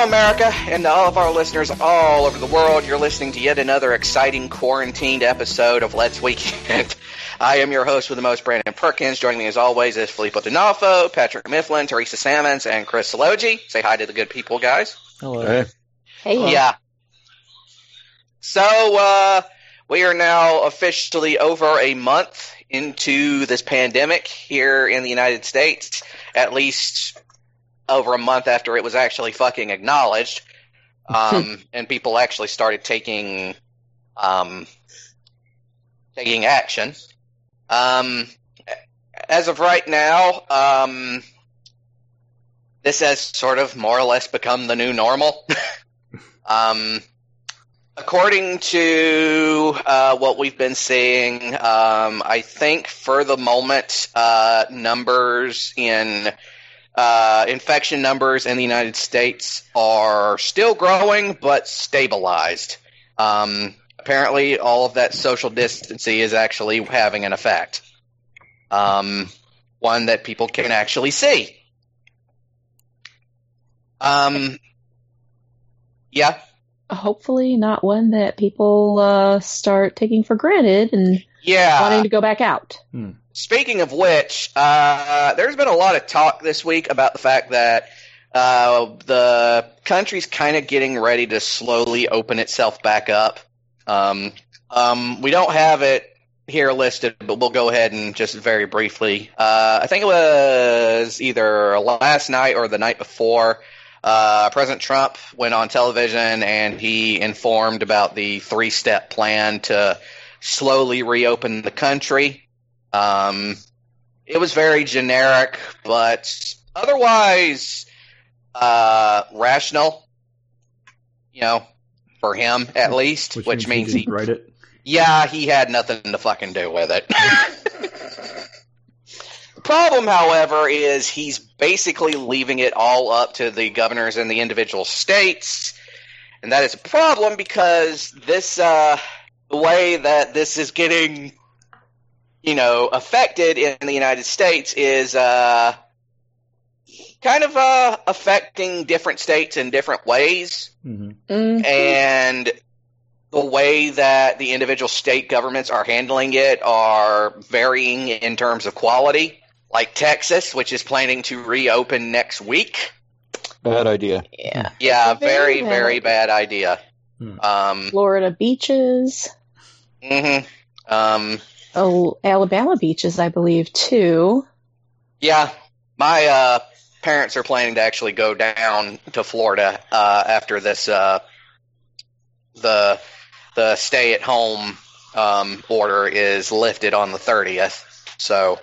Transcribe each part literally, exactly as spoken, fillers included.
Hello, America, and to all of our listeners all over the world, you're listening to yet another exciting quarantined episode of Let's Weekend. I am your host with the most, Brandon Perkins. Joining me as always is Filippo D'Onofrio, Patrick Mifflin, Teresa Sammons, and Chris Salogi. Say hi to the good people, guys. Hello. Hey. Hey. Yeah. So, uh, we are now officially over a month into this pandemic here in the United States, at least over a month after it was actually fucking acknowledged, um, and people actually started taking, um, taking action. Um, as of right now, um, this has sort of more or less become the new normal. um, according to, uh, what we've been seeing, um, I think for the moment, uh, numbers in Uh, infection numbers in the United States are still growing, but stabilized. Um, apparently, all of that social distancing is actually having an effect. Um, one that people can actually see. Um, yeah. Hopefully not one that people uh, start taking for granted and Yeah. wanting to go back out. Hmm. Speaking of which, uh, there's been a lot of talk this week about the fact that uh, the country's kind of getting ready to slowly open itself back up. Um, um, we don't have it here listed, but we'll go ahead and just very briefly. Uh, I think it was either last night or the night before, uh, President Trump went on television and he informed about the three-step plan to slowly reopen the country. Um, it was very generic, but otherwise, uh, rational, you know, for him at least, which, which means, means he he, didn't write it. yeah, he had nothing to fucking do with it. The problem, however, is he's basically leaving it all up to the governors in the individual states, and that is a problem because this, uh, the way that this is getting, you know, affected in the United States is uh, kind of uh, affecting different states in different ways. Mm-hmm. Mm-hmm. And the way that the individual state governments are handling it are varying in terms of quality. Like Texas, which is planning to reopen next week. Bad idea. Yeah. Yeah, Very very, bad. very bad idea. Hmm. Um, Florida beaches. mhm. Um, Oh, Alabama beaches, I believe, too. Yeah, my uh, parents are planning to actually go down to Florida uh, after this uh, the the stay at home um, order is lifted on the thirtieth. So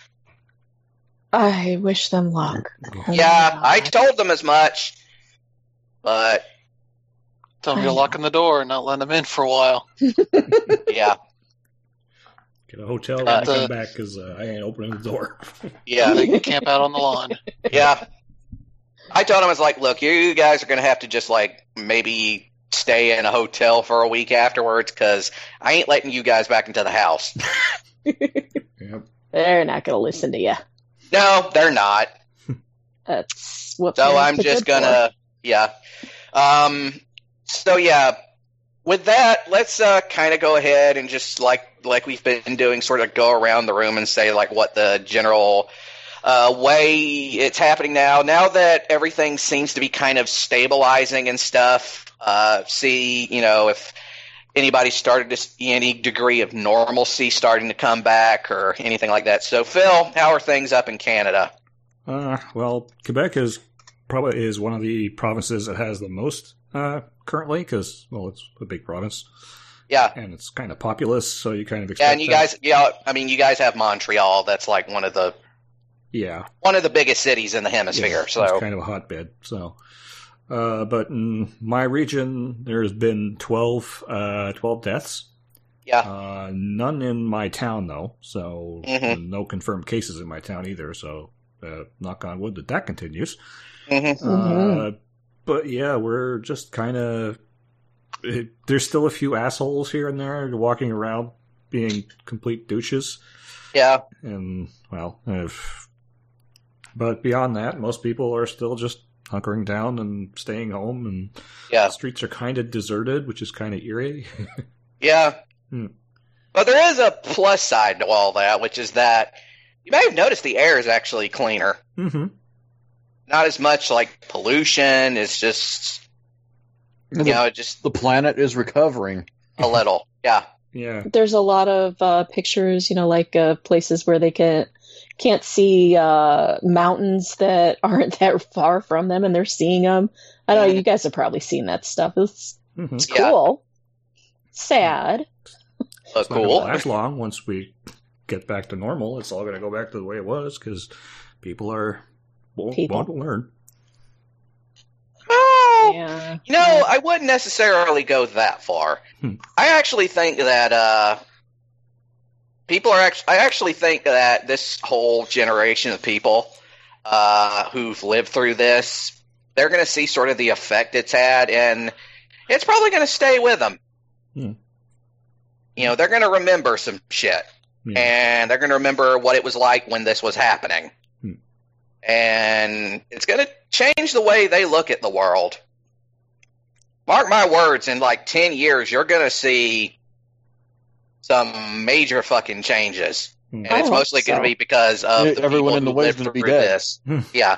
I wish them luck. Oh yeah, my I God. told them as much, but Tell them I you're know. locking the door and not letting them in for a while. yeah, Get a hotel when Uh, I come the- back because uh, I ain't opening the door. yeah, They can camp out on the lawn. yeah. I told them, I was like, look, you guys are going to have to just like maybe stay in a hotel for a week afterwards because I ain't letting you guys back into the house. Yep. They're not going to listen to you. No, they're not. That's what. So parents I'm are just good for. gonna, yeah. Um, so yeah, with that, let's uh, kind of go ahead and just like like we've been doing, sort of go around the room and say like what the general uh, way it's happening now. Now that everything seems to be kind of stabilizing and stuff, uh, see, you know, if anybody started to see any degree of normalcy starting to come back or anything like that. So Phil, how are things up in Canada? Uh, well, Quebec is probably is one of the provinces that has the most uh, currently because, well, it's a big province Yeah. and it's kind of populous, so you kind of expect Yeah, and you that. guys, yeah, I mean, you guys have Montreal. That's like one of the Yeah. one of the biggest cities in the hemisphere. Yeah, so it's kind of a hotbed. So, uh, but in my region, there's been twelve, uh, twelve deaths. yeah, Uh, none in my town though, so Mhm. no confirmed cases in my town either. So, uh, knock on wood that that continues. hmm Mhm. Uh, but yeah, we're just kind of. There's still a few assholes here and there walking around being complete douches, yeah, and well, if, but beyond that, most people are still just hunkering down and staying home, and Yeah. the streets are kind of deserted, which is kind of eerie. Yeah. Hmm. But there is a plus side to all that, which is that you may have noticed the air is actually cleaner. Mm-hmm. Not as much like pollution. It's just, you know, just The planet is recovering. a little. Yeah. Yeah. There's a lot of uh, pictures, you know, like uh, places where they can can't see uh, mountains that aren't that far from them, and they're seeing them. I don't know. You guys have probably seen that stuff. It's Mm-hmm. it's Yeah. cool, sad. But It's not going cool. to last long. Once we get back to normal, it's all going to go back to the way it was because people are won't, People. won't learn. Oh, Yeah, you know, I wouldn't necessarily go that far. Hmm. I actually think that uh, people are actually. I actually think that this whole generation of people uh, who've lived through this, they're going to see sort of the effect it's had, and it's probably going to stay with them. Hmm. You know, they're going to remember some shit, Yeah. and they're going to remember what it was like when this was happening, Hmm. and it's going to change the way they look at the world. Mark my words, in like ten years, you're going to see some major fucking changes. Hmm. And I it's hope mostly going so. to be because of Yeah, the everyone people in the who way is lived gonna be through dead. this. Hmm. Yeah.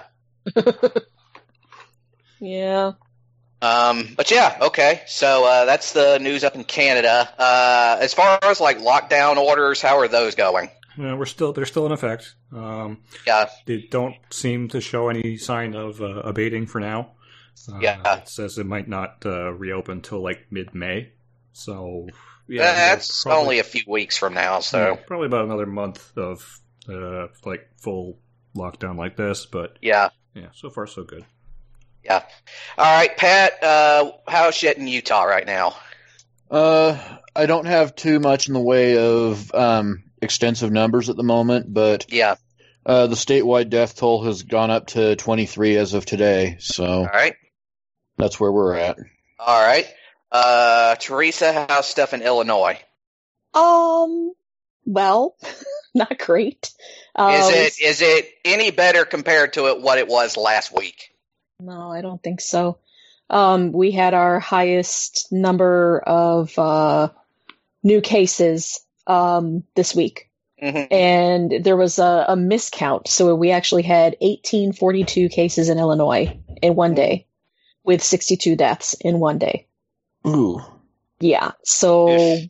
yeah. Um, but yeah, okay. So uh, that's the news up in Canada. Uh, as far as like lockdown orders, how are those going? Yeah, we're still they're still in effect. Um, Yeah. they don't seem to show any sign of uh, abating for now. Uh, Yeah. it says it might not uh, reopen till like mid-May. So yeah, Uh, that's probably- only a few weeks from now. yeah, So probably about another month of uh, like full lockdown like this. But yeah. yeah, so far so good. All right, Pat. Uh, how's shit in Utah right now? Uh, I don't have too much in the way of um, extensive numbers at the moment, but Yeah. uh, the statewide death toll has gone up to twenty-three as of today, so All right. that's where we're at. All right. Uh, Teresa, how's stuff in Illinois? Um. Well, not great. Uh, Is we- it is it any better compared to it what it was last week? No, I don't think so. Um, we had our highest number of uh, new cases um, this week, Mm-hmm. and there was a, a miscount. So we actually had eighteen forty-two cases in Illinois in one day, with sixty-two deaths in one day. Ooh. Yeah, so Ish.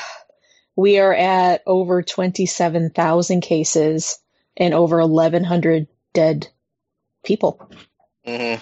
we are at over twenty-seven thousand cases and over eleven hundred dead people. Mm-hmm.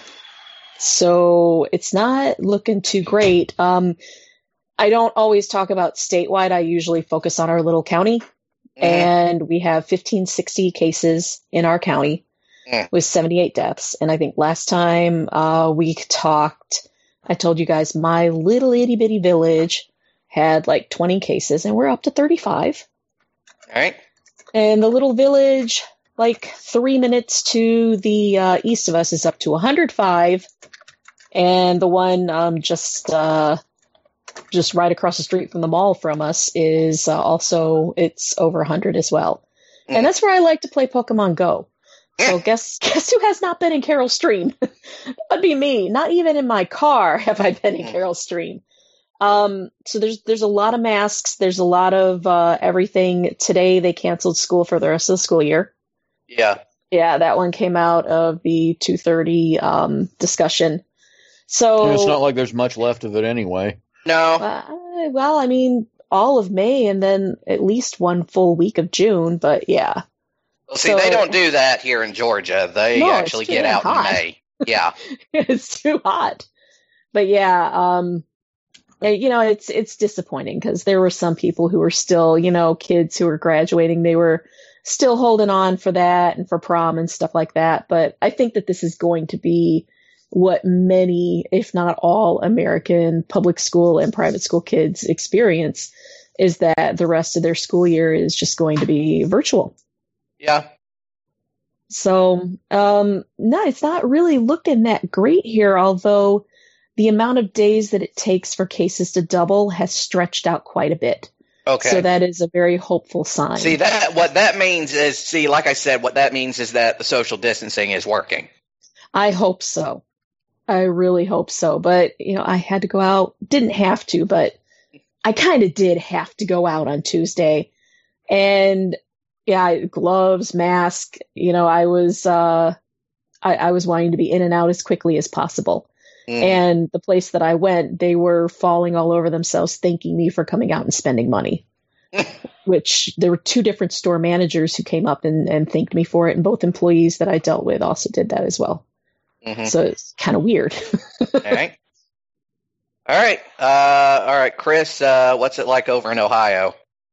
So it's not looking too great. Um, I don't always talk about statewide. I usually focus on our little county. Mm-hmm. And we have fifteen sixty cases in our county Mm. with seventy-eight deaths. And I think last time uh, we talked, I told you guys my little itty bitty village had like twenty cases, and we're up to thirty-five. All right. And the little village, like three minutes to the uh, east of us, is up to one hundred five. And the one um, just uh, just right across the street from the mall from us is uh, also, it's over one hundred as well. Mm. And that's where I like to play Pokemon Go. So guess guess who has not been in Carol Stream? That'd be me. Not even in my car have I been in Mm. Carol Stream. Um, so there's there's a lot of masks. There's a lot of uh, everything. Today they canceled school for the rest of the school year. Yeah. Yeah, that one came out of the two thirty um, discussion. So And it's not like there's much left of it anyway. No. uh, well, I mean, all of May and then at least one full week of June. But yeah, Well, see, so- they don't do that here in Georgia. They No, it's actually too get damn out hot. in May. Yeah. it's too hot. But yeah, um, and, you know, it's it's disappointing because there were some people who were still, you know, kids who were graduating. They were still holding on for that and for prom and stuff like that. But I think that this is going to be what many, if not all, American public school and private school kids experience, is that the rest of their school year is just going to be virtual. Yeah. So, um, no, it's not really looking that great here, although the amount of days that it takes for cases to double has stretched out quite a bit. Okay. So that is a very hopeful sign. See that what that means is see, like I said, what that means is that the social distancing is working. I hope so. I really hope so. But, you know, I had to go out. Didn't have to, but I kind of did have to go out on Tuesday. And yeah, gloves, mask, you know, I was, uh, I, I was wanting to be in and out as quickly as possible. Mm. And the place that I went, they were falling all over themselves, thanking me for coming out and spending money. Which there were two different store managers who came up and, and thanked me for it. And both employees that I dealt with also did that as well. Mm-hmm. So it's kind of weird. All right. All right. Uh, all right, Chris, uh, what's it like over in Ohio?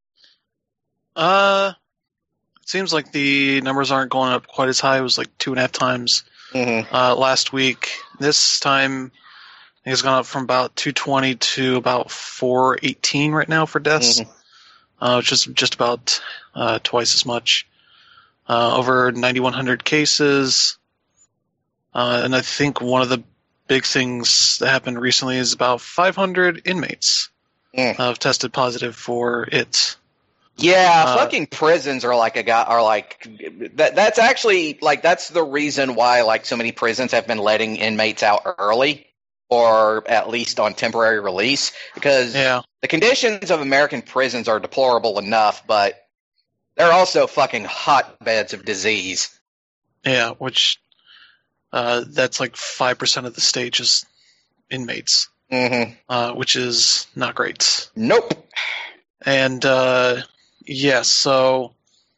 Uh, it seems like the numbers aren't going up quite as high. It was like two and a half times mm-hmm. uh, last week. This time, I think it's gone up from about two twenty to about four eighteen right now for deaths, mm-hmm. uh, which is just about uh, twice as much. Uh, over ninety-one hundred cases. Uh, and I think one of the big things that happened recently is about five hundred inmates mm. have tested positive for it. Yeah, uh, fucking prisons are like a guy are like that. That's actually like that's the reason why like so many prisons have been letting inmates out early or at least on temporary release because yeah. the conditions of American prisons are deplorable enough, but they're also fucking hotbeds of disease. Yeah, which. Uh, that's like five percent of the state just inmates, mm-hmm. uh, which is not great. Nope. And, uh, yeah, so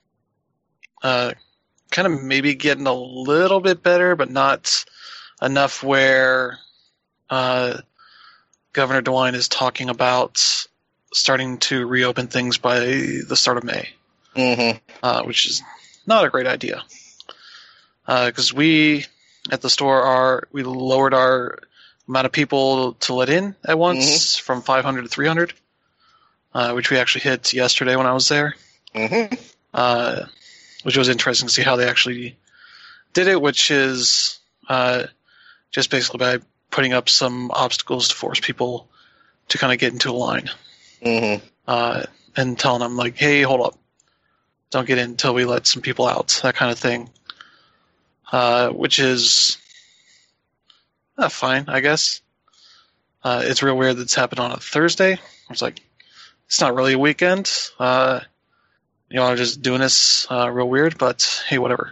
uh, kind of maybe getting a little bit better, but not enough where uh, Governor DeWine is talking about starting to reopen things by the start of May, mm-hmm. uh, which is not a great idea. Because uh, we... At the store, are we lowered our amount of people to let in at once mm-hmm. from five hundred to three hundred, uh, which we actually hit yesterday when I was there, mm-hmm. uh, which was interesting to see how they actually did it, which is uh, just basically by putting up some obstacles to force people to kind of get into a line mm-hmm. uh, and telling them, like, hey, hold up, don't get in until we let some people out, that kind of thing. Uh, which is uh, fine, I guess. Uh, it's real weird that it's happened on a Thursday. It's like, it's not really a weekend. Uh, you know, I'm just doing this uh, real weird, but hey, whatever.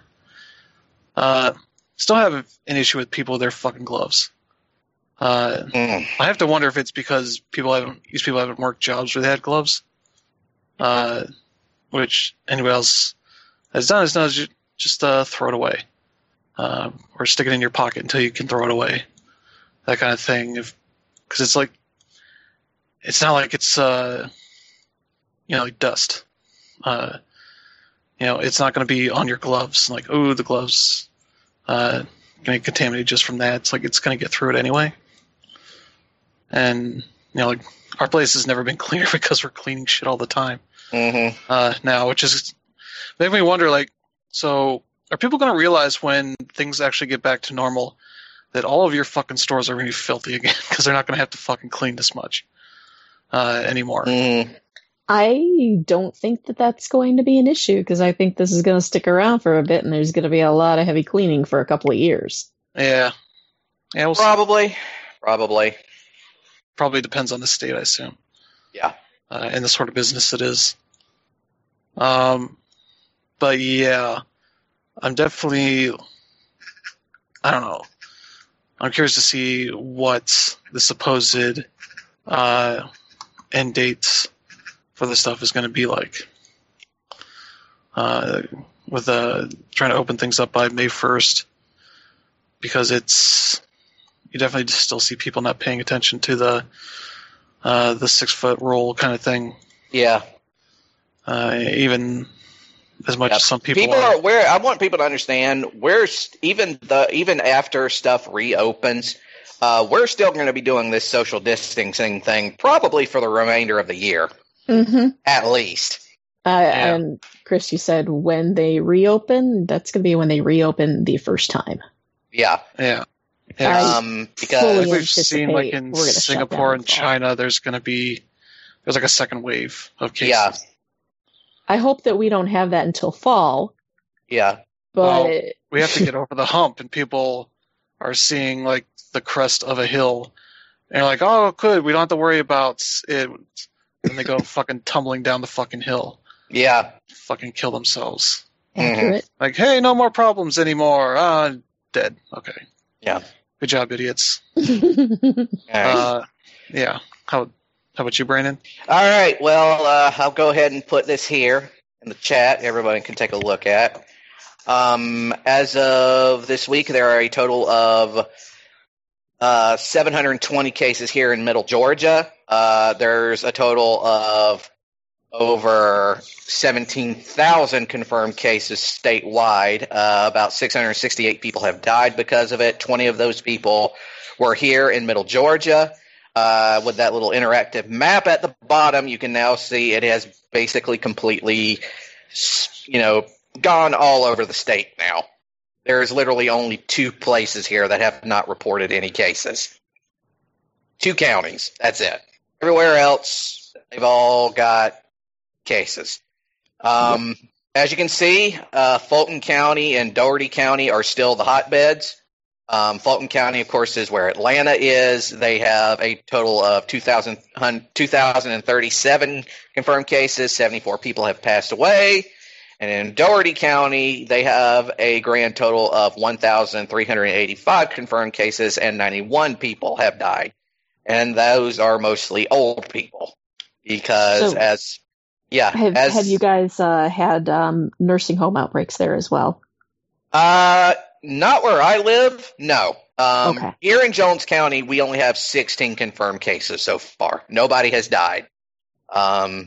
Uh, still have an issue with people with their fucking gloves. Uh, mm. I have to wonder if it's because people haven't, these people haven't worked jobs where they had gloves. Uh, which anybody else has done is done is just uh, throw it away. Uh, or stick it in your pocket until you can throw it away, that kind of thing. If because it's like, it's not like it's uh, you know, like dust. Uh, you know, it's not going to be on your gloves. Like, oh, the gloves uh, going to get contaminated just from that. It's like it's going to get through it anyway. And you know, like our place has never been cleaner because we're cleaning shit all the time mm-hmm. uh, now, which is make me wonder, like, so. Are people going to realize when things actually get back to normal that all of your fucking stores are going to be filthy again because they're not going to have to fucking clean this much uh, anymore? Mm. I don't think that that's going to be an issue because I think this is going to stick around for a bit and there's going to be a lot of heavy cleaning for a couple of years. Yeah. Yeah, we'll Probably. See. Probably. Probably depends on the state, I assume. Yeah. Uh, and the sort of business it is. Um, but yeah. I'm definitely, I don't know. I'm curious to see what the supposed uh, end dates for this stuff is going to be like. Uh, with uh, trying to open things up by May first, because it's you definitely still see people not paying attention to the uh, the six foot rule kind of thing. Yeah. Uh, even. As much yeah. as some people, people are. are where I want people to understand we're even the even after stuff reopens, uh, we're still going to be doing this social distancing thing probably for the remainder of the year, mm-hmm. at least. Uh, yeah. And Chris, you said when they reopen, that's going to be when they reopen the first time. Yeah, yeah. yeah. Um, because I think we've seen, like in we're Singapore and China, there's going to be there's like a second wave of cases. Yeah. I hope that we don't have that until fall. Yeah. But well, we have to get over the hump, and people are seeing like the crest of a hill, and you're like, oh, good, we don't have to worry about it. And they go fucking tumbling down the fucking hill, Yeah. fucking kill themselves. Accurate. Like, hey, no more problems anymore. Ah, dead. Okay. Yeah. Good job, idiots. All right. Uh, yeah. How how about you, Brandon? All right. Well, uh, I'll go ahead and put this here in the chat. Everybody can take a look at. Um, as of this week, there are a total of uh, seven hundred twenty cases here in Middle Georgia. Uh, there's a total of over seventeen thousand confirmed cases statewide. Uh, about six hundred sixty-eight people have died because of it. twenty of those people were here in Middle Georgia. Uh, with that little interactive map at the bottom, you can now see it has basically completely, you know, gone all over the state now. There's literally only two places here that have not reported any cases. Two counties. That's it. Everywhere else, they've all got cases. Um, as you can see, uh, Fulton County and Dougherty County are still the hotbeds. Um, Fulton County, of course, is where Atlanta is. They have a total of two thousand, two thousand thirty-seven confirmed cases. seventy-four people have passed away. And in Dougherty County, they have a grand total of one thousand three hundred eighty-five confirmed cases, and ninety-one people have died. And those are mostly old people. Because So- as... Yeah. Have, as, have you guys uh, had um, nursing home outbreaks there as well? Uh, not where I live. No. Um, Okay. Here in Jones County, we only have sixteen confirmed cases so far. Nobody has died. Um,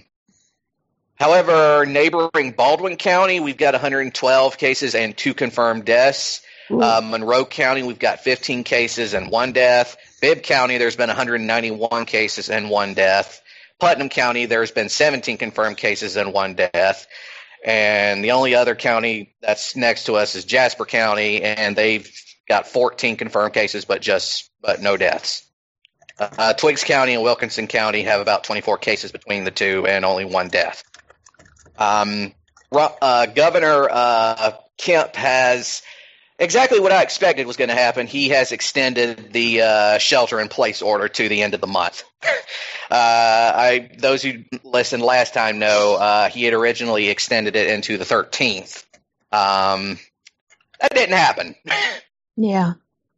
however, neighboring Baldwin County, we've got one hundred twelve cases and two confirmed deaths. Ooh. Uh, Monroe County, we've got fifteen cases and one death. Bibb County, there's been one hundred ninety-one cases and one death. Putnam County, there's been seventeen confirmed cases and one death. And the only other county that's next to us is Jasper County, and they've got fourteen confirmed cases, but just but no deaths. Uh, Twiggs County and Wilkinson County have about twenty-four cases between the two and only one death. Um, uh, Governor uh, Kemp has exactly what I expected was going to happen. He has extended the uh, shelter-in-place order to the end of the month. uh, I those who listened last time know uh, he had originally extended it into the thirteenth. Um, that didn't happen. Yeah.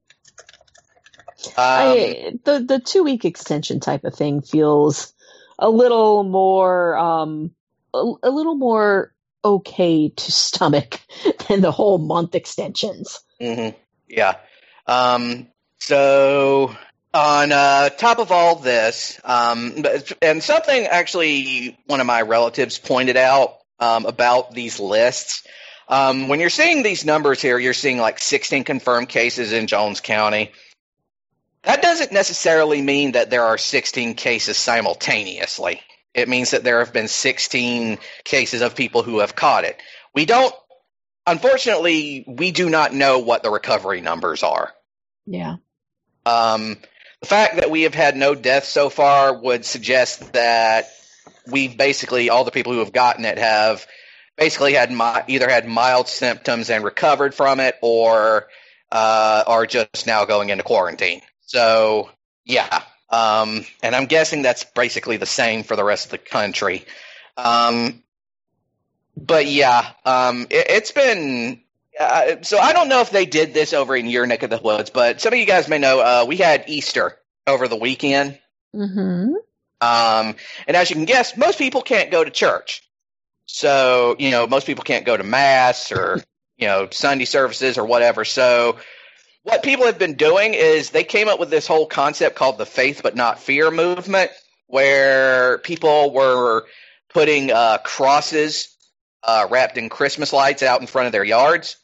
Um, I, the the two week extension type of thing feels a little more um a, a little more okay to stomach than the whole month extensions. Mm-hmm. Yeah. Um, so on uh, top of all this, um, and something actually one of my relatives pointed out um, about these lists. Um, when you're seeing these numbers here, you're seeing like sixteen confirmed cases in Jones County. That doesn't necessarily mean that there are sixteen cases simultaneously. It means that there have been sixteen cases of people who have caught it. We don't, unfortunately, we do not know what the recovery numbers are. Yeah. Um, the fact that we have had no deaths so far would suggest that we've basically, all the people who have gotten it have basically had mi- either had mild symptoms and recovered from it, or uh, are just now going into quarantine. So, yeah. Um, and I'm guessing that's basically the same for the rest of the country. Um, but yeah, um, it, it's been, uh, so I don't know if they did this over in your neck of the woods, but some of you guys may know, uh, we had Easter over the weekend. Mm-hmm. Um, and as you can guess, most people can't go to church. So, you know, most people can't go to mass or, you know, Sunday services or whatever. So what people have been doing is they came up with this whole concept called the Faith But Not Fear movement, where people were putting uh, crosses uh, wrapped in Christmas lights out in front of their yards,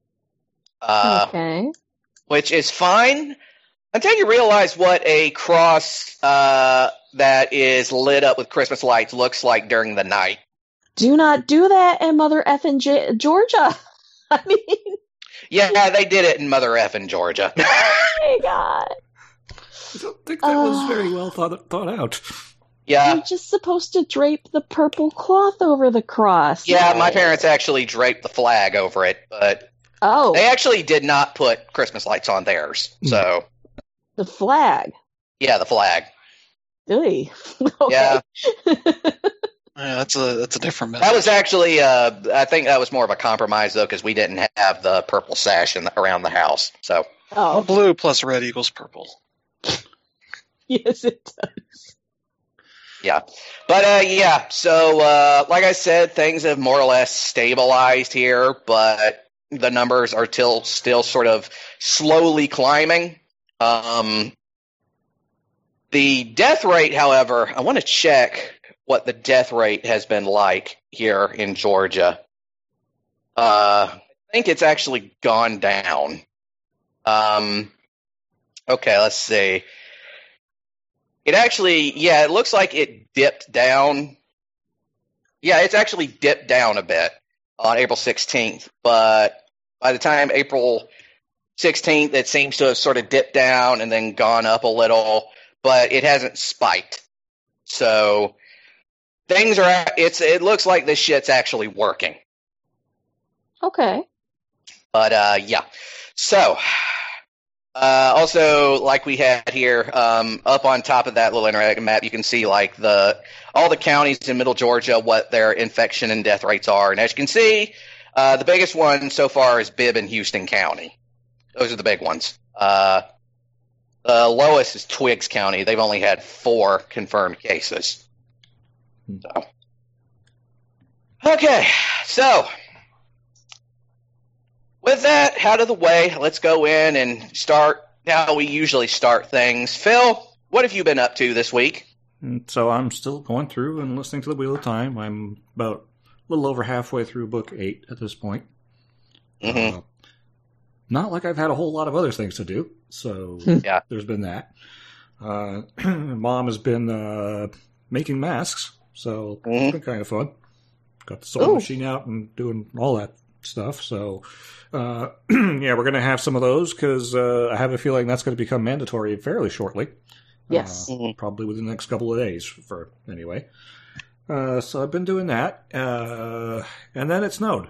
uh, Okay. which is fine until you realize what a cross uh, that is lit up with Christmas lights looks like during the night. Do not do that in Mother effing J- Georgia. I mean, Yeah, they did it in Mother effing Georgia. oh my God. I don't think that was Uh. very well thought thought out. Yeah. You're just supposed to drape the purple cloth over the cross. Yeah, my parents actually draped the flag over it, but Oh, They actually did not put Christmas lights on theirs. So, the flag. yeah, the flag. Really? Yeah. Yeah, that's a that's a different message. That was actually, uh, I think that was more of a compromise, though, because we didn't have the purple sash in the, around the house. So, Well, Oh, blue plus red equals purple. yes, it does. yeah. But, uh, yeah, so, uh, like I said, things have more or less stabilized here, but the numbers are still, still sort of slowly climbing. Um, the death rate, however, I want to check what the death rate has been like here in Georgia. Uh, I think it's actually gone down. Um, okay, let's see. It actually, yeah, it looks like it dipped down. Yeah, it's actually dipped down a bit on April sixteenth, but by the time April sixteenth, it seems to have sort of dipped down and then gone up a little, but it hasn't spiked. So things are, it's, it looks like this shit's actually working. Okay. But, uh, yeah. So, uh, also, like we had here, um, up on top of that little interactive map, you can see, like, the, all the counties in middle Georgia, what their infection and death rates are. And as you can see, uh, the biggest one so far is Bibb and Houston County. Those are the big ones. Uh, the lowest is Twiggs County. They've only had four confirmed cases. So. Okay, so with that out of the way, let's go in and start how we usually start things. Phil, what have you been up to this week? And so I'm still going through and listening to the Wheel of Time. I'm about a little over halfway through book eight at this point. Mm-hmm. Uh, not like I've had a whole lot of other things to do, so Yeah. there's been that. Uh, Mom has been uh, making masks, so Mhm. it's been kind of fun. Got the sewing Ooh. machine out and doing all that stuff. So, uh, yeah, we're going to have some of those because uh, I have a feeling that's going to become mandatory fairly shortly. Yes. Uh, Mhm. probably within the next couple of days, for anyway. Uh, so I've been doing that, uh, and then it snowed.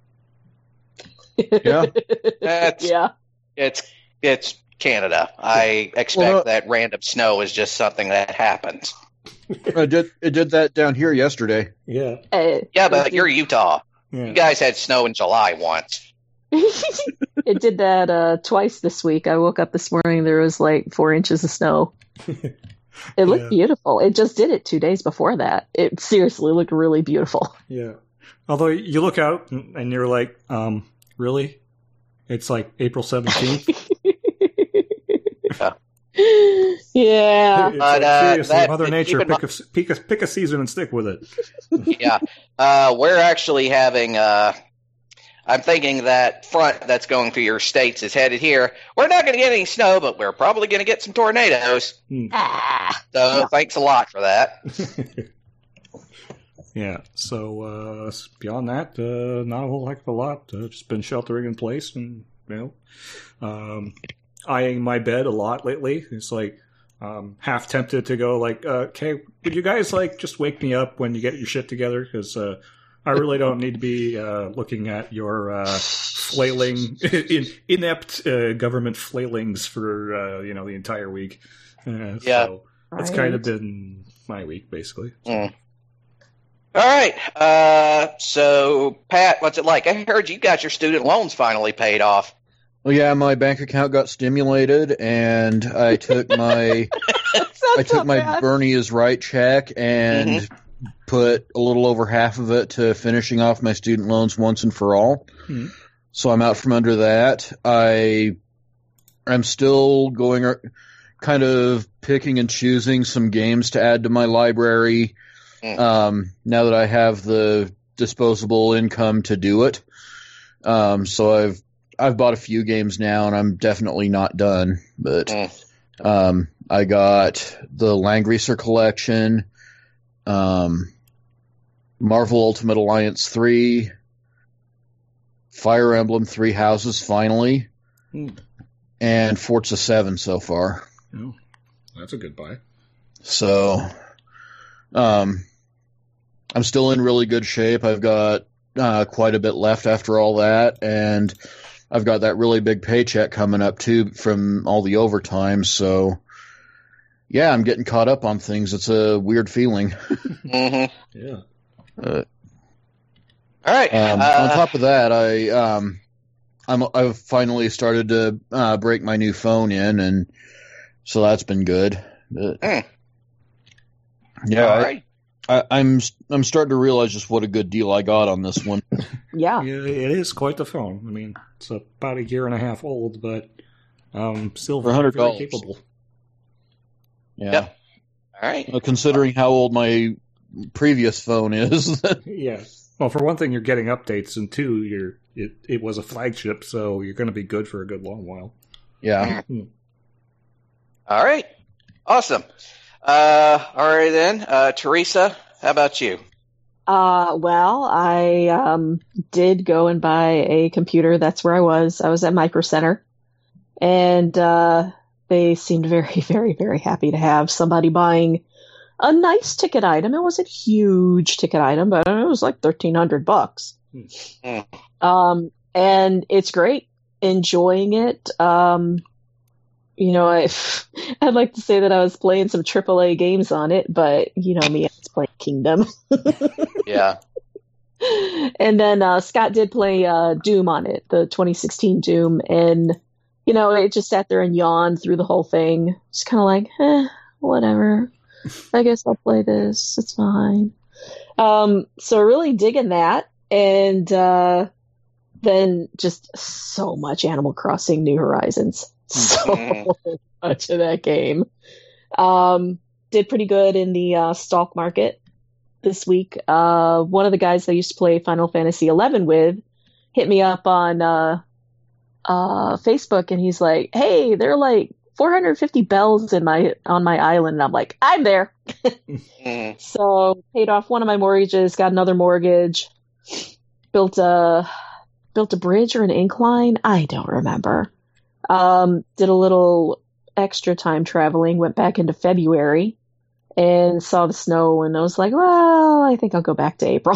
Yeah. That's, Yeah. It's it's Canada. I expect Well, that random snow is just something that happens. It did, it did that down here yesterday. Yeah, Uh, Yeah, but you're Utah. yeah. You guys had snow in July once. it did that uh, twice this week. I woke up this morning, there was like four inches of snow. It looked Yeah. beautiful. It just did it two days before that. It seriously looked really beautiful. Yeah. Although you look out and and you're like, um, really? It's like April seventeenth? Yeah. It's But, like, uh, seriously, that- Mother keep Nature, in pick a, pick, a, pick a season and stick with it. Yeah. Uh, we're actually having, uh, I'm thinking that front that's going through your states is headed here. We're not going to get any snow, but we're probably going to get some tornadoes. Ah. So Yeah. thanks a lot for that. Yeah, so uh, beyond that, uh, not a whole heck of a lot. Uh, just been sheltering in place and, you know, um, eyeing my bed a lot lately. It's like, um, half tempted to go like, uh, okay, would you guys like just wake me up when you get your shit together? Because uh, I really don't need to be uh, looking at your uh, flailing, in, inept uh, government flailings for, uh, you know, the entire week. Uh, Yeah. So that's kind of been my week, basically. Mm. All right. Uh, so, Pat, what's it like? I heard you got your student loans finally paid off. Well, yeah, my bank account got stimulated, and I took my I took my Bernie is right check and put a little over half of it to finishing off my student loans once and for all. Hmm. So I'm out from under that. I I'm still going ar- kind of picking and choosing some games to add to my library. Mm. Um, now that I have the disposable income to do it. Um, so I've I've bought a few games now, and I'm definitely not done. But Mm. um, I got the Langreaser collection, um, Marvel Ultimate Alliance three, Fire Emblem Three Houses finally, Hmm. and Forza seven so far. Oh, that's a good buy. So, um, I'm still in really good shape. I've got uh, quite a bit left after all that, and I've got that really big paycheck coming up too from all the overtime. So yeah, I'm getting caught up on things. It's a weird feeling. Mm-hmm. Yeah. Uh, All right. um, uh, on top of that, I um, I'm I've finally started to uh, break my new phone in, and so that's been good. But, Mm. yeah, all I, right. I, I'm I'm starting to realize just what a good deal I got on this one. Yeah. Yeah, it is quite the phone. I mean, it's about a year and a half old, but um, still For very, very one hundred dollars. capable. Yeah, Yep. All right. Well, considering how old my previous phone is. Yeah. Well, for one thing, you're getting updates, and two, you're it, it was a flagship, so you're going to be good for a good long while. Yeah. All right. Awesome. Uh, all right then. Uh, Teresa, how about you? Uh, well, I um, did go and buy a computer. That's where I was. I was at Micro Center, and uh, they seemed very, very, very happy to have somebody buying a nice ticket item. It wasn't a huge ticket item, but it was like thirteen hundred bucks. Mm. Um, and it's great. Enjoying it. Um, you know, I, I'd like to say that I was playing some triple A games on it, but you know me, I was playing Kingdom. Yeah. And then uh, Scott did play uh, Doom on it, the twenty sixteen Doom, and you know, it just sat there and yawned through the whole thing. Just kind of like, eh, whatever. I guess I'll play this. It's fine. Um, so really digging that, and uh, then just so much Animal Crossing New Horizons. So much of that game. Um, did pretty good in the uh, stock market this week. Uh, one of the guys that I used to play Final Fantasy eleven with hit me up on uh, uh, Facebook, and he's like, "Hey, they're like four hundred fifty bells in my on my island." And I'm like, "I'm there." Mm. So paid off one of my mortgages, got another mortgage, built a built a bridge or an incline. I don't remember. Um, did a little extra time traveling, went back into February and saw the snow, and I was like, well, I think I'll go back to April.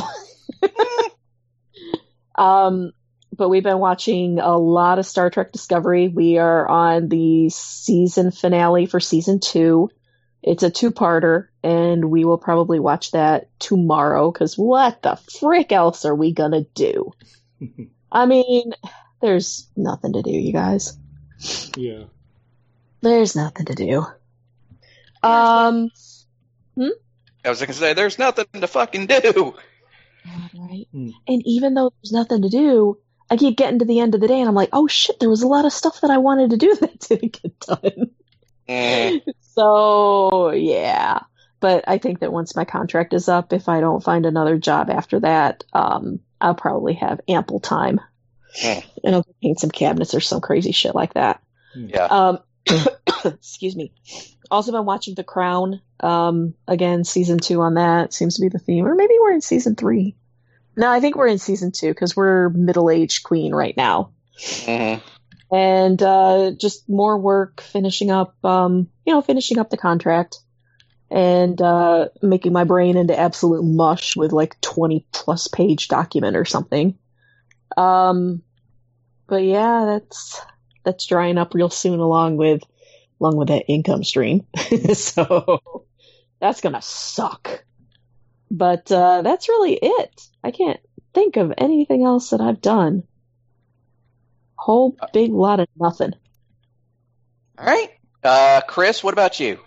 um, but we've been watching a lot of Star Trek Discovery. We are on the season finale for season two. It's a two-parter, and we will probably watch that tomorrow, because what the frick else are we gonna do? I mean, there's nothing to do, you guys. Yeah. There's nothing to do. Um, I was going to say, there's nothing to fucking do. right. Hmm. And even though there's nothing to do, I keep getting to the end of the day, and I'm like, oh shit, there was a lot of stuff that I wanted to do that didn't get done. Mm. So, yeah. But I think that once my contract is up, if I don't find another job after that, um, I'll probably have ample time. Mm. And I'll paint some cabinets or some crazy shit like that. Yeah. Um, excuse me. Also been watching The Crown. Um, again, season two on that seems to be the theme. Or maybe we're in season three. No, I think we're in season two because we're middle-aged queen right now. Mm-hmm. And uh, just more work, finishing up, um, you know, finishing up the contract. And uh, making my brain into absolute mush with like twenty plus page document or something. Um, but yeah, that's that's drying up real soon, along with along with that income stream. So that's gonna suck. But uh, that's really it. I can't think of anything else that I've done. Whole big lot of nothing. All right. Uh, Chris, what about you?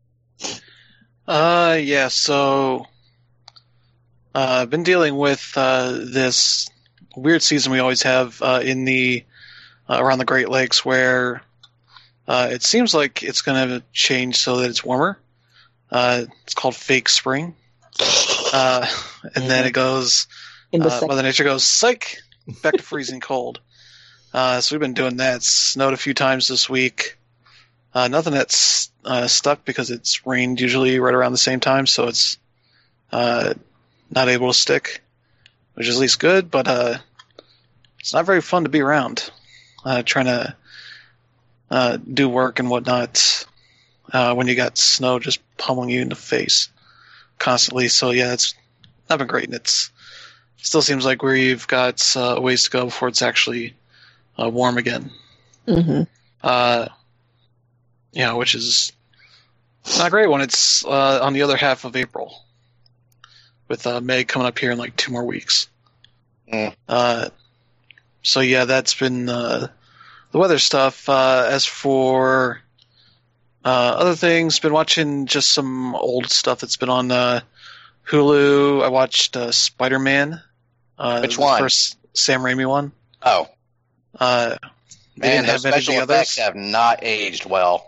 Uh, yeah, so uh, I've been dealing with uh, this weird season we always have uh, in the uh, around the Great Lakes, where uh, it seems like it's going to change so that it's warmer. Uh, it's called fake spring, uh, and then it goes. In the Uh, sec- Mother Nature goes, psych, back to freezing cold. Uh, so we've been doing that. It's snowed a few times this week. Uh, nothing that's uh, stuck because it's rained usually right around the same time, so it's uh, not able to stick, which is at least good, but uh, it's not very fun to be around, uh, trying to uh, do work and whatnot uh, when you got snow just pummeling you in the face constantly. So yeah, it's not been great, and it's still seems like we've got uh, a ways to go before it's actually uh, warm again. Mm-hmm. Uh, yeah, which is not great when it's uh, on the other half of April, with uh, May coming up here in like two more weeks. Mm. Uh, so yeah, that's been uh, the weather stuff. Uh, as for uh, other things, been watching just some old stuff that's been on uh, Hulu. I watched uh, Spider-Man. Uh, Which the one? First Sam Raimi one. Oh, Uh, they man, didn't those have special anything effects others. have not aged well.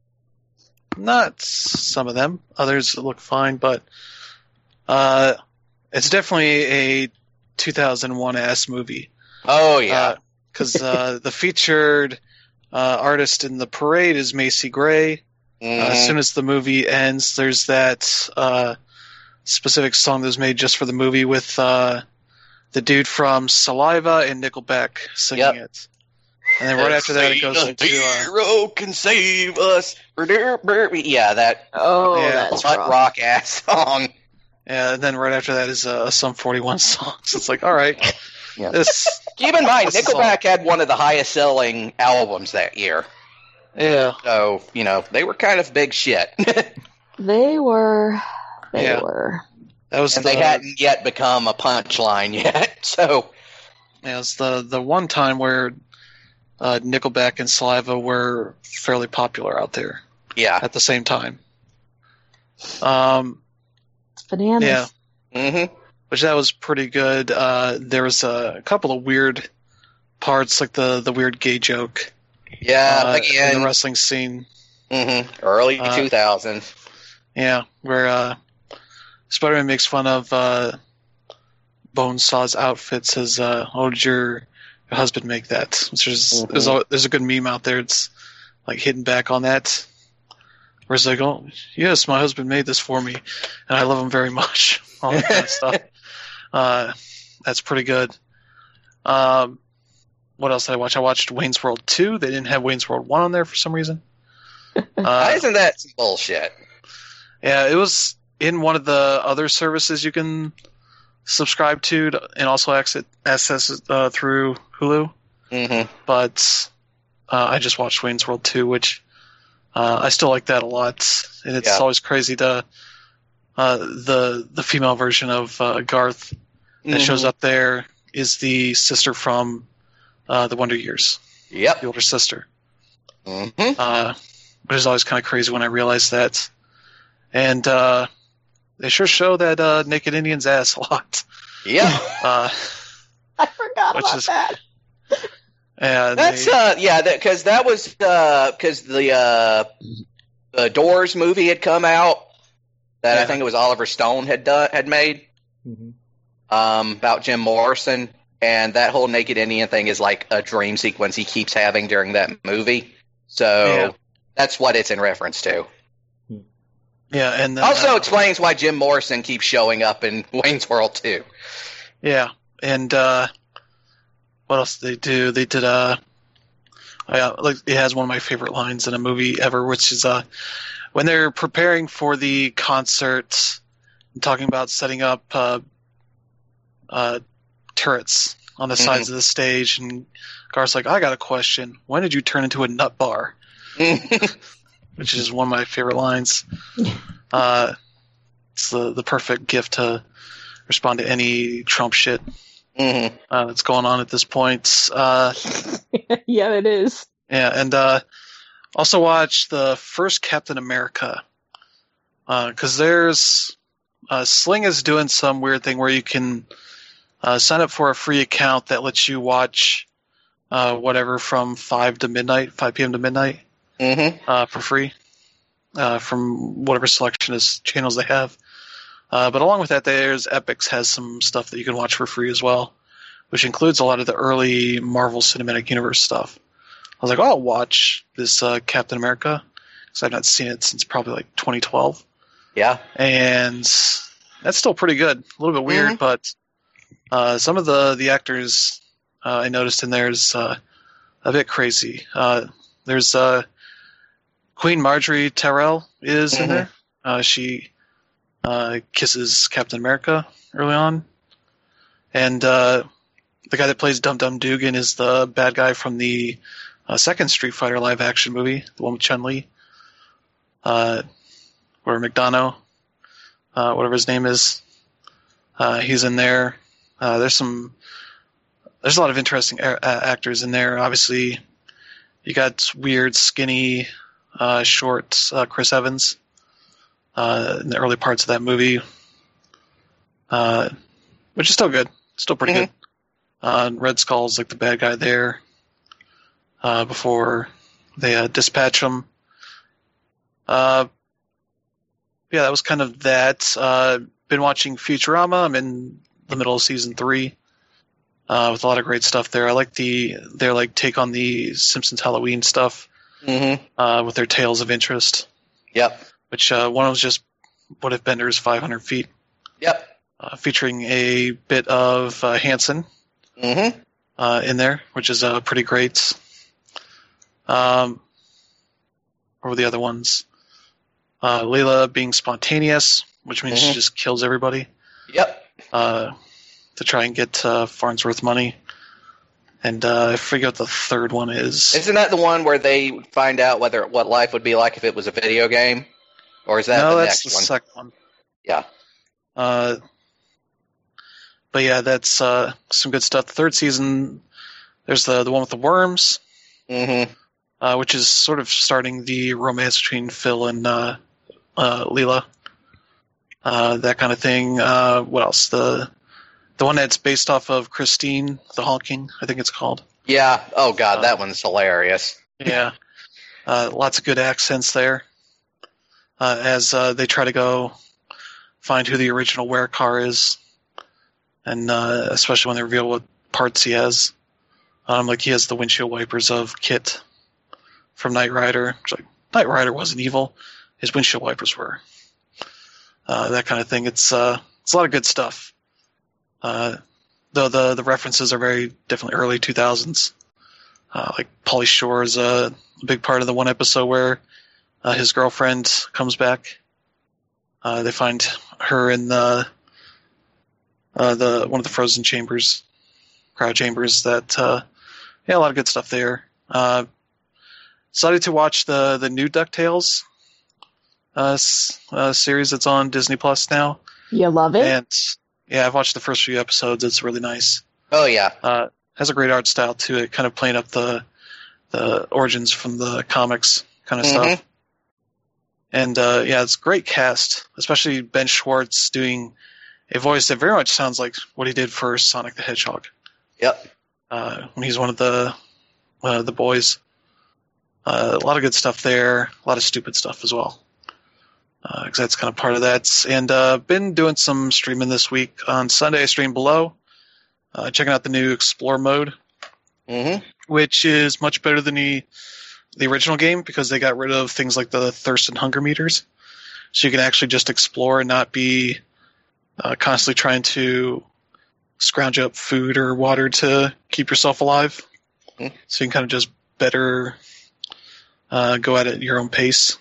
Not some of them. Others look fine, but uh, it's definitely a two thousand one-ass movie. Oh, yeah. Because uh, uh, the featured uh, artist in the parade is Macy Gray. Mhm. Uh, as soon as the movie ends, there's that uh, specific song that was made just for the movie with uh, the dude from Saliva and Nickelback singing Yep. it. And then right after that, it goes Say into... the Uh, hero can save us. Yeah, that Oh, Yeah, that's butt rough. rock ass song. yeah, and then right after that is uh, a Sum forty-one song. So it's like, all right, Yeah. this... Keep in mind, This is Nickelback had one of the highest selling albums that year. Yeah. So, you know, they were kind of big shit. They were. They Yeah. were. That was and the, they hadn't yet become a punchline yet. So, yeah, it was the, the one time where uh, Nickelback and Saliva were fairly popular out there yeah. at the same time. Um, It's bananas. yeah, Mm-hmm. which that was pretty good. Uh, there was a couple of weird parts, like the, the weird gay joke Yeah, uh, in again, the wrestling scene. mhm, early uh, two thousand. Yeah, where uh, Spider-Man makes fun of uh, Bonesaw's outfit, says, uh, "Oh, did your, your husband make that?" Which is Mhm. there's, a, there's a good meme out there. It's like hitting back on that. Where it's like, "Oh, yes, my husband made this for me, and I love him very much." All that kind of stuff. Uh, that's pretty good. Um, what else did I watch? I watched Wayne's World two. They didn't have Wayne's World one on there for some reason. Why Uh, isn't that some bullshit? Yeah, it was in one of the other services you can subscribe to, to and also access access it uh, through Hulu. Mm-hmm. But uh, I just watched Wayne's World two, which uh, I still like that a lot. And it's Yeah. always crazy to uh, the the female version of uh, Garth that shows up there is the sister from uh, the Wonder Years, Yep. the older sister. Mm-hmm. Uh, which is always kind of crazy when I realize that. And uh, they sure show that uh, Naked Indian's ass a lot. Yep. Uh, I forgot Which about is- that. and That's they, uh yeah, because that, was because the uh the Doors movie had come out that I Yeah. think it was Oliver Stone had done had made Mm-hmm. um about Jim Morrison, and that whole Naked Indian thing is like a dream sequence he keeps having during that movie. So Yeah. that's what it's in reference to. yeah, and then, Also uh, explains why Jim Morrison keeps showing up in Wayne's World too. yeah, and uh, what else did they do? They did uh, yeah, like it has one of my favorite lines in a movie ever, which is uh, when they're preparing for the concert, and talking about setting up uh, uh, turrets on the sides of the stage, and Garth's like, "I got a question. When did you turn into a nut bar?" Which is one of my favorite lines. Uh, it's the the perfect gift to respond to any Trump shit Mhm. uh, that's going on at this point. Uh, Yeah, it is. yeah, and uh, also watch the first Captain America because there's uh, Sling is doing some weird thing where you can uh, sign up for a free account that lets you watch uh, whatever from five to midnight, five p.m. to midnight. Mhm. Uh, for free uh, from whatever selection of channels they have. Uh, but along with that, there's Epix has some stuff that you can watch for free as well, which includes a lot of the early Marvel Cinematic Universe stuff. I was like, oh, I'll watch this uh, Captain America because I've not seen it since probably like twenty twelve. Yeah. And that's still pretty good. A little bit weird, Mhm. but uh, some of the, the actors uh, I noticed in there is uh, a bit crazy. Uh, there's uh, Queen Marjorie Tyrell is in Mhm. there. Uh, she uh, kisses Captain America early on. And uh, the guy that plays Dum Dum Dugan is the bad guy from the uh, second Street Fighter live action movie, the one with Chun-Li, uh, or McDonough, uh, whatever his name is. Uh, he's in there. Uh, there's some, there's a lot of interesting a- actors in there. Obviously, you got weird, skinny, uh, short uh, Chris Evans uh, in the early parts of that movie, uh, which is still good, still pretty mm-hmm. good. Uh, Red Skull's like the bad guy there uh, before they uh, dispatch him. Uh, yeah, that was kind of that. Uh, been watching Futurama. I'm in the middle of season three uh, with a lot of great stuff there. I like the their like take on the Simpsons Halloween stuff mm-hmm. uh, with their Tales of Interest. Yep. Which uh, one was just What If Bender's five hundred feet. Yep. Uh, featuring a bit of uh, Hanson. Mm-hmm. Uh, in there, which is uh, pretty great. Um, what were the other ones? Uh, Layla being spontaneous, which means mm-hmm. she just kills everybody. Yep. Uh, to try and get uh, Farnsworth money. And uh, I forget what the third one is. Isn't that the one where they find out whether what life would be like if it was a video game? Or is that no, the that's next the one? second one. Yeah. Uh, but yeah, that's uh, some good stuff. The third season, there's the the one with the worms, mm-hmm. uh, which is sort of starting the romance between Phil and uh, uh, Leela. Uh, that kind of thing. Uh, what else? The the one that's based off of Christine the Honking, I think it's called. Yeah. Oh God, uh, that one's hilarious. Yeah. Uh, lots of good accents there. Uh, as uh, they try to go find who the original Werecar is. And uh, especially when they reveal what parts he has. Um, like he has the windshield wipers of Kit from Knight Rider. It's like, Knight Rider wasn't evil. His windshield wipers were. Uh, that kind of thing. It's uh, it's a lot of good stuff. Uh, though the, the references are very definitely early two thousands. Uh, like Pauly Shore is a, a big part of the one episode where uh, his girlfriend comes back. Uh, they find her in the uh, the one of the frozen chambers, cryo chambers. That uh, yeah, a lot of good stuff there. Uh, decided to watch the the new DuckTales uh, uh, series that's on Disney Plus now. You love it? And yeah, I've watched the first few episodes. It's really nice. Oh yeah, uh, has a great art style to it, kind of playing up the the origins from the comics kind of mm-hmm. stuff. And uh, yeah, it's a great cast, especially Ben Schwartz doing a voice that very much sounds like what he did for Sonic the Hedgehog. Yep. Uh, when he's one of the uh, the boys. Uh, a lot of good stuff there. A lot of stupid stuff as well. Because uh, that's kind of part of that. And uh, been doing some streaming this week. On Sunday, I streamed Below, uh, checking out the new Explore mode, mm-hmm. which is much better than the the original game because they got rid of things like the thirst and hunger meters. So you can actually just explore and not be uh, constantly trying to scrounge up food or water to keep yourself alive. Mm-hmm. So you can kind of just better uh, go at it at your own pace.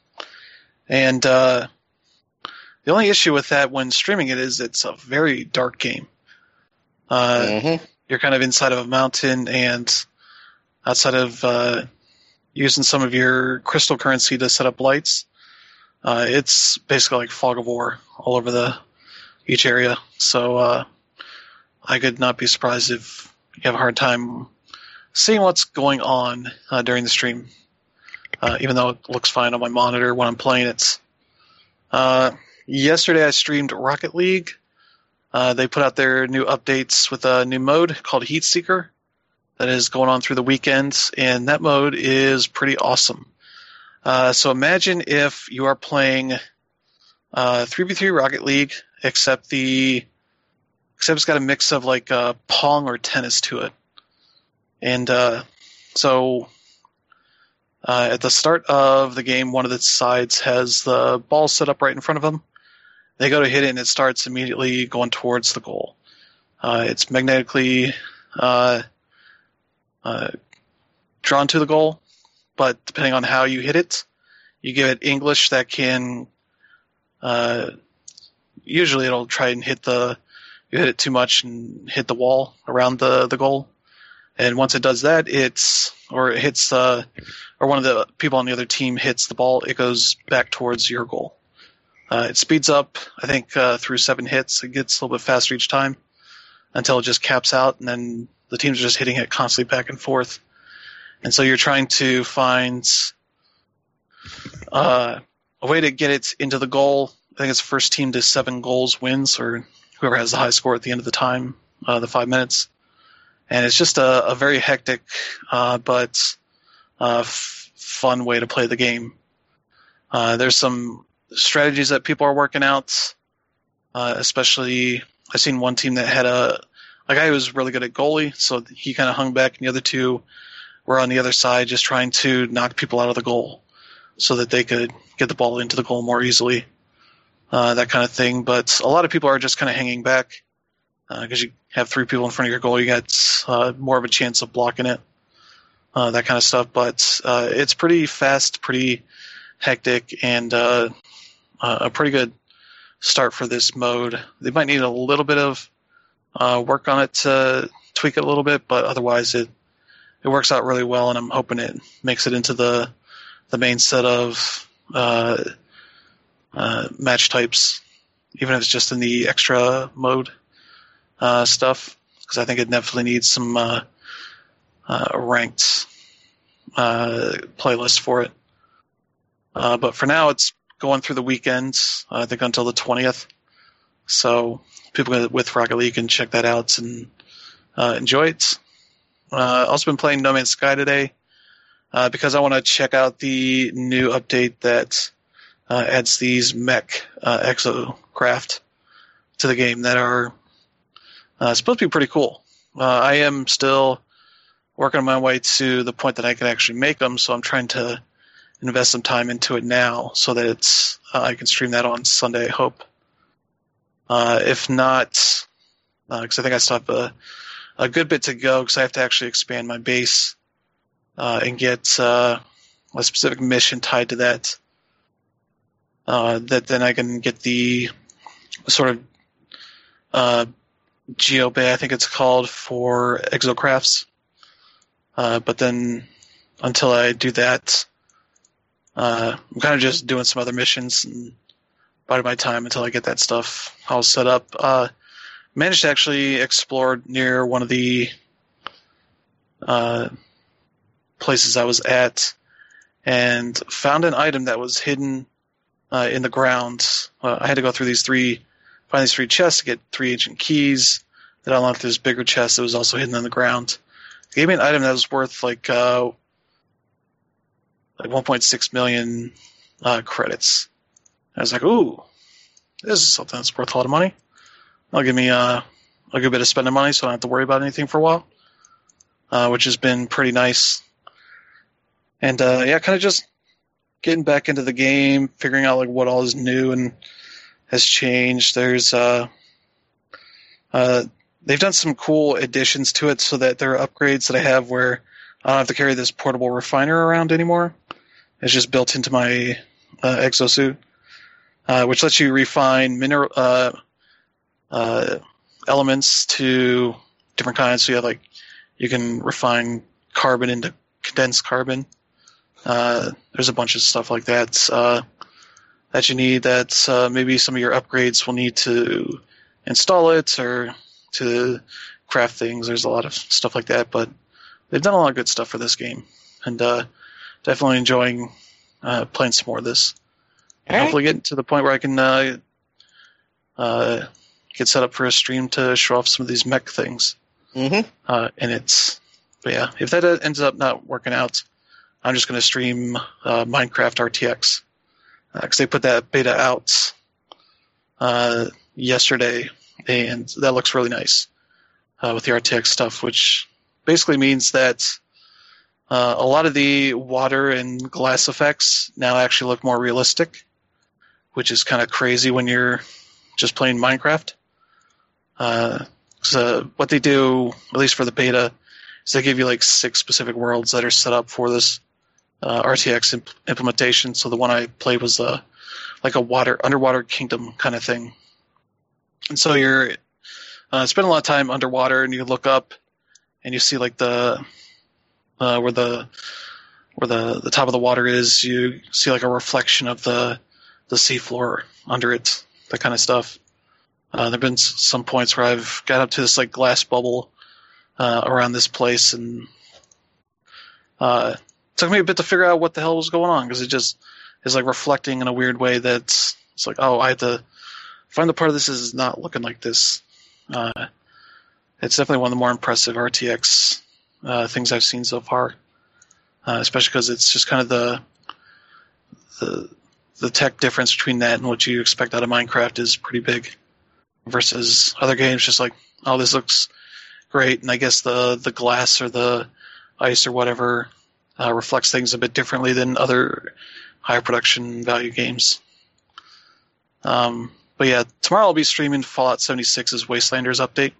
And uh, the only issue with that when streaming it is it's a very dark game. Uh, mm-hmm. You're kind of inside of a mountain, and outside of uh, using some of your crystal currency to set up lights, uh, it's basically like Fog of War all over the each area. So uh, I could not be surprised if you have a hard time seeing what's going on uh, during the stream. Uh, even though it looks fine on my monitor when I'm playing it. Uh, yesterday I streamed Rocket League. Uh, they put out their new updates with a new mode called Heat Seeker that is going on through the weekend, and that mode is pretty awesome. Uh, so imagine if you are playing uh, three v three Rocket League, except the except it's got a mix of like uh, Pong or tennis to it. And uh, so... Uh, at the start of the game, one of the sides has the ball set up right in front of them. They go to hit it, and it starts immediately going towards the goal. Uh, it's magnetically uh, uh, drawn to the goal, but depending on how you hit it, you give it English that can... Uh, usually it'll try and hit the you hit it too much and hit the wall around the, the goal. And once it does that, it's or it hits uh, or one of the people on the other team hits the ball, it goes back towards your goal. Uh, it speeds up, I think, uh, through seven hits. It gets a little bit faster each time until it just caps out, and then the teams are just hitting it constantly back and forth. And so you're trying to find uh, a way to get it into the goal. I think it's first team to seven goals wins, or whoever has the high score at the end of the time, uh, the five minutes. And it's just a, a very hectic uh, but uh, f- fun way to play the game. Uh, there's some strategies that people are working out, uh, especially I've seen one team that had a, a guy who was really good at goalie, so he kind of hung back, and the other two were on the other side just trying to knock people out of the goal so that they could get the ball into the goal more easily, uh, that kind of thing. But a lot of people are just kind of hanging back because uh, you have three people in front of your goal. You got uh, more of a chance of blocking it, uh, that kind of stuff. But uh, it's pretty fast, pretty hectic, and uh, uh, a pretty good start for this mode. They might need a little bit of uh, work on it to tweak it a little bit, but otherwise it it works out really well, and I'm hoping it makes it into the the main set of uh, uh, match types, even if it's just in the extra mode uh, stuff, because I think it definitely needs some uh, uh, ranked uh, playlist for it. Uh, but for now, it's going through the weekends, uh, I think until the twentieth. So people with Rocket League can check that out and uh, enjoy it. Uh, also been playing No Man's Sky today uh, because I want to check out the new update that uh, adds these mech uh, exocraft to the game that are uh, supposed to be pretty cool. Uh, I am still working on my way to the point that I can actually make them, so I'm trying to invest some time into it now so that it's uh, I can stream that on Sunday, I hope. Uh, if not, because uh, I think I still have a, a good bit to go because I have to actually expand my base uh, and get uh, a specific mission tied to that. Uh, that then I can get the sort of uh, Geobay, I think it's called, for exocrafts. Uh, but then until I do that, uh, I'm kind of just doing some other missions and biding my time until I get that stuff all set up. Uh, managed to actually explore near one of the uh, places I was at and found an item that was hidden uh, in the ground. Uh, I had to go through these three, find these three chests to get three ancient keys that unlocked this bigger chest that was also hidden in the ground. It gave me an item that was worth like uh, like one point six million uh, credits. I was like, ooh, this is something that's worth a lot of money. That'll give me uh, a good bit of spending money so I don't have to worry about anything for a while, uh, which has been pretty nice. And uh, yeah, kind of just getting back into the game, figuring out like what all is new and has changed. There's uh, uh, they've done some cool additions to it so that there are upgrades that I have where I don't have to carry this portable refiner around anymore. It's just built into my uh, exosuit, uh, which lets you refine mineral uh, uh, elements to different kinds. So you have like you can refine carbon into condensed carbon. Uh, there's a bunch of stuff like that uh, that you need. That uh, maybe some of your upgrades will need to install it or to craft things. There's a lot of stuff like that, but they've done a lot of good stuff for this game, and uh, definitely enjoying uh, playing some more of this. All right. Hopefully get to the point where I can uh, uh, get set up for a stream to show off some of these mech things. Mm-hmm. Uh, and it's, but yeah, if that ends up not working out, I'm just going to stream uh, Minecraft R T X because uh, they put that beta out uh, yesterday, and that looks really nice uh, with the R T X stuff, which basically means that uh, a lot of the water and glass effects now actually look more realistic, which is kind of crazy when you're just playing Minecraft. Uh, so what they do, at least for the beta, is they give you like six specific worlds that are set up for this uh, R T X imp- implementation. So the one I played was uh, like a water underwater kingdom kind of thing. And so you're uh, spend a lot of time underwater, and you look up, and you see like the uh, where the where the, the top of the water is. You see like a reflection of the the seafloor under it, that kind of stuff. Uh, there've been s- some points where I've got up to this like glass bubble uh, around this place, and uh, it took me a bit to figure out what the hell was going on, because it just is like reflecting in a weird way that's it's like, oh, I have to find the part of this is not looking like this. Uh, it's definitely one of the more impressive R T X uh, things I've seen so far, uh, especially because it's just kind of the the the tech difference between that and what you expect out of Minecraft is pretty big, versus other games just like, oh, this looks great, and I guess the the glass or the ice or whatever uh, reflects things a bit differently than other high production value games. Um, but yeah, tomorrow I'll be streaming Fallout seventy-six's Wastelanders update.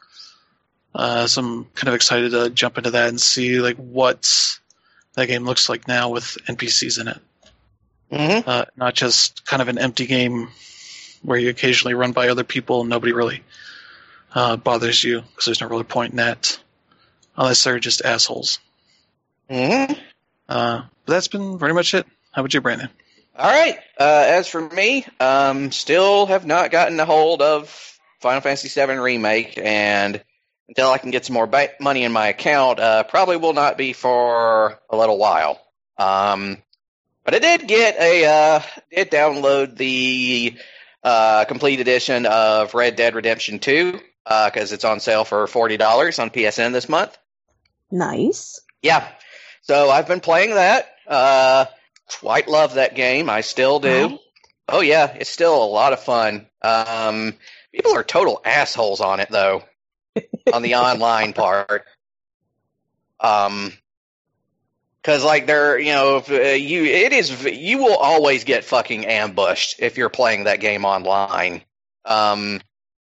Uh, so I'm kind of excited to jump into that and see like what that game looks like now with N P Cs in it. Mm-hmm. Uh, not just kind of an empty game where you occasionally run by other people and nobody really uh, bothers you, because there's no really point in that, unless they're just assholes. Mm-hmm. Uh, but that's been pretty much it. How about you, Brandon? All right. Uh, as for me, um, still have not gotten a hold of Final Fantasy seven Remake, and until I can get some more ba- money in my account, uh, probably will not be for a little while. Um, but I did get a uh, did download the uh, complete edition of Red Dead Redemption two because uh, it's on sale for forty dollars on P S N this month. Nice. Yeah. So I've been playing that. Uh, quite love that game. I still do. Hi. Oh, yeah. It's still a lot of fun. Um, people are total assholes on it, though, on the online part. Um, because, like, they're, you know, if, uh, you, it is, you will always get fucking ambushed if you're playing that game online. Um,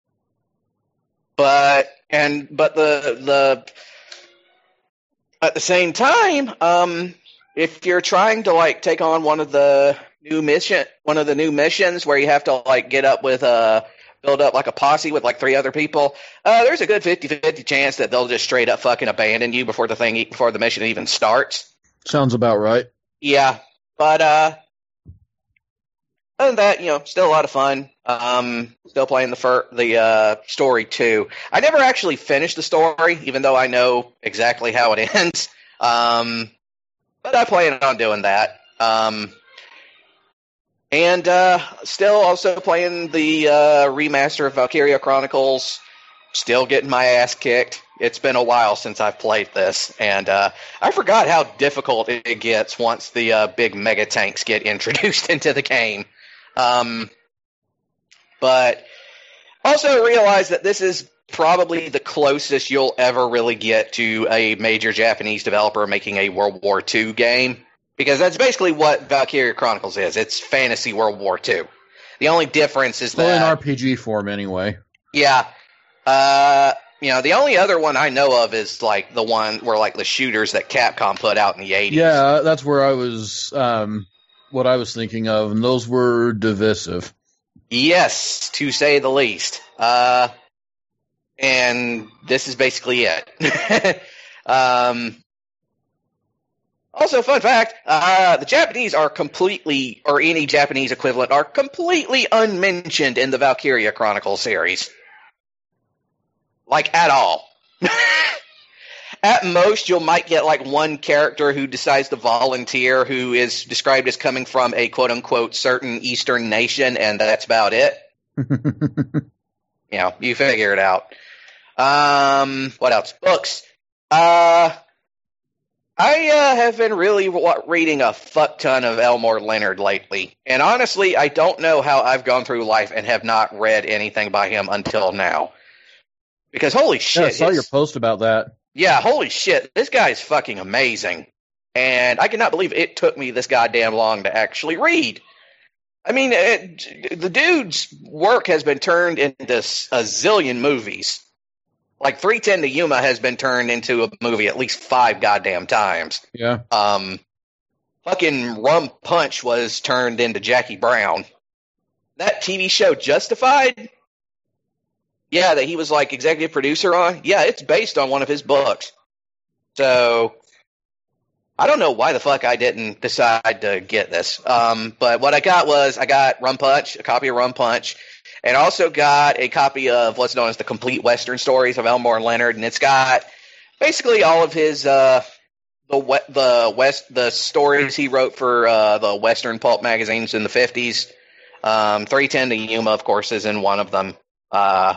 but, and, but the, the, at the same time, um, if you're trying to like take on one of the new mission, one of the new missions where you have to like get up with a build up like a posse with like three other people, uh, there's a good fifty-fifty chance that they'll just straight up fucking abandon you before the thing before the mission even starts. Sounds about right. Yeah, but uh, other than that, you know, still a lot of fun. Um, still playing the fir- the uh, story too. I never actually finished the story, even though I know exactly how it ends. Um, but I plan on doing that. Um, and uh, still also playing the uh, remaster of Valkyria Chronicles. Still getting my ass kicked. It's been a while since I've played this, and uh, I forgot how difficult it gets once the uh, big mega tanks get introduced into the game. Um, but also realize that this is probably the closest you'll ever really get to a major Japanese developer making a World War Two game, because that's basically what Valkyria Chronicles is. It's fantasy World War Two. The only difference is well, that in R P G form, anyway. Yeah. Uh, you know, the only other one I know of is like the one where like the shooters that Capcom put out in the eighties. Yeah, that's where I was. Um, what I was thinking of, and those were divisive. Yes, to say the least. Uh, and this is basically it. um, also, fun fact, uh, the Japanese are completely, or any Japanese equivalent, are completely unmentioned in the Valkyria Chronicles series. Like, at all. At most, you might get like one character who decides to volunteer who is described as coming from a quote-unquote certain Eastern nation, and that's about it. You know, you figure it out. Um, what else? Books. Uh, I uh, have been really w- reading a fuck ton of Elmore Leonard lately, and honestly, I don't know how I've gone through life and have not read anything by him until now. Because holy shit. Yeah, I saw his- your post about that. Yeah, holy shit, this guy is fucking amazing. And I cannot believe it took me this goddamn long to actually read. I mean, it, the dude's work has been turned into a zillion movies. Like, three ten to Yuma has been turned into a movie at least five goddamn times. Yeah. Um, fucking Rum Punch was turned into Jackie Brown. That T V show Justified? Yeah, that he was like executive producer on. Yeah, it's based on one of his books. So I don't know why the fuck I didn't decide to get this. Um, but what I got was I got Rum Punch, a copy of Rum Punch, and also got a copy of what's known as the Complete Western Stories of Elmore Leonard, and it's got basically all of his uh, the the west the stories he wrote for uh, the Western pulp magazines in the fifties. Um, three ten to Yuma, of course, is in one of them. Uh,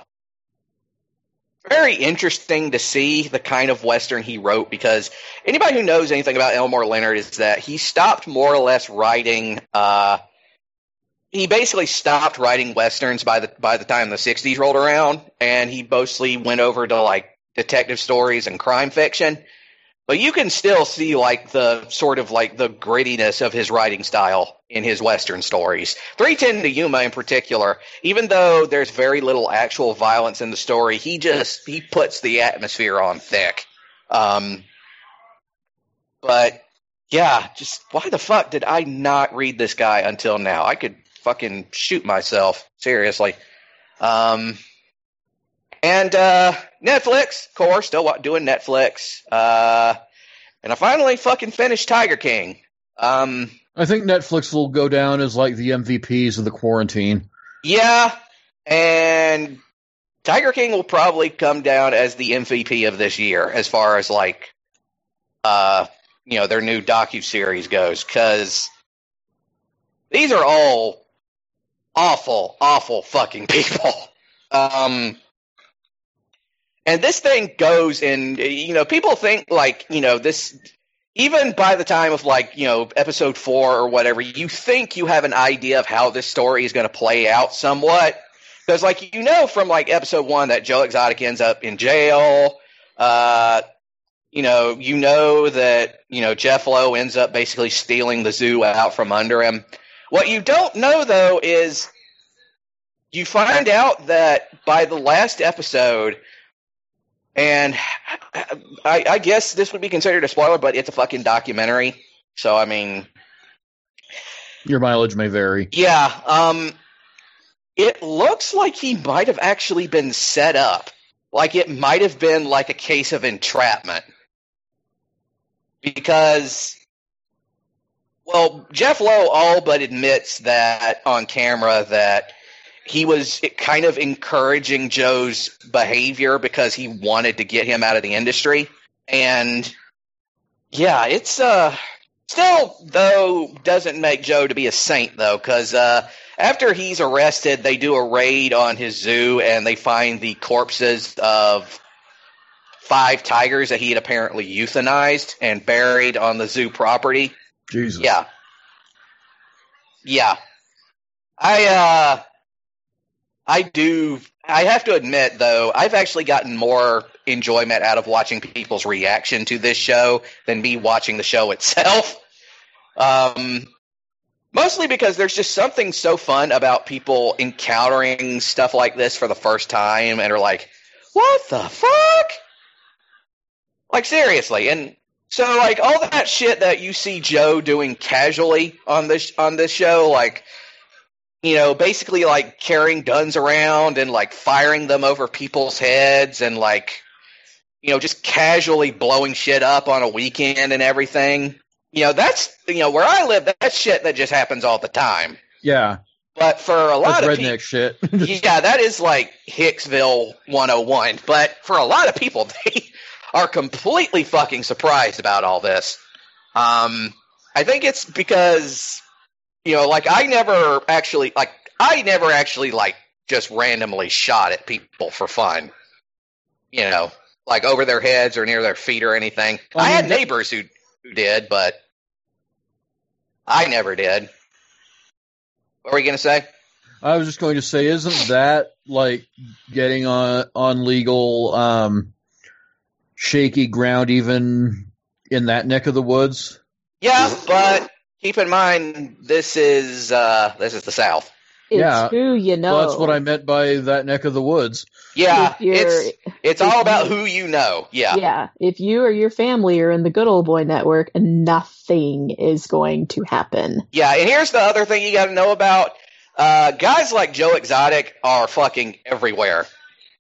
very interesting to see the kind of Western he wrote, because anybody who knows anything about Elmore Leonard is that he stopped more or less writing. Uh, he basically stopped writing Westerns by the by the time the sixties rolled around, and he mostly went over to like detective stories and crime fiction. But you can still see like the sort of like the grittiness of his writing style in his Western stories. three ten to Yuma in particular, even though there's very little actual violence in the story, he just he puts the atmosphere on thick. Um, but yeah, just why the fuck did I not read this guy until now? I could fucking shoot myself, seriously. Um, and uh, Netflix, of course, still doing Netflix. Uh, and I finally fucking finished Tiger King. Um, I think Netflix will go down as like the M V Ps of the quarantine. Yeah, and Tiger King will probably come down as the M V P of this year as far as like, uh, you know, their new docuseries goes, because these are all awful, awful fucking people. Um, and this thing goes in, you know, people think like, you know, this, even by the time of like, you know, episode four or whatever, you think you have an idea of how this story is going to play out somewhat. Because like, you know, from like episode one that Joe Exotic ends up in jail. Uh, you know, you know that, you know, Jeff Lowe ends up basically stealing the zoo out from under him. What you don't know, though, is you find out that by the last episode, and I, I guess this would be considered a spoiler, but it's a fucking documentary. So, I mean, your mileage may vary. Yeah. Um, it looks like he might have actually been set up. Like it might have been like a case of entrapment. Because, well, Jeff Lowe all but admits that on camera that he was kind of encouraging Joe's behavior because he wanted to get him out of the industry. And yeah, it's uh still, though, doesn't make Joe to be a saint, though, because uh, after he's arrested, they do a raid on his zoo and they find the corpses of five tigers that he had apparently euthanized and buried on the zoo property. Jesus. Yeah. Yeah. I, uh, I do, I have to admit, though, I've actually gotten more enjoyment out of watching people's reaction to this show than me watching the show itself. Um, mostly because there's just something so fun about people encountering stuff like this for the first time and are like, what the fuck? Like, seriously. And so, like, all that shit that you see Joe doing casually on this, on this show, like, you know, basically, like, carrying guns around and, like, firing them over people's heads and, like, you know, just casually blowing shit up on a weekend and everything. You know, that's, you know, where I live, that's shit that just happens all the time. Yeah. But for a lot that's of redneck people, shit. yeah, that is like Hicksville one oh one. But for a lot of people, they are completely fucking surprised about all this. Um, I think it's because, you know, like I never actually, like, I never actually, like, just randomly shot at people for fun. You know, like over their heads or near their feet or anything. Well, I I mean, had neighbors who, who did, but I never did. What were you going to say? I was just going to say, isn't that like getting on on legal um, shaky ground even in that neck of the woods? Yeah, but keep in mind this is uh, this is the South. It's Yeah. who you know. Well, that's what I meant by that neck of the woods. Yeah, If you're- it's it's if all about you- who you know. Yeah. Yeah, if you or your family are in the Good Old Boy Network, nothing is going to happen. Yeah, and here's the other thing you got to know about. Uh, guys like Joe Exotic are fucking everywhere.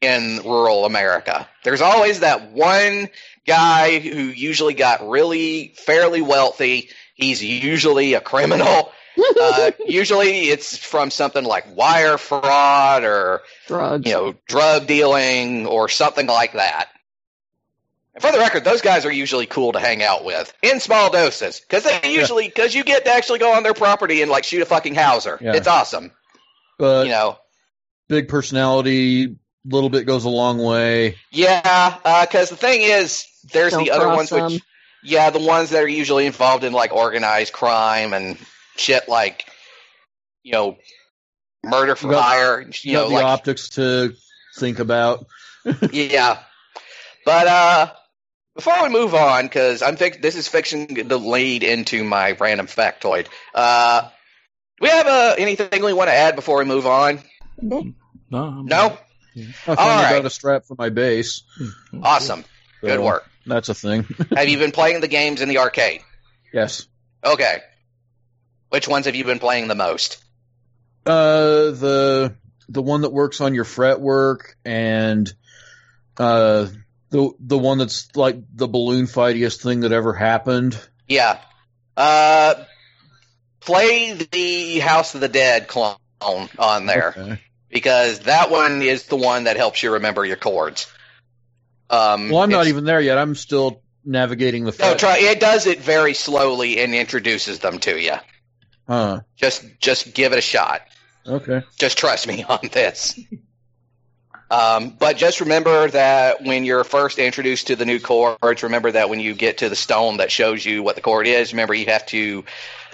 in rural America. There's always that one guy who usually got really fairly wealthy. He's usually a criminal. uh, usually it's from something like wire fraud or Drugs. you know, drug dealing or something like that. And for the record, those guys are usually cool to hang out with in small doses because they usually because you get to actually go on their property and like shoot a fucking Hauser. Yeah. It's awesome. But You know, big personality, little bit goes a long way. yeah. Because the thing is, there's Don't the other cross ones them. which, yeah, the ones that are usually involved in like organized crime and shit like, you know, murder for You got- hire. You You know, got the like optics to think about. yeah. But uh, before we move on, because I'm fic- this is fiction the lead into my random factoid. Uh, do we have uh, anything we want to add before we move on? No, I'm- No? I All finally right. got a strap for my base. Awesome. Good So, work. That's a thing. Have you been playing the games in the arcade? Yes. Okay. Which ones have you been playing the most? Uh, the the one that works on your fretwork and uh the the one that's like the balloon fightiest thing that ever happened. Yeah. Uh, play the House of the Dead clone on there. Okay. Because that one is the one that helps you remember your chords. Um, Well, I'm not it's- even there yet. I'm still navigating the No, fret. try. It does it very slowly and introduces them to you. Huh. Just, just give it a shot. Okay. Just trust me on this. Um, but just remember that when you're first introduced to the new chords, remember that when you get to the stone that shows you what the chord is, remember you have to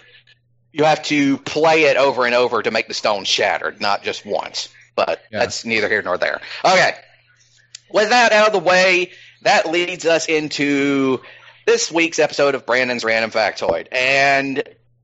you have to play it over and over to make the stone shattered, not just once. But Yeah. that's neither here nor there. Okay. With that out of the way, that leads us into this week's episode of Brandon's Random Factoid. And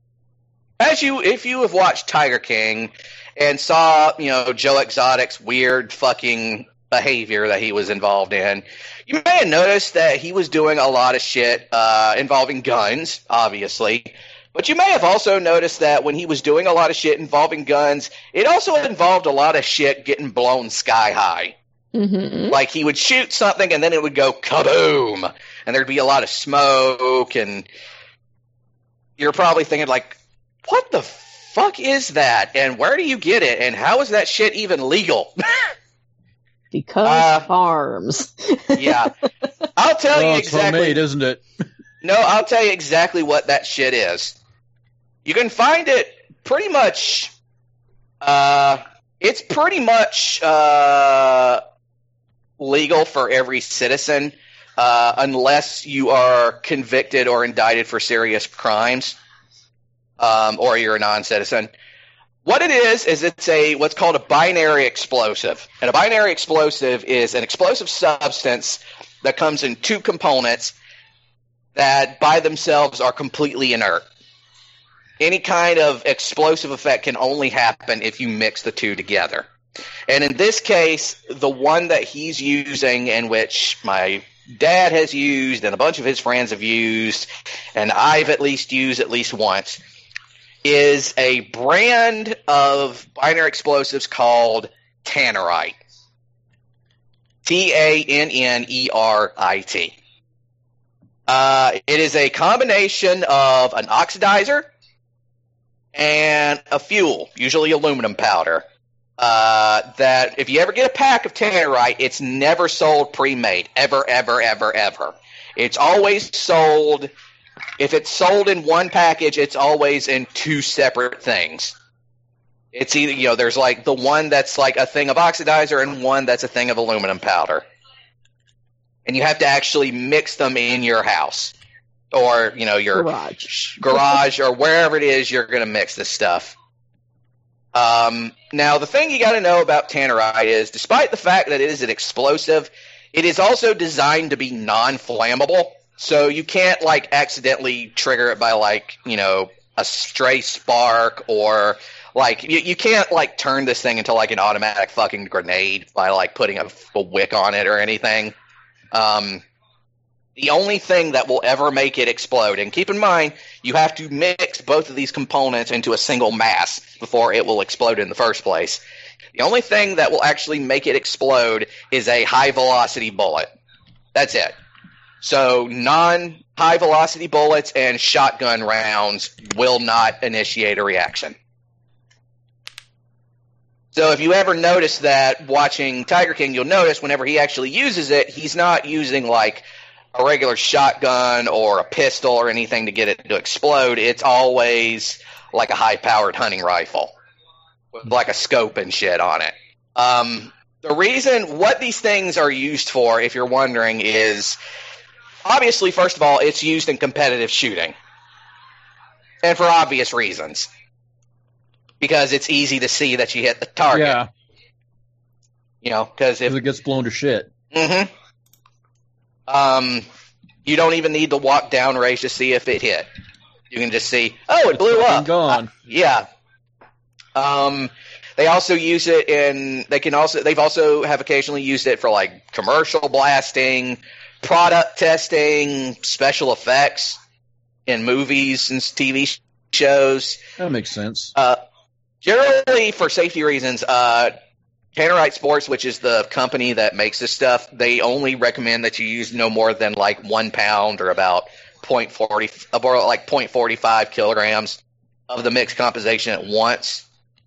as you, if you have watched Tiger King and saw, you know, Joe Exotic's weird fucking behavior that he was involved in, you may have noticed that he was doing a lot of shit uh, involving guns, obviously. But you may have also noticed that when he was doing a lot of shit involving guns, it also involved a lot of shit getting blown sky high. Mm-hmm. Like he would shoot something and then it would go kaboom, and there'd be a lot of smoke, and you're probably thinking like, what the fuck is that? And where do you get it? And how is that shit even legal? Because Uh, farms. Yeah. I'll tell Well, you it's exactly. homemade, isn't it? No, I'll tell you exactly what that shit is. You can find it pretty much. Uh, it's pretty much uh, legal for every citizen, uh, unless you are convicted or indicted for serious crimes, um, or you're a non-citizen. What it is is it's a what's called a binary explosive, and a binary explosive is an explosive substance that comes in two components that by themselves are completely inert. Any kind of explosive effect can only happen if you mix the two together. And in this case, the one that he's using, and which my dad has used and a bunch of his friends have used, and I've at least used at least once, is a brand of binary explosives called Tannerite. T A N N E R I T. Uh, it is a combination of an oxidizer and a fuel, usually aluminum powder, uh, that if you ever get a pack of Tannerite, it's never sold pre-made, ever, ever, ever, ever. It's always sold, if it's sold in one package, it's always in two separate things. It's either, you know, there's like the one that's like a thing of oxidizer and one that's a thing of aluminum powder. And you have to actually mix them in your house or, you know, your Garage. garage or wherever it is you're going to mix this stuff. Um, now, the thing you got to know about Tannerite is, despite the fact that it is an explosive, it is also designed to be non-flammable. So you can't, like, accidentally trigger it by, like, you know, a stray spark or, like, you, you can't, like, turn this thing into, like, an automatic fucking grenade by, like, putting a, a wick on it or anything. Um, the only thing that will ever make it explode, and keep in mind, you have to mix both of these components into a single mass before it will explode in the first place, The only thing that will actually make it explode is a high-velocity bullet. That's it. So non-high-velocity bullets and shotgun rounds will not initiate a reaction. So if you ever notice that watching Tiger King, you'll notice whenever he actually uses it, he's not using like a regular shotgun or a pistol or anything to get it to explode. It's always like a high-powered hunting rifle with like a scope and shit on it. Um, the reason what these things are used for, if you're wondering, is obviously, first of all, it's used in competitive shooting. And for obvious reasons. Because it's easy to see that you hit the target. Yeah. You know, because if it gets blown to shit. Mm-hmm. Um, you don't even need to walk down range to see if it hit. You can just see, oh, it It's blew fucking up. Gone. Uh, yeah. Um, they also use it in. They can also. They've also have occasionally used it for like commercial blasting, product testing, special effects in movies and T V shows. That makes sense. Uh, generally, for safety reasons, uh, Tannerite Sports, which is the company that makes this stuff, they only recommend that you use no more than like one pound or about point forty, or like point forty five kilograms of the mixed composition at once.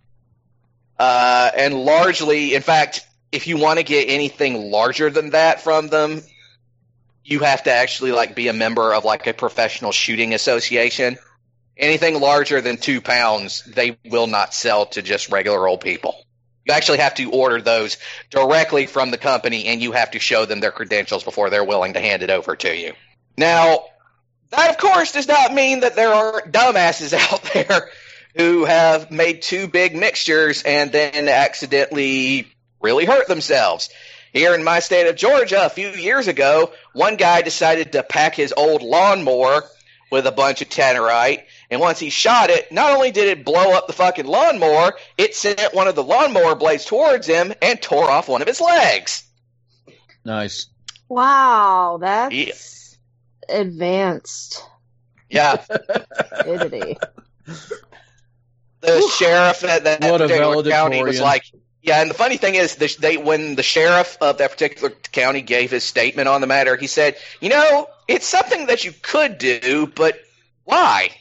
Uh, and largely, in fact, if you want to get anything larger than that from them, you have to actually like be a member of like a professional shooting association. Anything larger than two pounds, they will not sell to just regular old people. You actually have to order those directly from the company, and you have to show them their credentials before they're willing to hand it over to you. Now, that, of course, does not mean that there aren't dumbasses out there who have made two big mixtures and then accidentally really hurt themselves. Here in my state of Georgia, a few years ago, one guy decided to pack his old lawnmower with a bunch of Tannerite, and once he shot it, not only did it blow up the fucking lawnmower, it sent one of the lawnmower blades towards him and tore off one of his legs. Nice. Wow, that's Yeah. advanced. Yeah. Stupidity. The sheriff at that What a particular county was valedictorian. like, yeah, and the funny thing is, the, they, when the sheriff of that particular county gave his statement on the matter, he said, you know, it's something that you could do, but why?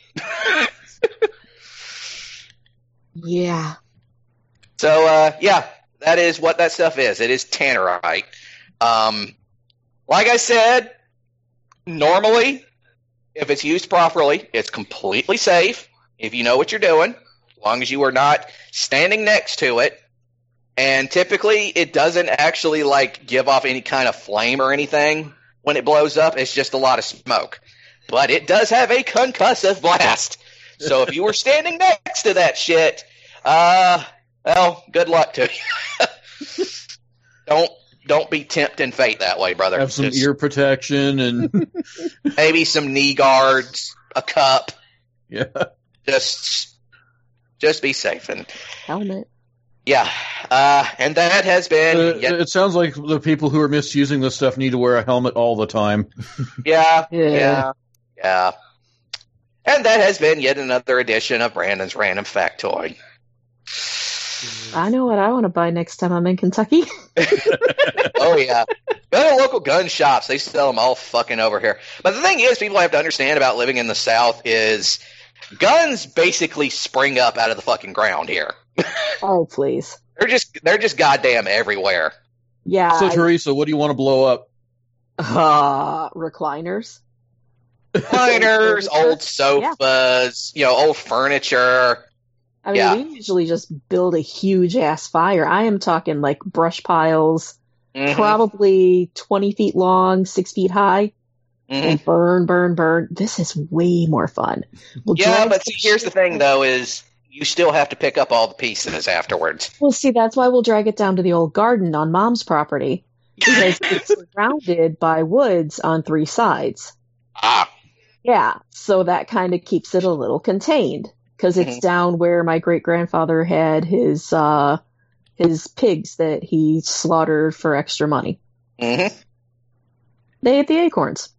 Yeah. So, uh, yeah, that is what that stuff is. It is Tannerite. Um, like I said, normally, if it's used properly, it's completely safe if you know what you're doing, as long as you are not standing next to it. And typically, it doesn't actually, like, give off any kind of flame or anything when it blows up. It's just a lot of smoke. But it does have a concussive blast. So if you were standing next to that shit, uh, well, good luck to you. don't don't be tempting fate that way, brother. Have some Just ear protection and maybe some knee guards, a cup. yeah. Just just be safe. And Helmet. yeah, uh, and that has been Uh, yet, It sounds like the people who are misusing this stuff need to wear a helmet all the time. yeah, Yeah. yeah, yeah. And that has been yet another edition of Brandon's Random Factoid. I know what I want to buy next time I'm in Kentucky. Oh, yeah. Go to local gun shops. They sell them all fucking over here. But the thing is, people have to understand about living in the South is guns basically spring up out of the fucking ground here. Oh, please. They're just they're just goddamn everywhere. Yeah. So, I- Teresa, what do you want to blow up? uh, recliners. Liners, old sofas, you know, old furniture. I mean, Yeah. we usually just build a huge ass fire. I am talking like brush piles, Mhm, probably twenty feet long, six feet high, mhm. and burn, burn, burn. This is way more fun. We'll Yeah, drag but some see, here's the shit thing, down- though, is you still have to pick up all the pieces afterwards. Well, see, that's why we'll drag it down to the old garden on Mom's property because it's surrounded by woods on three sides. Ah, Yeah, so that kind of keeps it a little contained because it's Mhm. down where my great grandfather had his uh his pigs that he slaughtered for extra money. mm-hmm. They ate the acorns.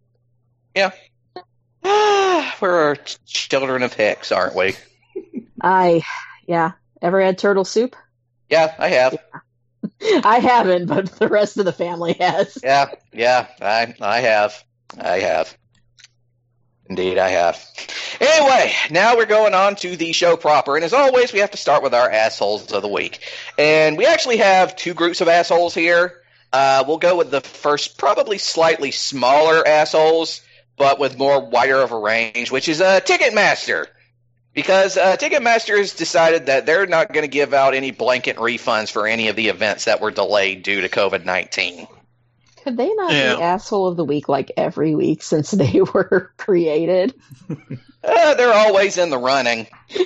We're ch- children of Hicks, aren't we? I, yeah. Ever had turtle soup? Yeah, I have. I haven't, but the rest of the family has. Yeah, yeah, I I have. I have. Indeed, I have. Anyway, now we're going on to the show proper, and as always, we have to start with our assholes of the week. And we actually have two groups of assholes here. Uh, we'll go with the first, probably slightly smaller assholes, but with more wider of a range, which is uh, Ticketmaster. Because uh, Ticketmaster has decided that they're not going to give out any blanket refunds for any of the events that were delayed due to COVID nineteen. Could they not Yeah. be asshole of the week like every week since they were created? Uh, they're always in the running.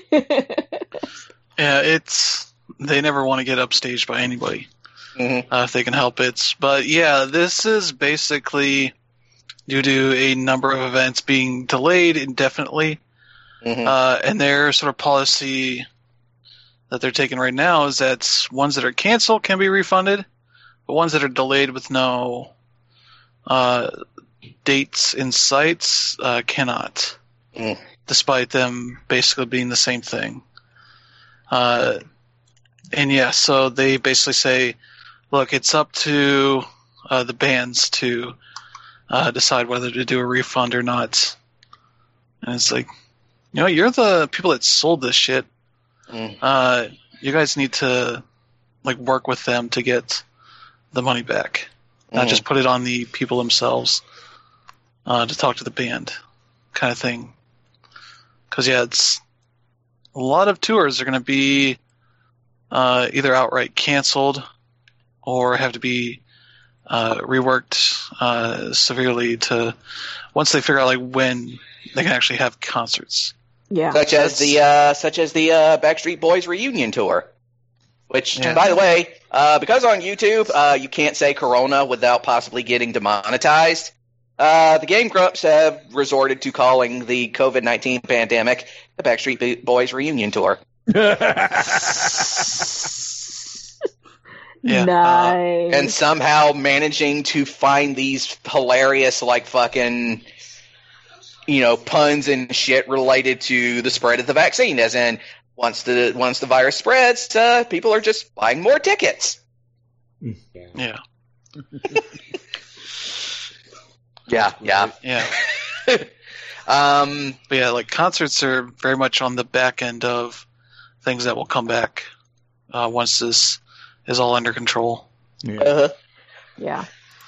Yeah, it's they never want to get upstaged by anybody Mm-hmm. uh, if they can help it. But yeah, this is basically due to a number of events being delayed indefinitely, Mm-hmm. uh, and their sort of policy that they're taking right now is that ones that are canceled can be refunded, but ones that are delayed with no uh, dates in sights uh, cannot, Mm. despite them basically being the same thing. Uh, and yeah, so they basically say, look, it's up to uh, the bands to uh, decide whether to do a refund or not. And it's like, you know, you're the people that sold this shit. Mm. Uh, you guys need to like work with them to get the money back, not Mhm. just put it on the people themselves uh, to talk to the band, kind of thing. Because yeah, it's a lot of tours are going to be uh, either outright canceled or have to be uh, reworked uh, severely to once they figure out like when they can actually have concerts. Yeah. Such as the uh, such as the uh, Backstreet Boys reunion tour, which, Yeah. by the way, uh, because on YouTube uh, you can't say Corona without possibly getting demonetized. Uh, the Game Grumps have resorted to calling the COVID nineteen pandemic the Backstreet Boys reunion tour. Yeah, Nice. And somehow managing to find these hilarious, like, fucking, you know, puns and shit related to the spread of the vaccine. As in, once the once the virus spreads, uh, people are just buying more tickets. yeah, Yeah, yeah. yeah. um, But yeah, like concerts are very much on the back end of things that will come back uh, once this is all under control. Yeah. uh, yeah.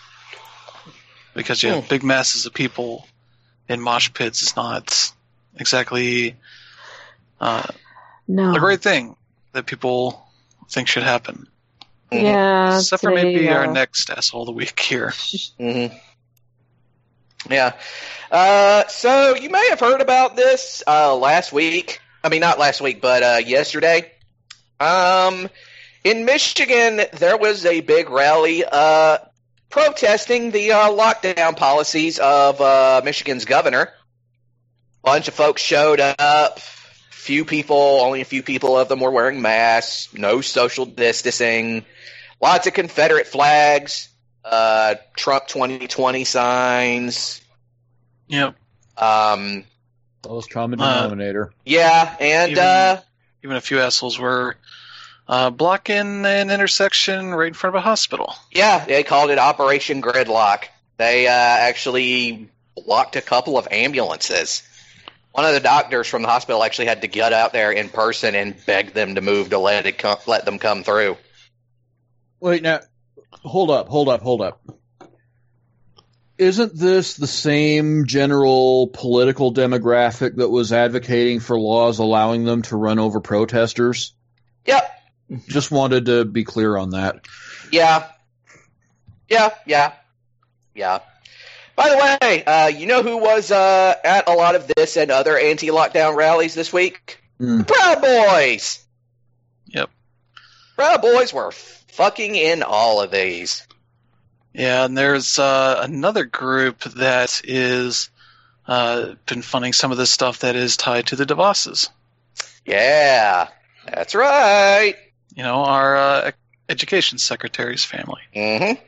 Because yeah, Hmm. big masses of people in mosh pits is not exactly uh, No. a great thing that people think should happen. Yeah. Except for today, maybe our uh, next asshole of the week here. mhm. Yeah. Uh, so you may have heard about this uh, last week. I mean, not last week, but uh, yesterday. Um, in Michigan, there was a big rally uh, protesting the uh, lockdown policies of uh, Michigan's governor. A bunch of folks showed up. Few people, only a few people of them were wearing masks. No social distancing. Lots of Confederate flags. Uh, Trump twenty twenty signs. Yep. Um, Lowest common Uh, denominator. yeah, and Even- uh, Even a few assholes were uh, blocking an intersection right in front of a hospital. yeah, they called it Operation Gridlock. They uh, actually blocked a couple of ambulances. One of the doctors from the hospital actually had to get out there in person and beg them to move to let it come, let them come through. Wait, now, hold up, hold up, hold up. Isn't this the same general political demographic that was advocating for laws allowing them to run over protesters? Yep. Just wanted to be clear on that. Yeah. Yeah, yeah, yeah. By the way, uh, you know who was uh, at a lot of this and other anti-lockdown rallies this week? Mm. The Proud Boys! Yep. Proud Boys were fucking in all of these. Yeah, and there's uh, another group that is uh, been funding some of this stuff that is tied to the DeVosses. Yeah, that's right. You know, our uh, education secretary's family. Mm-hmm.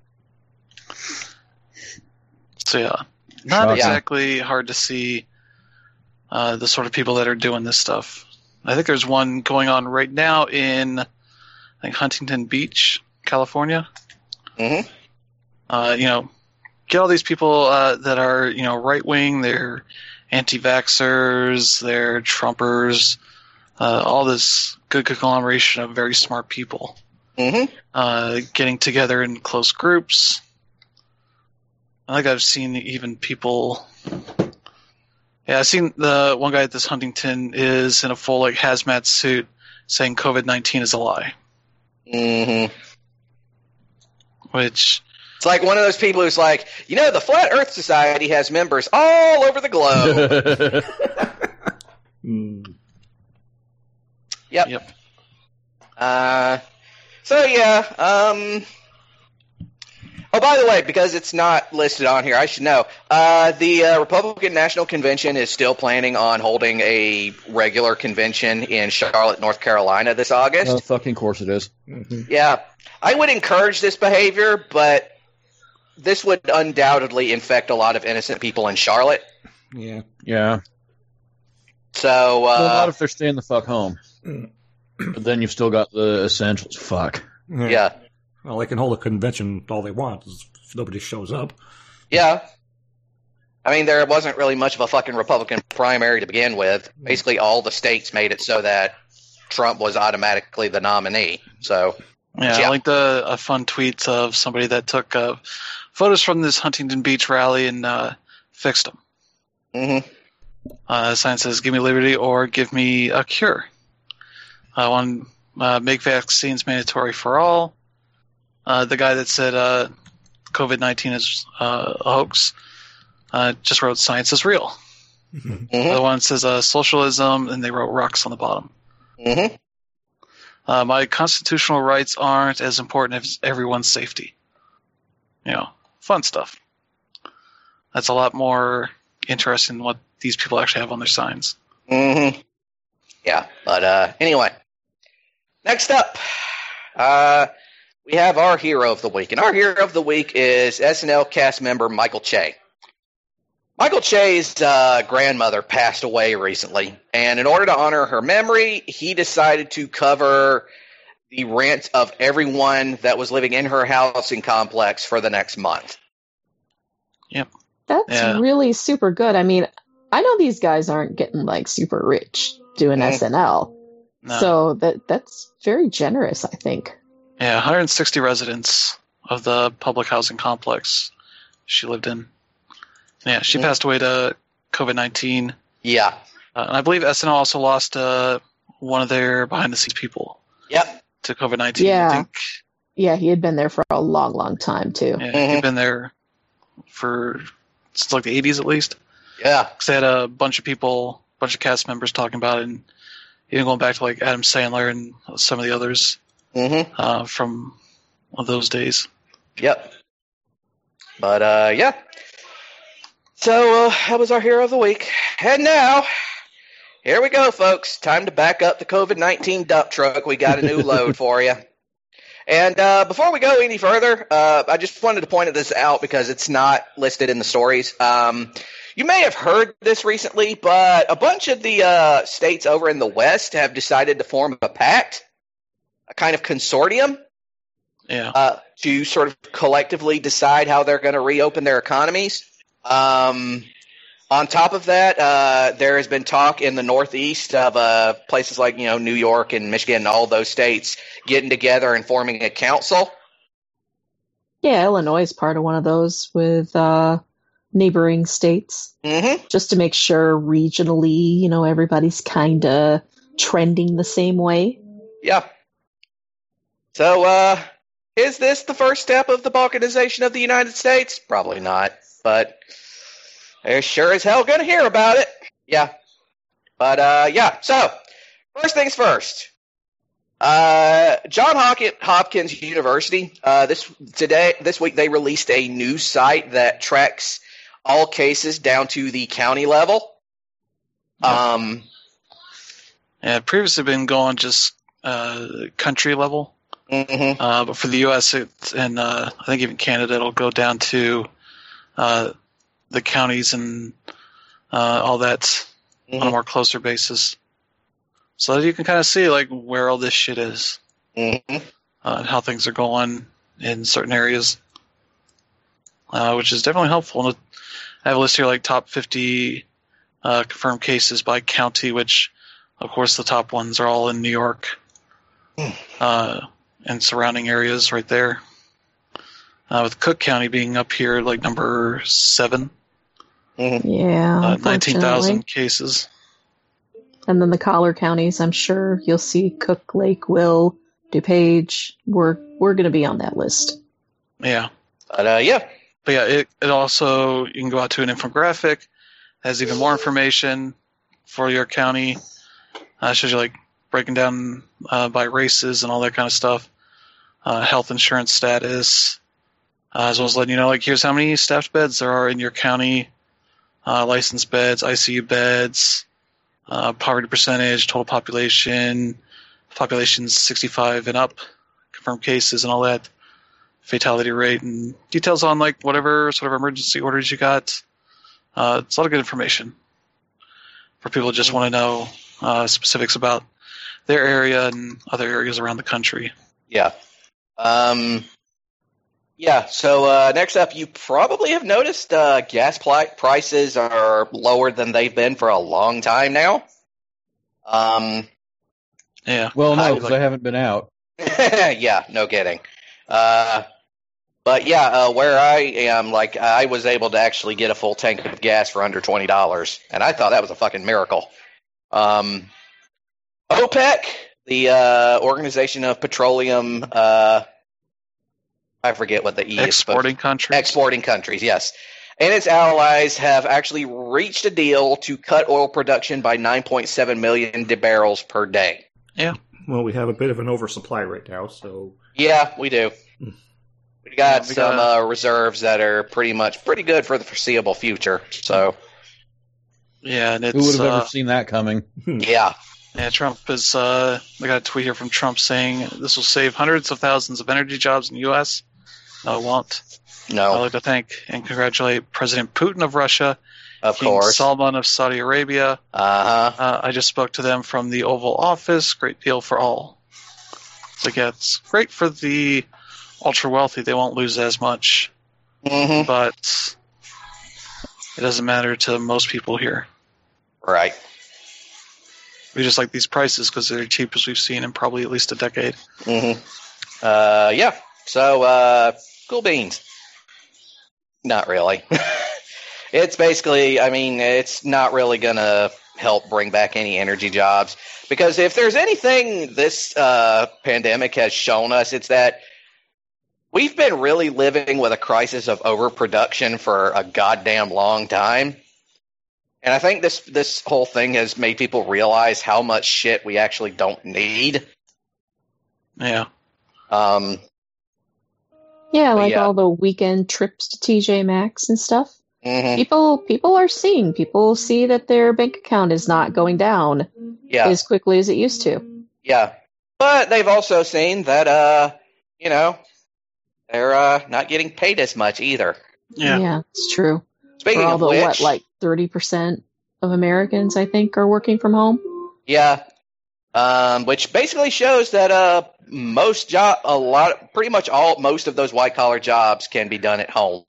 So yeah, not Shocking. exactly hard to see uh, the sort of people that are doing this stuff. I think there's one going on right now in, I think Huntington Beach, California. Mm-hmm. Uh, you know, get all these people uh, that are, you know, right wing, they're anti-vaxxers, they're Trumpers, uh, all this good conglomeration of very smart people Mm-hmm. uh, getting together in close groups. I think I've seen even people. Yeah, I've seen the one guy at this Huntington is in a full like hazmat suit saying COVID nineteen is a lie. Mm-hmm. Which It's like one of those people who's like, you know, the Flat Earth Society has members all over the globe. Mm. Yep. Yep. Uh, so yeah. Um. Oh, by the way, because it's not listed on here, I should know. Uh, the uh, Republican National Convention is still planning on holding a regular convention in Charlotte, North Carolina this August. Oh, fucking course it is. Mm-hmm. Yeah, I would encourage this behavior, but this would undoubtedly infect a lot of innocent people in Charlotte. Yeah. Yeah. So, uh, Well, not if they're staying the fuck home. But then you've still got the essentials. Fuck. yeah, Well, they can hold a convention all they want if nobody shows up. yeah. I mean, there wasn't really much of a fucking Republican primary to begin with. Basically, all the states made it so that Trump was automatically the nominee. So, yeah, Yeah. I linked a, a fun tweet of somebody that took uh, photos from this Huntington Beach rally and uh, fixed them. mhm. Uh, the sign says, "Give me liberty or give me a cure." I want uh, make vaccines mandatory for all. Uh, the guy that said uh, COVID nineteen is uh, a hoax uh, just wrote "Science is real." Mhm. The other one says uh, "socialism," and they wrote "rocks" on the bottom. Mhm. Uh, my constitutional rights aren't as important as everyone's safety. You know, fun stuff. That's a lot more interesting than what these people actually have on their signs. Mhm. Yeah, but uh, anyway, next up, uh, we have our hero of the week, and our hero of the week is S N L cast member Michael Che. Michael Che's uh, grandmother passed away recently, and in order to honor her memory, he decided to cover the rent of everyone that was living in her housing complex for the next month. That's Yeah. really super good. I mean, I know these guys aren't getting like super rich doing Mhm. S N L. No. So that that's very generous, I think. Yeah, one hundred sixty residents of the public housing complex she lived in. Yeah, she Yeah. passed away to COVID nineteen. Yeah. Uh, and I believe S N L also lost uh, one of their behind-the-scenes people Yep. to COVID nineteen. Yeah. I think Yeah, he had been there for a long, long time too. yeah, Mhm. he'd been there for since like the eighties at least. Yeah. Because they had a bunch of people, a bunch of cast members talking about it, and even going back to like Adam Sandler and some of the others Mm-hmm. uh, from those days. Yep. But, uh, yeah. So, uh, that was our hero of the week. And now, here we go, folks. Time to back up the COVID nineteen dump truck. We got a new load for you. And uh, before we go any further, uh, I just wanted to point this out because it's not listed in the stories. Um, you may have heard this recently, but a bunch of the uh, states over in the West have decided to form a pact, a kind of consortium, Yeah. uh, to sort of collectively decide how they're going to reopen their economies. Um, on top of that, uh, there has been talk in the Northeast of uh, places like, you know, New York and Michigan and all those states getting together and forming a council. Yeah, Illinois is part of one of those with uh, neighboring states, Mm-hmm. just to make sure regionally, you know, everybody's kind of trending the same way. Yeah. So, uh, is this the first step of the balkanization of the United States? Probably not, but they're sure as hell going to hear about it. Yeah. But, uh, yeah. So, first things first. Uh, John Hopkins, Hopkins University, uh, this today, this week they released a new site that tracks all cases down to the county level. Um, Yeah, previously been going just uh, country level, mhm. uh, but for the U S it's, and uh, I think even Canada, it'll go down to uh, the counties and uh, all that on a Mhm. more closer basis, so that you can kind of see like where all this shit is. Mm-hmm. Uh, how things are going in certain areas, uh, which is definitely helpful. I have a list here like top fifty uh, confirmed cases by county, which, of course, the top ones are all in New York uh, and surrounding areas right there. Uh, with Cook County being up here like number seven. Mm-hmm. Yeah, Uh, nineteen thousand unfortunately. cases. And then the collar counties, I'm sure you'll see Cook, Lake, Will, DuPage. We're we're going to be on that list. Yeah. But uh, yeah. But yeah, it, it also, you can go out to an infographic, has even more information for your county. Uh, shows you like breaking down uh, by races and all that kind of stuff. Uh, health insurance status, uh, as well as letting you know, like, here's how many staffed beds there are in your county, uh, licensed beds, I C U beds, uh, poverty percentage, total population, population sixty-five and up, confirmed cases and all that, fatality rate, and details on like whatever sort of emergency orders you got. Uh, it's a lot of good information for people who just want to know uh, specifics about their area and other areas around the country. Yeah. Um, yeah, so uh, next up, you probably have noticed uh, gas pli- prices are lower than they've been for a long time now. Um, Yeah. Well, no, I- because I haven't been out. yeah, no kidding. Uh, but yeah, uh, where I am, like, I was able to actually get a full tank of gas for under twenty dollars, and I thought that was a fucking miracle. Um, OPEC, the uh, Organization of Petroleum, uh, I forget what the E is. Exporting countries. Exporting countries, yes. And its allies have actually reached a deal to cut oil production by nine point seven million barrels per day. Well, we have a bit of an oversupply right now, so Yeah, we do. We got Yeah, we some got- uh, reserves that are pretty much pretty good for the foreseeable future. So, Yeah, and it's Who would have uh, ever seen that coming? yeah. yeah, Trump is. Uh, I got a tweet here from Trump saying this will save hundreds of thousands of energy jobs in the U S. No, it won't. I'd No, like to thank and congratulate President Putin of Russia, of King course. Salman of Saudi Arabia. Uh-huh. Uh, I just spoke to them from the Oval Office. Great deal for all. So yeah, it's great for the ultra wealthy. They won't lose as much, hmm but it doesn't matter to most people here. Right. We just like these prices because they're the cheapest we've seen in probably at least a decade. hmm Uh, yeah. So, uh, cool beans. Not really. It's basically, I mean, it's not really going to help bring back any energy jobs. Because if there's anything this uh, pandemic has shown us, it's that we've been really living with a crisis of overproduction for a goddamn long time. And I think this this whole thing has made people realize how much shit we actually don't need. Yeah. Um, Yeah, like yeah. all the weekend trips to T J Maxx and stuff. mhm, People people are seeing. People see that their bank account is not going down yeah. as quickly as it used to. Yeah, but they've also seen that, uh, you know, they're uh, not getting paid as much either. Yeah. it's true. Speaking For all of the which, what, like thirty percent of Americans, I think, are working from home. yeah, um, which basically shows that uh, most job, a lot, pretty much all, most of those white collar jobs can be done at home.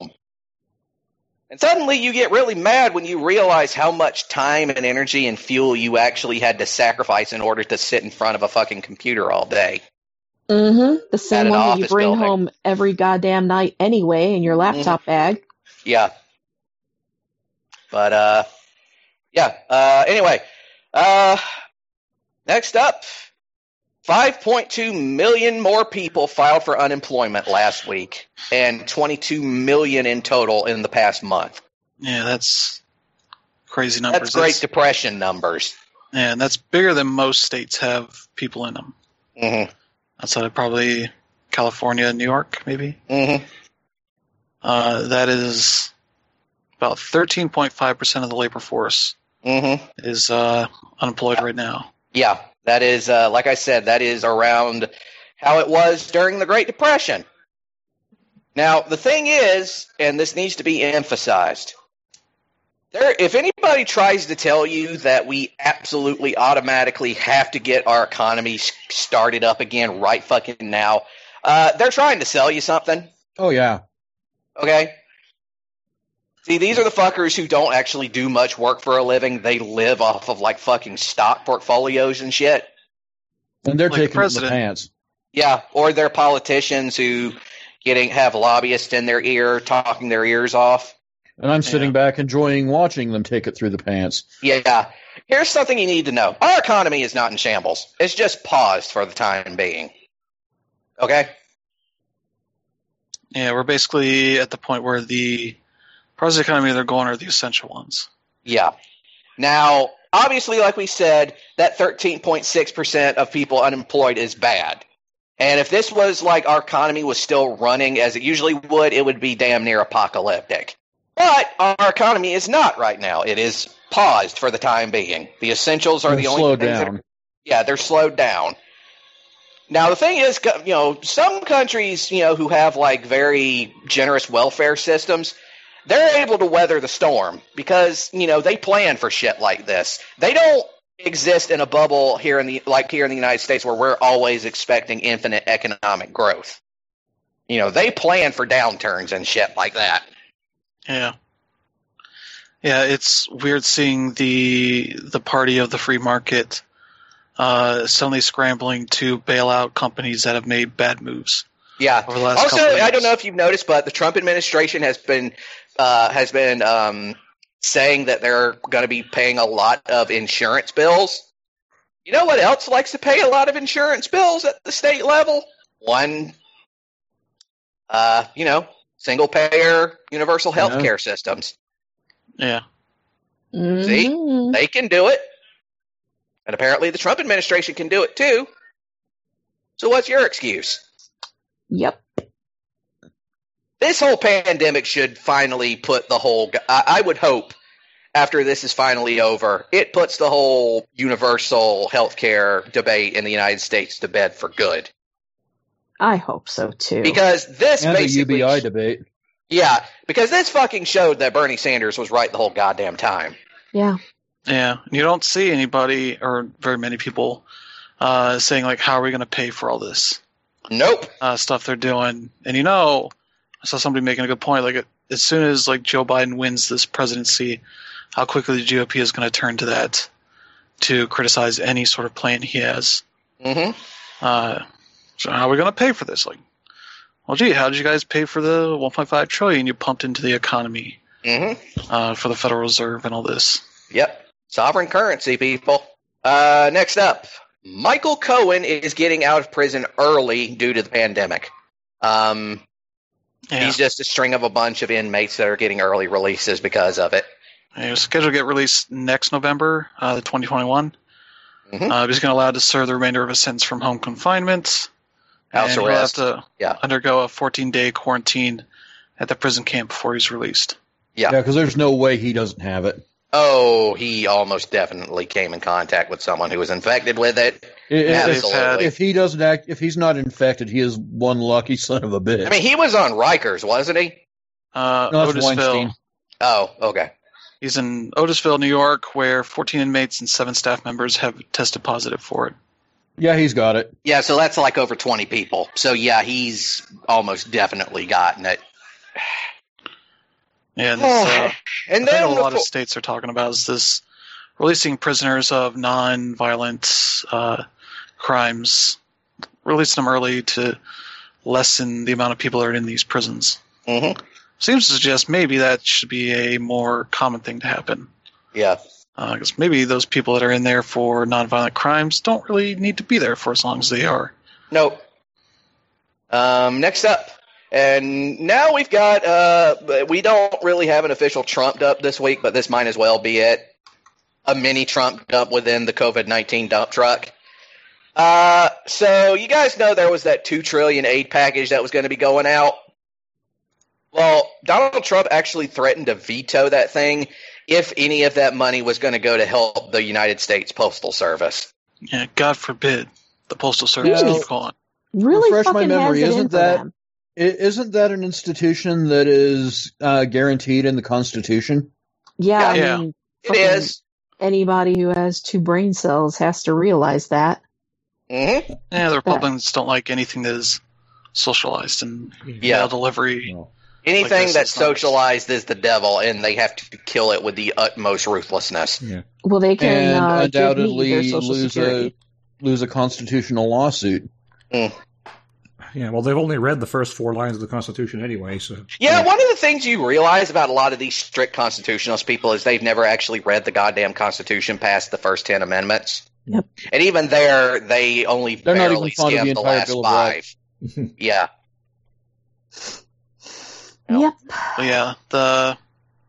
And suddenly you get really mad when you realize how much time and energy and fuel you actually had to sacrifice in order to sit in front of a fucking computer all day. Mm-hmm. The At same an one that you office bring building. home every goddamn night anyway in your laptop bag. Yeah. But, uh, yeah. Uh, anyway, uh, next up, five point two million more people filed for unemployment last week, and twenty-two million in total in the past month. Yeah, that's crazy numbers. That's Great Depression numbers. Yeah, and that's bigger than most states have people in them. Mm-hmm. Outside of probably California and New York, maybe. Mm-hmm. Uh, that is about thirteen point five percent of the labor force Mm-hmm. is uh, unemployed right now. Yeah, that is, uh, like I said, that is around how it was during the Great Depression. Now, the thing is, and this needs to be emphasized, There, if anybody tries to tell you that we absolutely automatically have to get our economy started up again right fucking now, uh, they're trying to sell you something. Oh, yeah. Okay? See, these are the fuckers who don't actually do much work for a living. They live off of, like, fucking stock portfolios and shit. And they're Like the taking it in the president. pants. Yeah, or they're politicians who getting have lobbyists in their ear, talking their ears off. And I'm sitting Yeah. back enjoying watching them take it through the pants. Yeah. Here's something you need to know. Our economy is not in shambles. It's just paused for the time being. Okay? Yeah, we're basically at the point where the parts of the economy that are going are the essential ones. Yeah. Now, obviously, like we said, that thirteen point six percent of people unemployed is bad. And if this was like our economy was still running as it usually would, it would be damn near apocalyptic. But our economy is not right now. It is paused for the time being. The essentials are They're the only slowed things that down. are, yeah, they're slowed down. Now, the thing is, you know, some countries, you know, who have like very generous welfare systems, they're able to weather the storm because, you know, they plan for shit like this. They don't exist in a bubble here in the like here in the United States where we're always expecting infinite economic growth. You know, they plan for downturns and shit like that. Yeah. Yeah, it's weird seeing the the party of the free market uh, suddenly scrambling to bail out companies that have made bad moves. Yeah. Over the last Also, couple of I don't years. know if you've noticed, but the Trump administration has been uh, has been um, saying that they're going to be paying a lot of insurance bills. You know what else likes to pay a lot of insurance bills at the state level? One, uh, you know, single payer universal health Yeah. care systems. Yeah. See? Mhm. They can do it. And apparently the Trump administration can do it too. So what's your excuse? Yep. This whole pandemic should finally put the whole. I, I would hope after this is finally over, it puts the whole universal healthcare debate in the United States to bed for good. I hope so too. Because this And the basically. U B I debate. Yeah, because this fucking showed that Bernie Sanders was right the whole goddamn time. yeah. Yeah. You don't see anybody or very many people uh, saying, like, how are we going to pay for all this Nope. uh, stuff they're doing? And, you know, I saw somebody making a good point. Like, as soon as, like, Joe Biden wins this presidency, how quickly the G O P is going to turn to that to criticize any sort of plan he has. Mm-hmm. Uh, so how are we going to pay for this? Like, well, gee, how did you guys pay for the one point five trillion dollars you pumped into the economy Mm-hmm. uh, for the Federal Reserve and all this? Yep. Sovereign currency, people. Uh, next up, Michael Cohen is getting out of prison early due to the pandemic. Um, Yeah. He's just a string of a bunch of inmates that are getting early releases because of it. He was scheduled to get released next November, uh, twenty twenty-one. Mhm. Uh, he's going to allow to serve the remainder of his sentence from home confinement. House and arrest. He'll have to Yeah. undergo a fourteen-day quarantine at the prison camp before he's released. Yeah. Yeah, because there's no way he doesn't have it. Oh, he almost definitely came in contact with someone who was infected with it. I- If, Absolutely. if he doesn't act, if he's not infected, he is one lucky son of a bitch. I mean, he was on Rikers, wasn't he? Uh, No, that's Otisville. Weinstein. Oh, okay. He's in Otisville, New York, where fourteen inmates and seven staff members have tested positive for it. Yeah, he's got it. Yeah, so that's like over twenty people. So, yeah, he's almost definitely gotten it. Yeah, this, uh, and I then think a lot of before- states are talking about is this releasing prisoners of non-violent uh, crimes, releasing them early to lessen the amount of people that are in these prisons. Mhm. Seems to suggest maybe that should be a more common thing to happen. Yeah. Because maybe those people that are in there for non-violent crimes don't really need to be there for as long as they are. Nope. Um, next up, and now we've got, uh, we don't really have an official Trump dump this week, but this might as well be it. A mini Trump dump within the COVID nineteen dump truck. Uh, so you guys know there was that two trillion dollars aid package that was going to be going out. Well, Donald Trump actually threatened to veto that thing if any of that money was going to go to help the United States Postal Service. Yeah, God forbid the Postal Service Yeah. keep going. Really Refresh my fucking memory, has it in isn't for that- them. I- Isn't that an institution that is uh, guaranteed in the Constitution? Yeah, Yeah. I mean, It fucking is. anybody who has two brain cells has to realize that. Mm-hmm. Yeah, the Republicans don't like anything that is socialized and Yeah. mail delivery. Well, Anything this that's is not- socialized is the devil, and they have to kill it with the utmost ruthlessness. yeah. Well, they can And uh, give me their undoubtedly social lose security. a lose a constitutional lawsuit. Yeah, well, they've only read the first four lines of the Constitution anyway, so... Yeah, one of the things you realize about a lot of these strict constitutionalist people is they've never actually read the goddamn Constitution past the first ten amendments. Yep. And even there, they only They're not barely even fond of skimmed the the entire last Bill of five. Rights. Yeah. Yep. But yeah, the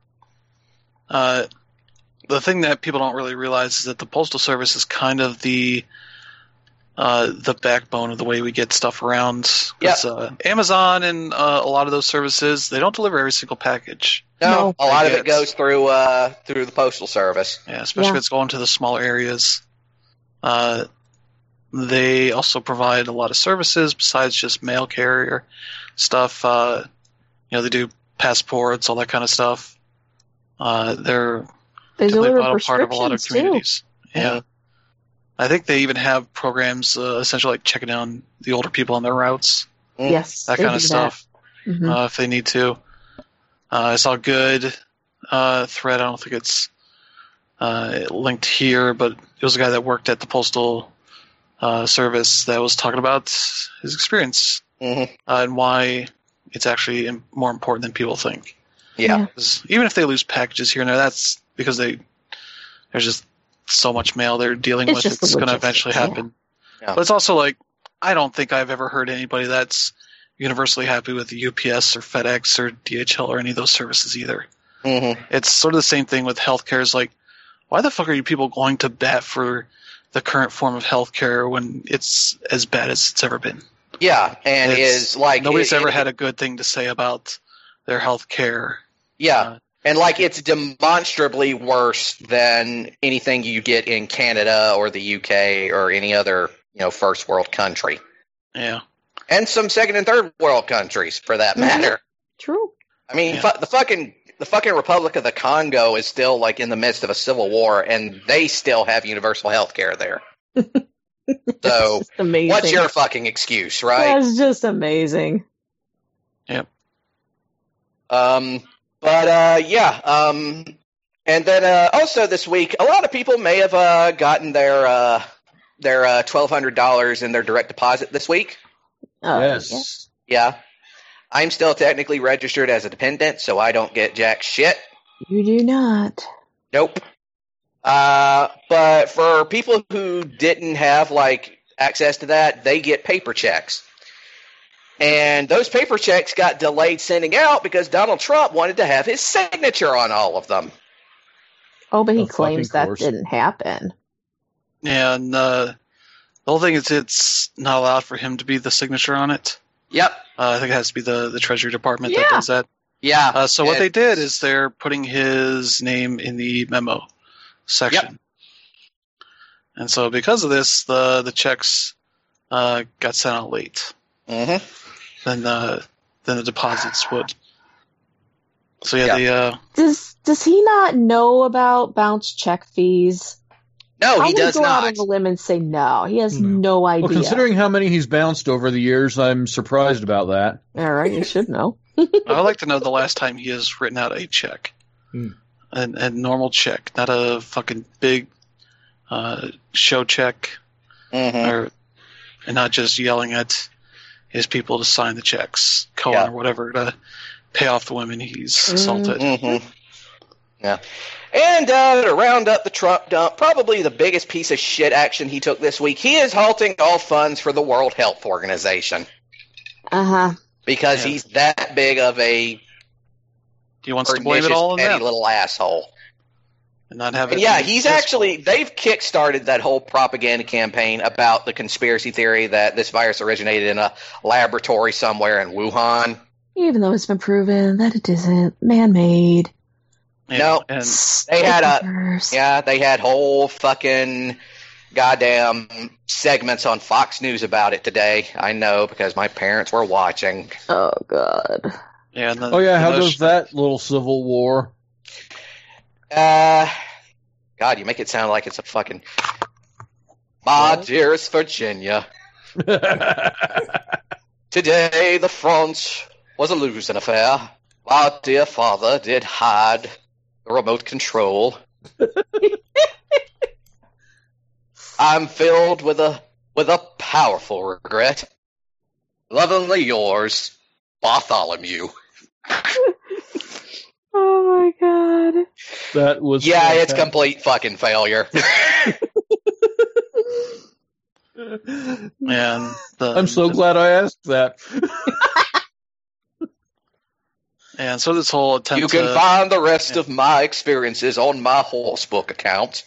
uh, the thing that people don't really realize is that the Postal Service is kind of the uh, the backbone of the way we get stuff around. 'Cause, uh, Amazon and uh, a lot of those services, they don't deliver every single package. No, No. a lot of They it get- goes through uh, through the postal service. Yeah, especially Yeah. if it's going to the smaller areas. Uh, they also provide a lot of services besides just mail carrier stuff. Uh, you know, they do passports, all that kind of stuff. Uh, they're They definitely a deliver vital part of a lot of prescriptions too. communities. Yeah. Mhm. I think they even have programs uh, essentially like checking down the older people on their routes, Mm. Yes, that they kind of do stuff, that. Mhm. uh, if they need to. Uh, I saw a good uh, thread. I don't think it's uh, linked here, but it was a guy that worked at the Postal uh, Service that was talking about his experience Mhm. uh, and why it's actually im- more important than people think. Yeah. Yeah. 'Cause even if they lose packages here and there, that's because they there's just so much mail they're dealing It's with. just the It's going to logistics, eventually yeah. happen. Yeah. But it's also like I don't think I've ever heard anybody that's universally happy with U P S or FedEx or D H L or any of those services either. Mhm. It's sort of the same thing with healthcare. Is like, why the fuck are you people going to bat for the current form of healthcare when it's as bad as it's ever been? Yeah, and It's- is like Nobody's it- ever it- had a good thing to say about their healthcare. Yeah, Uh, and like it's demonstrably worse than anything you get in Canada or the U K or any other you know first world country, yeah. and some second and third world countries for that Mhm. matter. True. I mean, Yeah. fu- the fucking the fucking Republic of the Congo is still like in the midst of a civil war, and they still have universal health care there. So, It's just amazing. what's your fucking excuse, right? That's just amazing. Um, but uh, yeah. Um, and then uh, also this week, a lot of people may have uh, gotten their uh, their uh, twelve hundred dollars in their direct deposit this week. Oh, yes. Yeah, I'm still technically registered as a dependent, so I don't get jack shit. yeah. You do not. Nope. Uh, but for people who didn't have like access to that, they get paper checks. And those paper checks got delayed sending out because Donald Trump wanted to have his signature on all of them. Oh, but he Of claims fucking that course. didn't happen. Yeah, and uh, the whole thing is it's not allowed for him to be the signature on it. Yep. Uh, I think it has to be the, the Treasury Department that Yeah. does that. Yeah. Uh, so what And- they did is they're putting his name in the memo section. And so because of this, the the checks uh, got sent out late. Mhm. Then the then the deposits would. So yeah, Yeah. the uh, Does Does he not know about bounce check fees? No, I he would does go out not. on a limb and say no. He has No. no idea. Well, considering how many he's bounced over the years, I'm surprised about that. All right, you should know. I would like to know the last time he has written out a check, Hmm. an, a normal check, not a fucking big uh, show check, Mhm. or and not just yelling at his people to sign the checks, Cohen Yeah. or whatever, to pay off the women he's assaulted. Mhm. Yeah. And uh, to round up the Trump dump, probably the biggest piece of shit action he took this week, he is halting all funds for the World Health Organization Uh huh. because Yeah. he's that big of a He wants to blame it pernicious, all on petty them little asshole. and not have it. And yeah, be he's his actually, fault. they've kickstarted that whole propaganda campaign about the conspiracy theory that this virus originated in a laboratory somewhere in Wuhan. Even though it's been proven that it isn't man-made. Yeah, No. and They had a- Stickers. Yeah, they had whole fucking goddamn segments on Fox News about it today. I know because my parents were watching. Oh god. yeah, and the, Oh yeah, the how notion- goes that little civil war? Uh, God, you make it sound like it's a fucking. My What? dearest Virginia, today the front was a losing affair. My dear father did hide the remote control. I'm filled with a with a powerful regret. Lovingly yours, Bartholomew. Oh my god. That was Yeah, fantastic. it's complete fucking failure. And the, I'm so glad I asked that. And so this whole attempt You can to, find the rest yeah. of my experiences on my Horsebook account.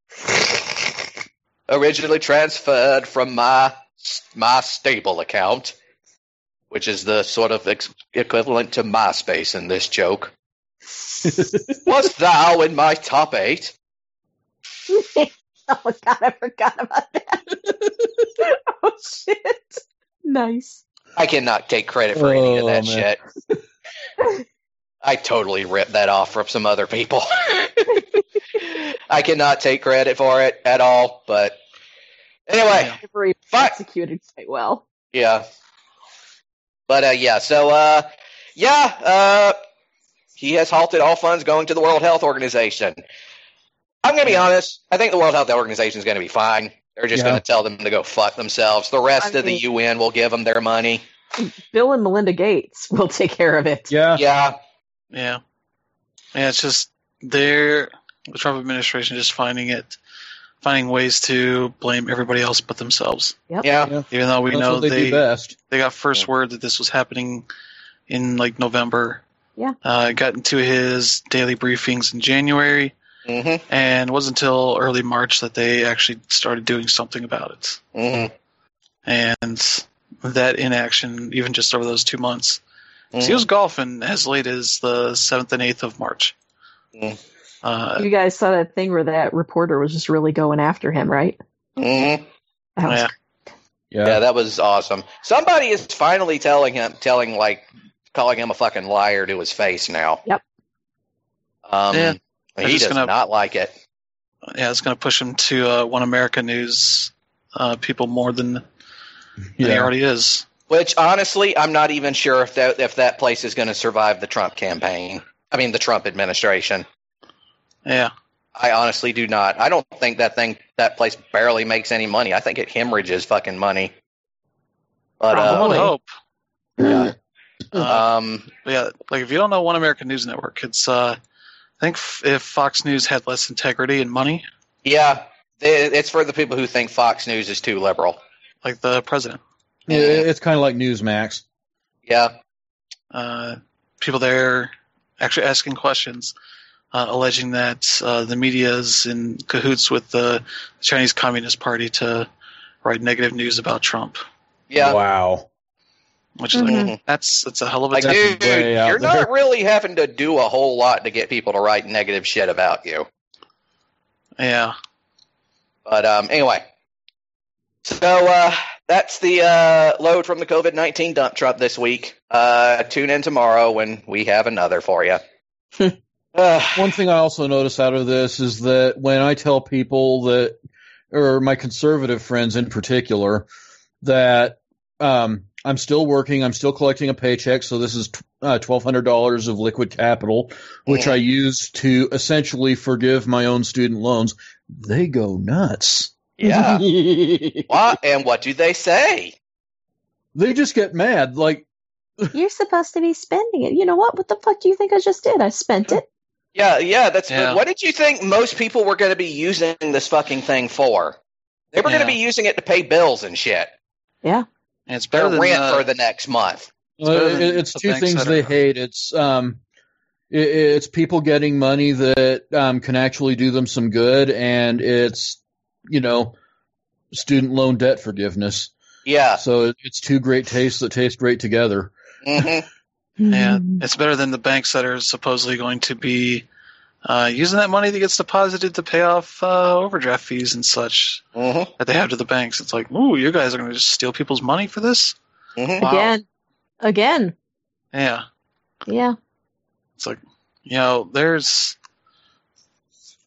Originally transferred from my my stable account, which is the sort of ex- equivalent to MySpace in this joke. Wast thou in my top eight? Oh god, I forgot about that. Oh shit. Nice. I cannot take credit for any of Oh, that man. shit. I totally ripped that off from some other people. I cannot take credit for it at all, but anyway, Very Fuck. executed quite well. yeah. But uh, yeah, so uh, yeah, uh, he has halted all funds going to the World Health Organization. I'm going to be honest. I think the World Health Organization is going to be fine. They're just Yeah. going to tell them to go fuck themselves. The rest I of the mean- U N will give them their money. Bill and Melinda Gates will take care of it. Yeah. Yeah. yeah, yeah, it's just they're the Trump administration just finding it, finding ways to blame everybody else but themselves. Yeah. Even though we That's know what they, they do best. they got first Yeah. word that this was happening in like November. Yeah. Uh, got into his daily briefings in January, Mm-hmm. and it wasn't until early March that they actually started doing something about it. Mm-hmm. And that inaction, even just over those two months, 'cause Mm-hmm. he was golfing as late as the seventh and eighth of March. Mm. Uh, You guys saw that thing where that reporter was just really going after him, right? Mm-hmm. That was Yeah. Yeah. Yeah, that was awesome. Somebody is finally telling him, telling like, calling him a fucking liar to his face now. Yep. Um, Yeah. They're he just does gonna- not like it. yeah, it's going to push him to uh, One America News uh, people more than, than he Yeah. already is. Which honestly, I'm not even sure if that if that place is going to survive the Trump campaign. I mean, the Trump administration. Yeah. I honestly do not. I don't think that thing that place barely makes any money. I think it hemorrhages fucking money. But I uh, would Probably. hope. yeah, Uh, um, But yeah, like if you don't know One America News Network, it's uh, I think f- if Fox News had less integrity and money, yeah, it- it's for the people who think Fox News is too liberal. like the president, Yeah, it's kind of like Newsmax. Yeah, uh, people there actually asking questions, uh, alleging that uh, the media is in cahoots with the Chinese Communist Party to write negative news about Trump, yeah. Wow. which is Mhm. like that's that's a hell of a Like, That's dude, way out you're there. not really having to do a whole lot to get people to write negative shit about you. yeah. But um, anyway, so uh, that's the uh, load from the COVID nineteen dump truck this week. Uh, tune in tomorrow when we have another for you. uh, One thing I also notice out of this is that when I tell people that, or my conservative friends in particular, that um, I'm still working, I'm still collecting a paycheck, so this is uh, twelve hundred dollars of liquid capital, which Mhm. I use to essentially forgive my own student loans, they go nuts. yeah. What and what do they say? They just get mad. Like, You're supposed to be spending it. You know what? What the fuck do you think I just did? I spent it. Yeah, yeah. That's Yeah. what did you think most people were going to be using this fucking thing for? They were going Yeah. to be using it to pay bills and shit. Yeah. And it's Their better than rent uh, for the next month. Uh, better than it- it's the two banks things that they are- hate. It's um, it, it's people getting money that um, can actually do them some good, and it's you know student loan debt forgiveness. Yeah. So it- it's two great tastes that taste great together. hmm Yeah, it's better than the banks that are supposedly going to be uh, using that money that gets deposited to pay off uh, overdraft fees and such hmm that they have to the banks. It's like, ooh, you guys are going to just steal people's money for this? hmm Wow. Again. Again. Yeah, Yeah. it's like, you know, there's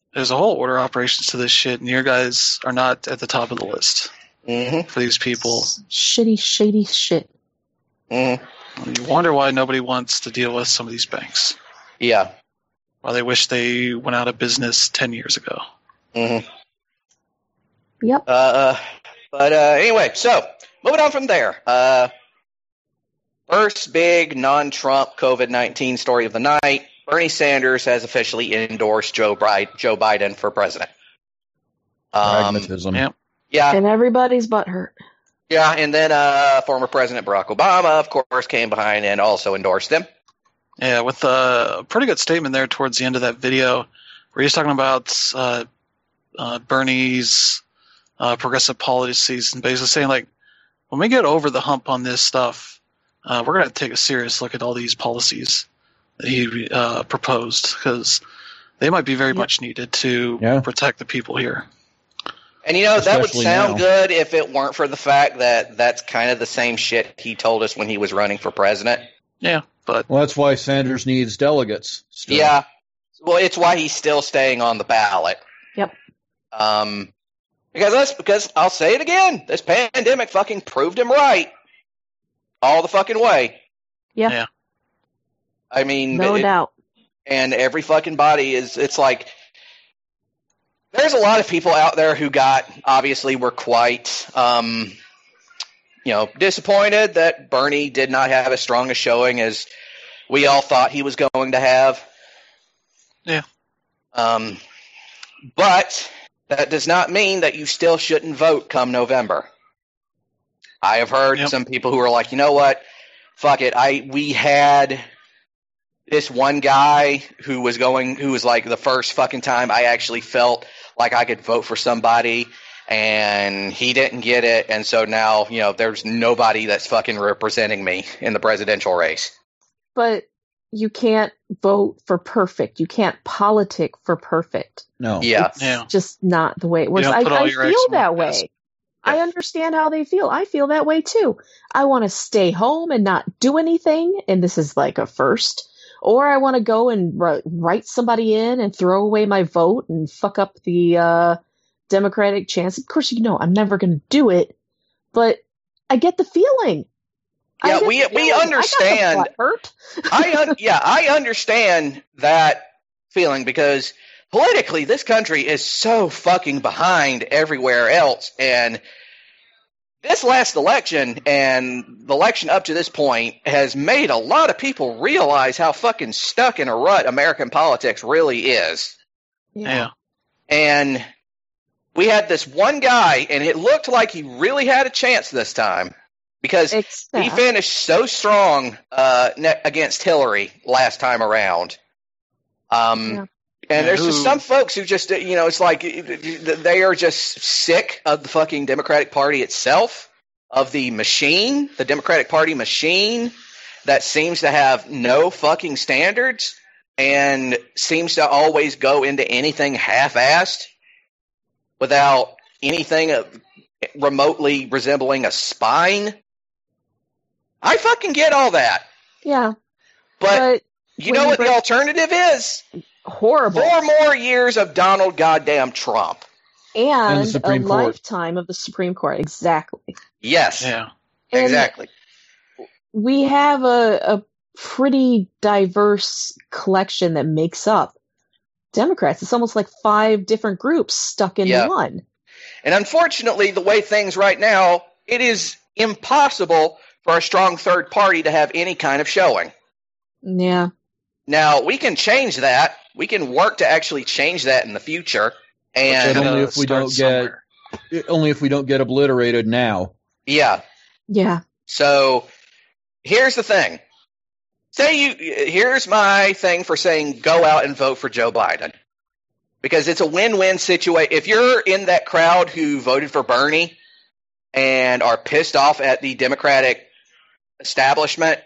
there's a whole order of operations to this shit, and your guys are not at the top of the list Mm-hmm. for these people. Shitty, shady shit. Mm-hmm. You wonder why nobody wants to deal with some of these banks. Yeah. Why they wish they went out of business ten years ago. Mm-hmm. Yep. Uh, but uh, anyway, so moving on from there. Uh, first big non-Trump COVID nineteen story of the night. Bernie Sanders has officially endorsed Joe, Biden, Joe Biden for president. Um, Pragmatism. yeah. yeah, And everybody's butt hurt. yeah, and then uh, former President Barack Obama, of course, came behind and also endorsed him. Yeah, with a pretty good statement there towards the end of that video, where he's talking about uh, uh, Bernie's uh, progressive policies and basically saying, like, when we get over the hump on this stuff, uh, we're going to take a serious look at all these policies that he uh, proposed, because they might be very Yep. much needed to Yeah. protect the people here. And, you know, that would Especially sound now. good if it weren't for the fact that that's kind of the same shit he told us when he was running for president. Yeah, but Well, that's why Sanders needs delegates. Still. Yeah. Well, it's why he's still staying on the ballot. Yep. Um, because that's because I'll say it again. This pandemic fucking proved him right. All the fucking way. Yeah. Yeah. I mean, No it- doubt. and every fucking body is, it's like, there's a lot of people out there who got, obviously were quite, um, you know, disappointed that Bernie did not have as strong a showing as we all thought he was going to have. Yeah. Um, but that does not mean that you still shouldn't vote come November. I have heard Yep. some people who are like, you know what? Fuck it. I, we had this one guy who was going, who was like the first fucking time I actually felt like I could vote for somebody, and he didn't get it, and so now, you know, there's nobody that's fucking representing me in the presidential race. But you can't vote for perfect. You can't politic for perfect. No. Yeah. It's Yeah. just not the way it works. don't I, put all I your eggs feel in one that basket. way. I understand how they feel. I feel that way too. I want to stay home and not do anything, and this is like a first. Or I want to go and write, write somebody in and throw away my vote and fuck up the uh, Democratic chance. Of course, you know I'm never going to do it, but I get the feeling. I Yeah, get we- the we feeling. I got the understand. butt hurt. I un- yeah, I understand that feeling because politically this country is so fucking behind everywhere else, and this last election and the election up to this point has made a lot of people realize how fucking stuck in a rut American politics really is. yeah. And we had this one guy, and it looked like he really had a chance this time because Except, he finished so strong uh, ne- against Hillary last time around. Um, Yeah. And Yeah, there's just who- some folks who just, you know, it's like they are just sick of the fucking Democratic Party itself, of the machine, the Democratic Party machine that seems to have no fucking standards and seems to always go into anything half-assed without anything remotely resembling a spine. I fucking get all that. yeah, But, but you when know you what break- the alternative is? horrible. Four more years of Donald goddamn Trump. And, And the Supreme a Court. lifetime of the Supreme Court. Exactly. Yes, Yeah. And exactly. we have a, a pretty diverse collection that makes up Democrats. It's almost like five different groups stuck into Yeah. one. And unfortunately, the way things right now, it is impossible for a strong third party to have any kind of showing. Yeah. Now, we can change that. We can work to actually change that in the future. But And only Uh, if we start don't get somewhere. only if we don't get obliterated now. yeah, Yeah. so here's the thing. Say you here's my thing for saying go out and vote for Joe Biden. Because it's a win-win situation. If you're in that crowd who voted for Bernie and are pissed off at the Democratic establishment,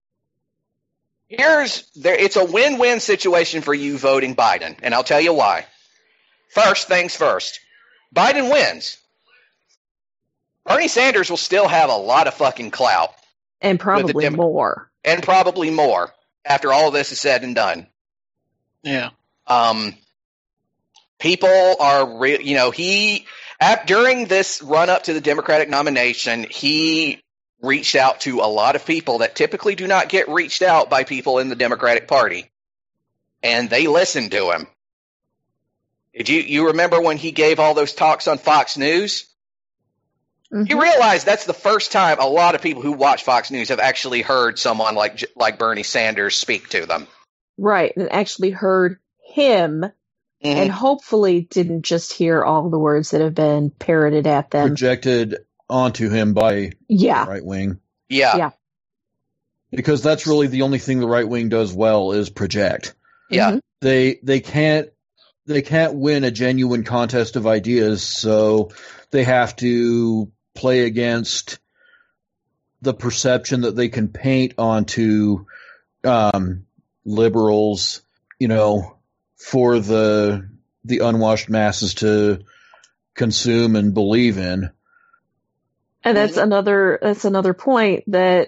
here's there it's a win-win situation for you voting Biden, and I'll tell you why. First things first. Biden wins. Bernie Sanders will still have a lot of fucking clout, And probably Dem- more. and probably more after all of this is said and done. Yeah. Um, people are real. You know, he at, during this run up to the Democratic nomination, he reached out to a lot of people that typically do not get reached out by people in the Democratic Party, and they listened to him. Did you you remember when he gave all those talks on Fox News? Mm-hmm. You realize that's the first time a lot of people who watch Fox News have actually heard someone like like Bernie Sanders speak to them. Right, and actually heard him, mm-hmm. and hopefully didn't just hear all the words that have been parroted at them. Projected onto him by yeah. the right wing. Yeah. Yeah. Because that's really the only thing the right wing does well is project. Yeah. Mm-hmm. They they can't they can't win a genuine contest of ideas, so they have to play against the perception that they can paint onto um, liberals, you know, for the the unwashed masses to consume and believe in. And that's another that's another point that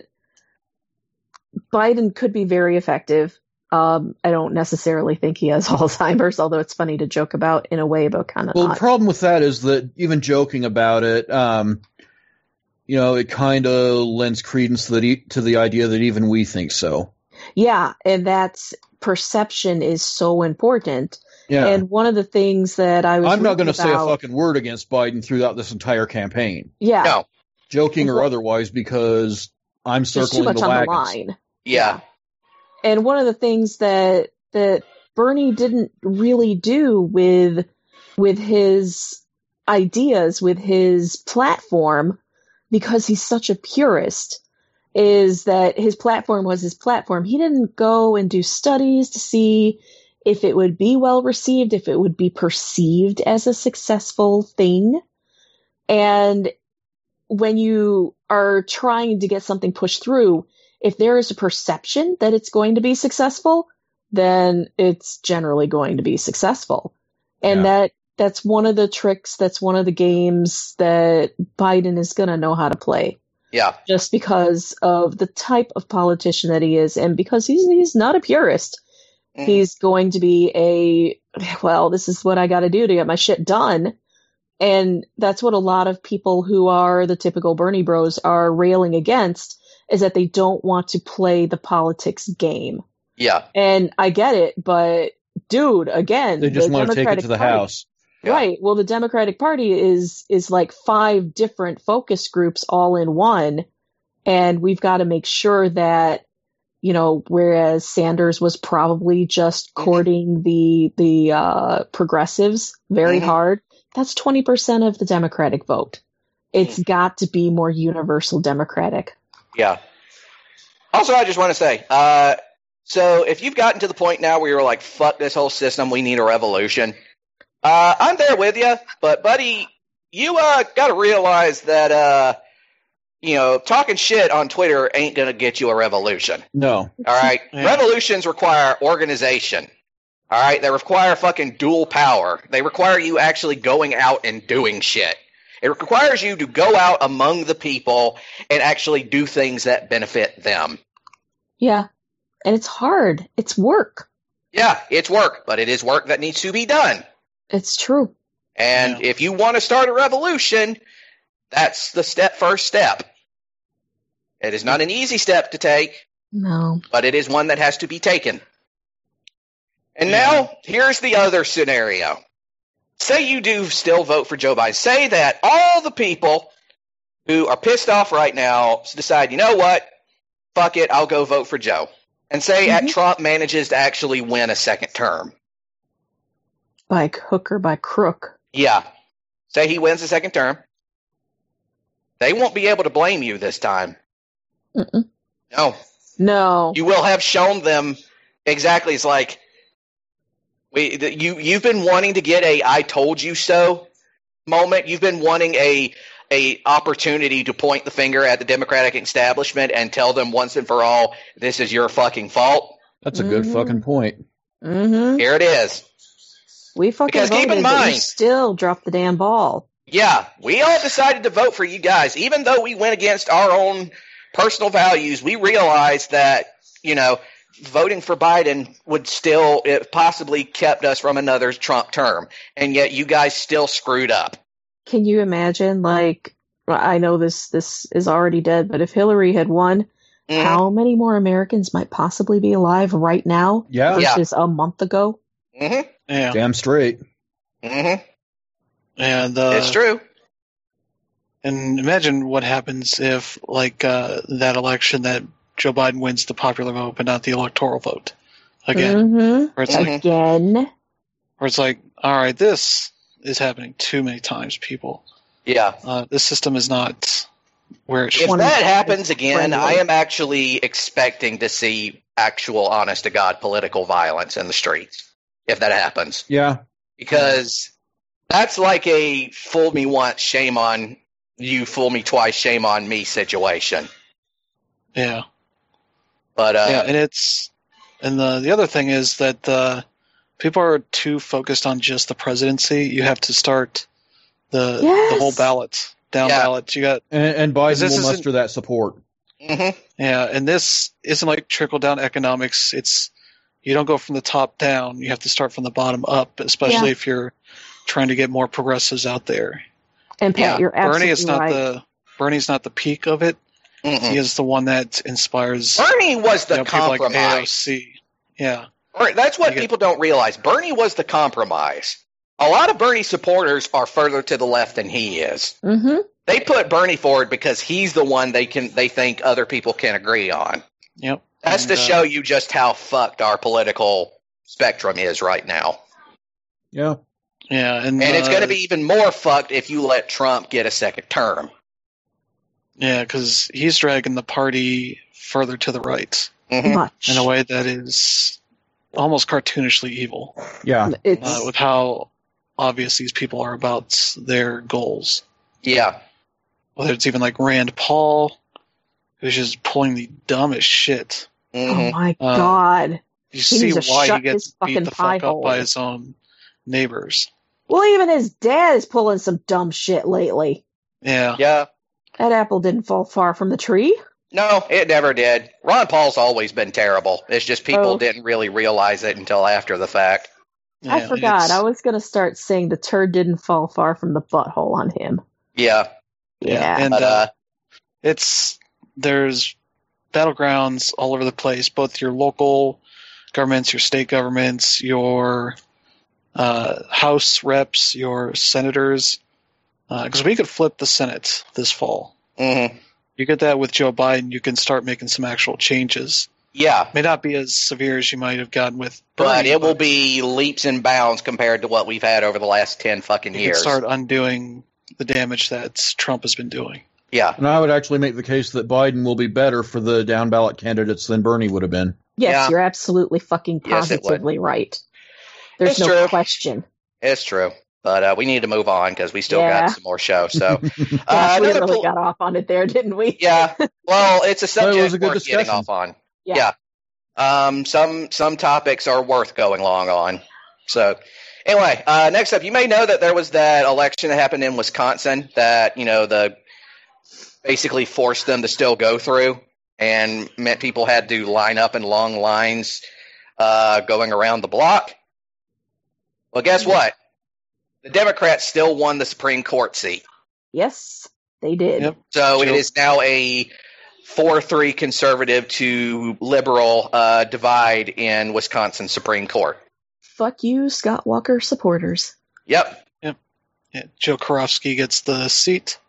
Biden could be very effective. Um, I don't necessarily think he has Alzheimer's, although it's funny to joke about in a way, but kind of well, not. The problem with that is that even joking about it, um, you know, it kind of lends credence to the, to the idea that even we think so. Yeah, and that's perception is so important. Yeah. And one of the things that I was I'm not going to say a about, fucking word against Biden throughout this entire campaign. Yeah. No. Joking or otherwise, because I'm There's circling too much the on wagons. the line. Yeah. And one of the things that that Bernie didn't really do with with his ideas, with his platform, because he's such a purist, is that his platform was his platform. He didn't go and do studies to see if it would be well received, if it would be perceived as a successful thing. And when you are trying to get something pushed through, if there is a perception that it's going to be successful, then it's generally going to be successful. And Yeah. that that's one of the tricks, that's one of the games that Biden is going to know how to play. Yeah. Just because of the type of politician that he is, and because he's he's not a purist. Mm. He's going to be a, well, this is what I got to do to get my shit done. And that's what a lot of people who are the typical Bernie bros are railing against, is that they don't want to play the politics game. Yeah. And I get it, but dude, again, They just the want to take it Democratic to the Party, House. Yeah. Right. Well, the Democratic Party is is like five different focus groups all in one. And we've got to make sure that, you know, whereas Sanders was probably just courting mm-hmm. the the uh, progressives very mm-hmm. hard, that's twenty percent of the Democratic vote. It's mm-hmm. got to be more universal Democratic. Yeah. Also, I just want to say, uh, so if you've gotten to the point now where you're like, fuck this whole system, we need a revolution, uh, I'm there with you. But, buddy, you uh, got to realize that, uh, you know, talking shit on Twitter ain't going to get you a revolution. No. All right? Yeah. Revolutions require organization. All right? They require fucking dual power. They require you actually going out and doing shit. It requires you to go out among the people and actually do things that benefit them. Yeah. And it's hard. It's work. Yeah, it's work, but it is work that needs to be done. It's true. And Yeah. if you want to start a revolution, that's the step first step. It is not an easy step to take, No. but it is one that has to be taken. And Yeah. now, here's the other scenario. Say you do still vote for Joe Biden. Say that all the people who are pissed off right now decide, you know what? Fuck it, I'll go vote for Joe. And say Mm-hmm. at Trump manages to actually win a second term. By hook or by crook. Yeah. Say he wins a second term. They won't be able to blame you this time. Mm-mm. No. No. You will have shown them exactly. It's like, we, the, you, you've been wanting to get a I told you so moment. You've been wanting a a opportunity to point the finger at the Democratic establishment and tell them once and for all, this is your fucking fault. That's a good Mhm. fucking point. Mm-hmm. Here it is. We fucking Because keep voted, in but you mind- still dropped the damn ball. Yeah, we all decided to vote for you guys. Even though we went against our own personal values, we realized that, you know, voting for Biden would still it possibly kept us from another Trump term, and yet you guys still screwed up. Can you imagine, like, I know this this is already dead, but if Hillary had won, mm-hmm. how many more Americans might possibly be alive right now yeah. versus yeah. a month ago? Mm-hmm. Yeah. Damn straight. Mm-hmm. And uh, it's true. And imagine what happens if, like, uh, that election that Joe Biden wins the popular vote, but not the electoral vote again. Mm-hmm. Where it's mm-hmm. like, again. Where it's like, all right, this is happening too many times, people. Yeah. Uh, this system is not where it should If be. that happens again, friendly. I am actually expecting to see actual, honest to God, political violence in the streets. If that happens. Yeah. Because that's like a fool me once, shame on you, fool me twice, shame on me situation. Yeah. But uh, yeah, and it's and the the other thing is that uh, people are too focused on just the presidency. You have to start the yes. the whole ballot down yeah. ballot. You got and, and Biden will muster that support. Mm-hmm. Yeah, and this isn't like trickle down economics. It's you don't go from the top down. You have to start from the bottom up, especially yeah. if you're trying to get more progressives out there. And Pat, yeah. you're absolutely Bernie is not right. the Bernie's not the peak of it. Mm-mm. He is the one that inspires. Bernie was the you know, people like compromise. A O C. Yeah. That's what You get- people don't realize. Bernie was the compromise. A lot of Bernie supporters are further to the left than he is. Mm-hmm. They put Bernie forward because he's the one they can they think other people can agree on. Yep. That's And, to uh, show you just how fucked our political spectrum is right now. Yeah. Yeah, and, And it's uh, going to be even more fucked if you let Trump get a second term. Yeah, because he's dragging the party further to the right Mm-hmm. Much. in a way that is almost cartoonishly evil, Yeah. It's uh, with how obvious these people are about their goals. Yeah. Whether it's even like Rand Paul, who's just pulling the dumbest shit. oh Mm-hmm. my Uh, god. You He see needs to why he shut gets his beat fucking the pie fuck up by hole. his own neighbors. Well, even his dad is pulling some dumb shit lately. Yeah. Yeah. That apple didn't fall far from the tree. No, it never did. Ron Paul's always been terrible. It's just people Oh. didn't really realize it until after the fact. I Yeah, forgot. it's- I was going to start saying the turd didn't fall far from the butthole on him. Yeah. Yeah. And But, uh, uh, it's there's battlegrounds all over the place, both your local governments, your state governments, your uh, House reps, your senators. Because we could flip the Senate this fall. mhm. You get that with Joe Biden, you can start making some actual changes. Yeah. May not be as severe as you might have gotten with But Bernie, it will be leaps and bounds compared to what we've had over the last ten fucking you years. can start undoing the damage that Trump has been doing. Yeah. And I would actually make the case that Biden will be better for the down ballot candidates than Bernie would have been. Yes, Yeah. you're absolutely fucking Yes, it would. positively right. There's It's no true. question. It's true. But uh, we need to move on because we still Yeah. got some more show. So, Gosh, uh, we another really pol- got off on it there, didn't we? yeah. Well, it's a Well, subject it was a good worth getting discussion. off on. Yeah. Yeah. Um, some some topics are worth going long on. So, anyway, uh, next up, you may know that there was that election that happened in Wisconsin that you know the basically forced them to still go through and meant people had to line up in long lines uh, going around the block. Well, guess what? The Democrats still won the Supreme Court seat. Yes, they did. Yep. So it Sure. is now a four three conservative to liberal uh, divide in Wisconsin Supreme Court. Fuck you, Scott Walker supporters. Yep. Yeah, Joe Karofsky gets the seat.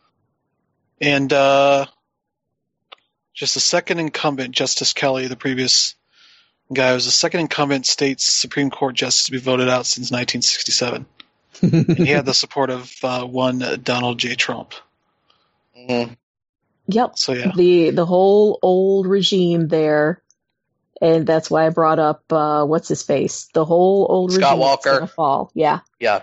And uh, just the second incumbent, Justice Kelly, the previous guy, was the second incumbent state's Supreme Court justice to be voted out since nineteen sixty-seven. And he had the support of uh, one uh, Donald J. Trump. Mhm. Yep. So, yeah. The the whole old regime there, and that's why I brought up uh, what's his face. The whole old Scott regime is Walker. gonna fall. Yeah. Yeah.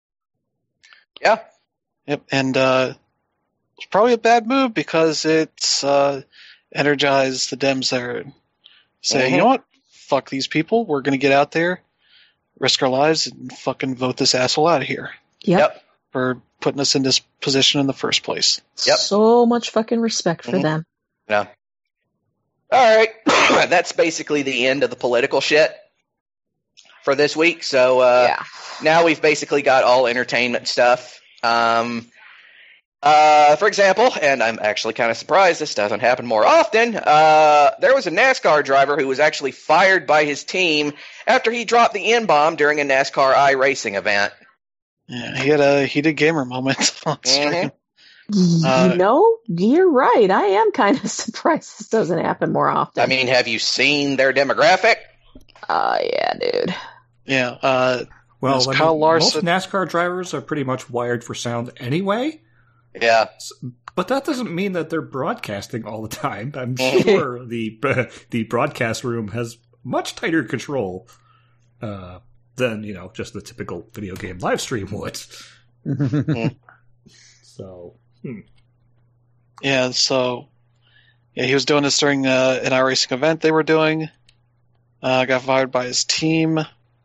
Yeah. Yep, and uh, it's probably a bad move because it's uh, energized the Dems there. Say, Mhm. you know what? Fuck these people. We're going to get out there, risk our lives, and fucking vote this asshole out of here Yep. Yep. for putting us in this position in the first place. Yep. So much fucking respect for Mhm. them. Yeah. All right, that's basically the end of the political shit for this week. So uh, Yeah. now we've basically got all entertainment stuff. Um, uh, for example, and I'm actually kind of surprised this doesn't happen more often, uh, there was a NASCAR driver who was actually fired by his team after he dropped the N-bomb during a NASCAR iRacing event. Yeah, he had a heated gamer moment on stream. You Uh, know, you're right. I am kind of surprised this doesn't happen more often. I mean, have you seen their demographic? uh, yeah, dude. Yeah, uh, Well, There's I mean, Kyle Larson. most NASCAR drivers are pretty much wired for sound anyway, Yeah. but that doesn't mean that they're broadcasting all the time. I'm Mhm. sure the the broadcast room has much tighter control uh, than you know just the typical video game live stream would. So, hmm. yeah, so yeah, he was doing this during uh, an iRacing event they were doing. Uh, got fired by his team,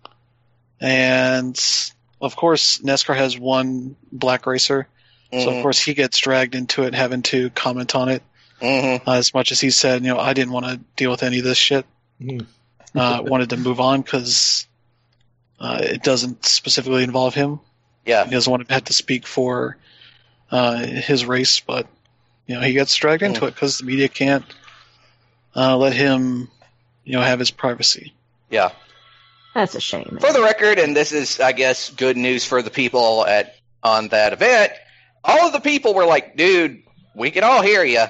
and of course, NASCAR has one black racer, so Mhm. of course he gets dragged into it, having to comment on it. Mhm. Uh, as much as he said, you know, I didn't want to deal with any of this shit. Hmm. Uh, wanted to move on because uh, it doesn't specifically involve him. Yeah. He doesn't want to have to speak for uh, his race, but you know he gets dragged into it because the media can't uh, let him, you know, have his privacy. Yeah. That's a shame. man. For the record, and this is, I guess, good news for the people at on that event, all of the people were like, dude, we can all hear you.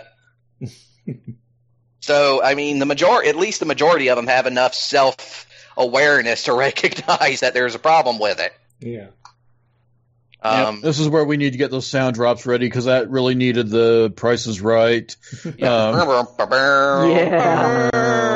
So, I mean, the majority, at least the majority of them have enough self-awareness to recognize that there's a problem with it. Yeah. Um, This is where we need to get those sound drops ready because that really needed the Price is Right. Um, Yeah.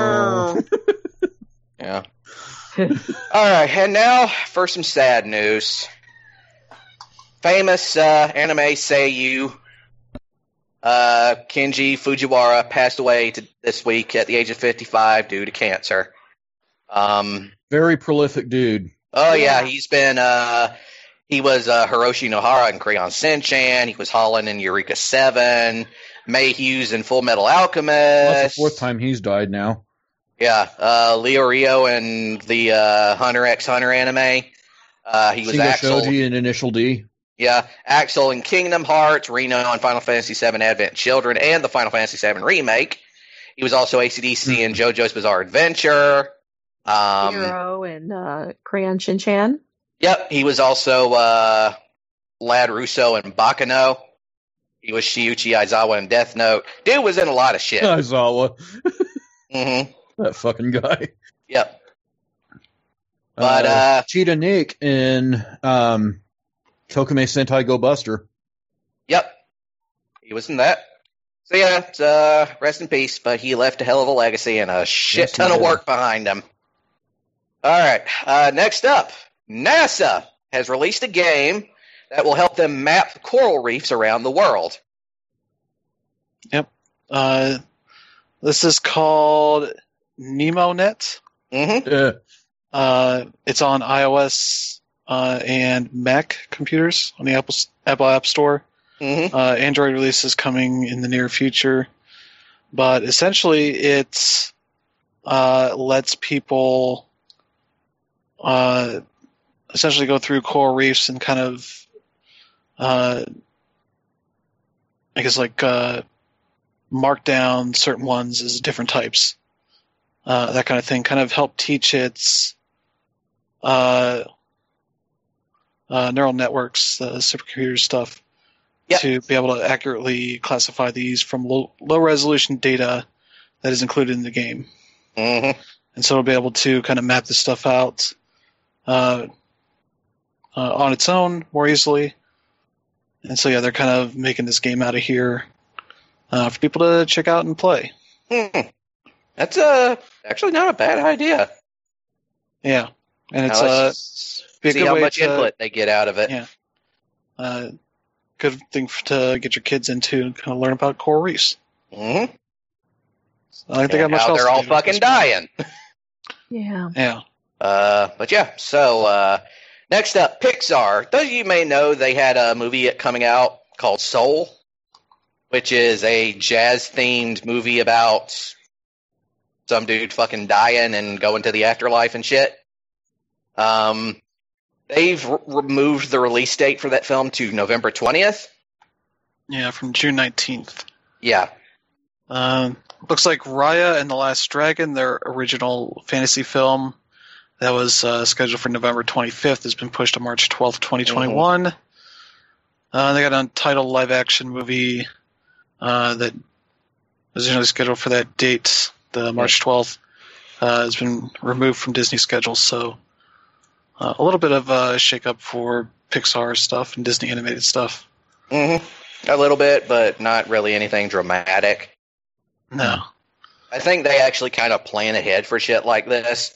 Yeah. All right, and now for some sad news. Famous uh, anime seiyuu uh, Kenji Fujiwara passed away to this week at the age of fifty-five due to cancer. Um, very prolific dude. oh yeah, Yeah. he's been uh, he was uh, Hiroshi Nohara in Crayon Shinchan. He was Holland in Eureka Seven. May Hughes in Full Metal Alchemist. That's the fourth time he's died now. Yeah, uh, Leo Rio in the uh, Hunter x Hunter anime. Uh, he was Shingo Axel. Shoji and Initial D. Yeah, Axel in Kingdom Hearts, Reno in Final Fantasy seven Advent Children, and the Final Fantasy seven remake. He was also A C D C in JoJo's Bizarre Adventure. Um, Hero and uh, Crayon Shinchan. yep, he was also uh, Lad Russo in Bakano. He was Shiuchi Aizawa in Death Note. Dude was in a lot of shit. Aizawa. hmm That fucking guy. Yep. But, uh, Cheetah Nick in um, Tokime Sentai Go Buster. Yep. He was in that. So yeah, it's, uh, rest in peace, but he left a hell of a legacy and a shit Yes, he ton of did. work behind him. Alright, uh, next up, NASA has released a game that will help them map coral reefs around the world. Uh, this is called NemoNet. Mm-hmm. Yeah. Uh, it's on iOS uh, and Mac computers on the Apple Apple App Store. Mm-hmm. Uh, Android release is coming in the near future, but essentially it uh, lets people uh, essentially go through coral reefs and kind of, uh, I guess, like uh, mark down certain ones as different types, uh, that kind of thing. Kind of help teach its uh, uh, neural networks, the supercomputer stuff. Yep. To be able to accurately classify these from low, low resolution data that is included in the game. Mm-hmm. And so it'll be able to kind of map this stuff out uh, uh, on its own more easily. And so, yeah, they're kind of making this game out of here uh, for people to check out and play. Hmm. That's uh, actually not a bad idea. Yeah. And it's Now uh, let's be a see good how way much to- input they get out of it. Yeah. uh, good thing f- to get your kids into and kind of learn about coral reefs. Mm-hmm. I don't think they got And much how else they're to all do. fucking dying. Yeah. Yeah. Uh, but yeah, so uh, next up, Pixar. Those of you may know they had a movie coming out called Soul, which is a jazz-themed movie about some dude fucking dying and going to the afterlife and shit. Um, they've r- removed the release date for that film to November twentieth. Yeah, from June nineteenth. Yeah. Um, looks like Raya and the Last Dragon, their original fantasy film that was uh, scheduled for November twenty-fifth, has been pushed to March twelfth, twenty twenty-one. Mm-hmm. Uh, they got an untitled live-action movie uh, that was originally scheduled for that date, the March twelfth, uh, has been removed from Disney's schedule, so uh, a little bit of a shake-up for Pixar stuff and Disney animated stuff. Mm-hmm. A little bit, but not really anything dramatic. No. I think they actually kind of plan ahead for shit like this.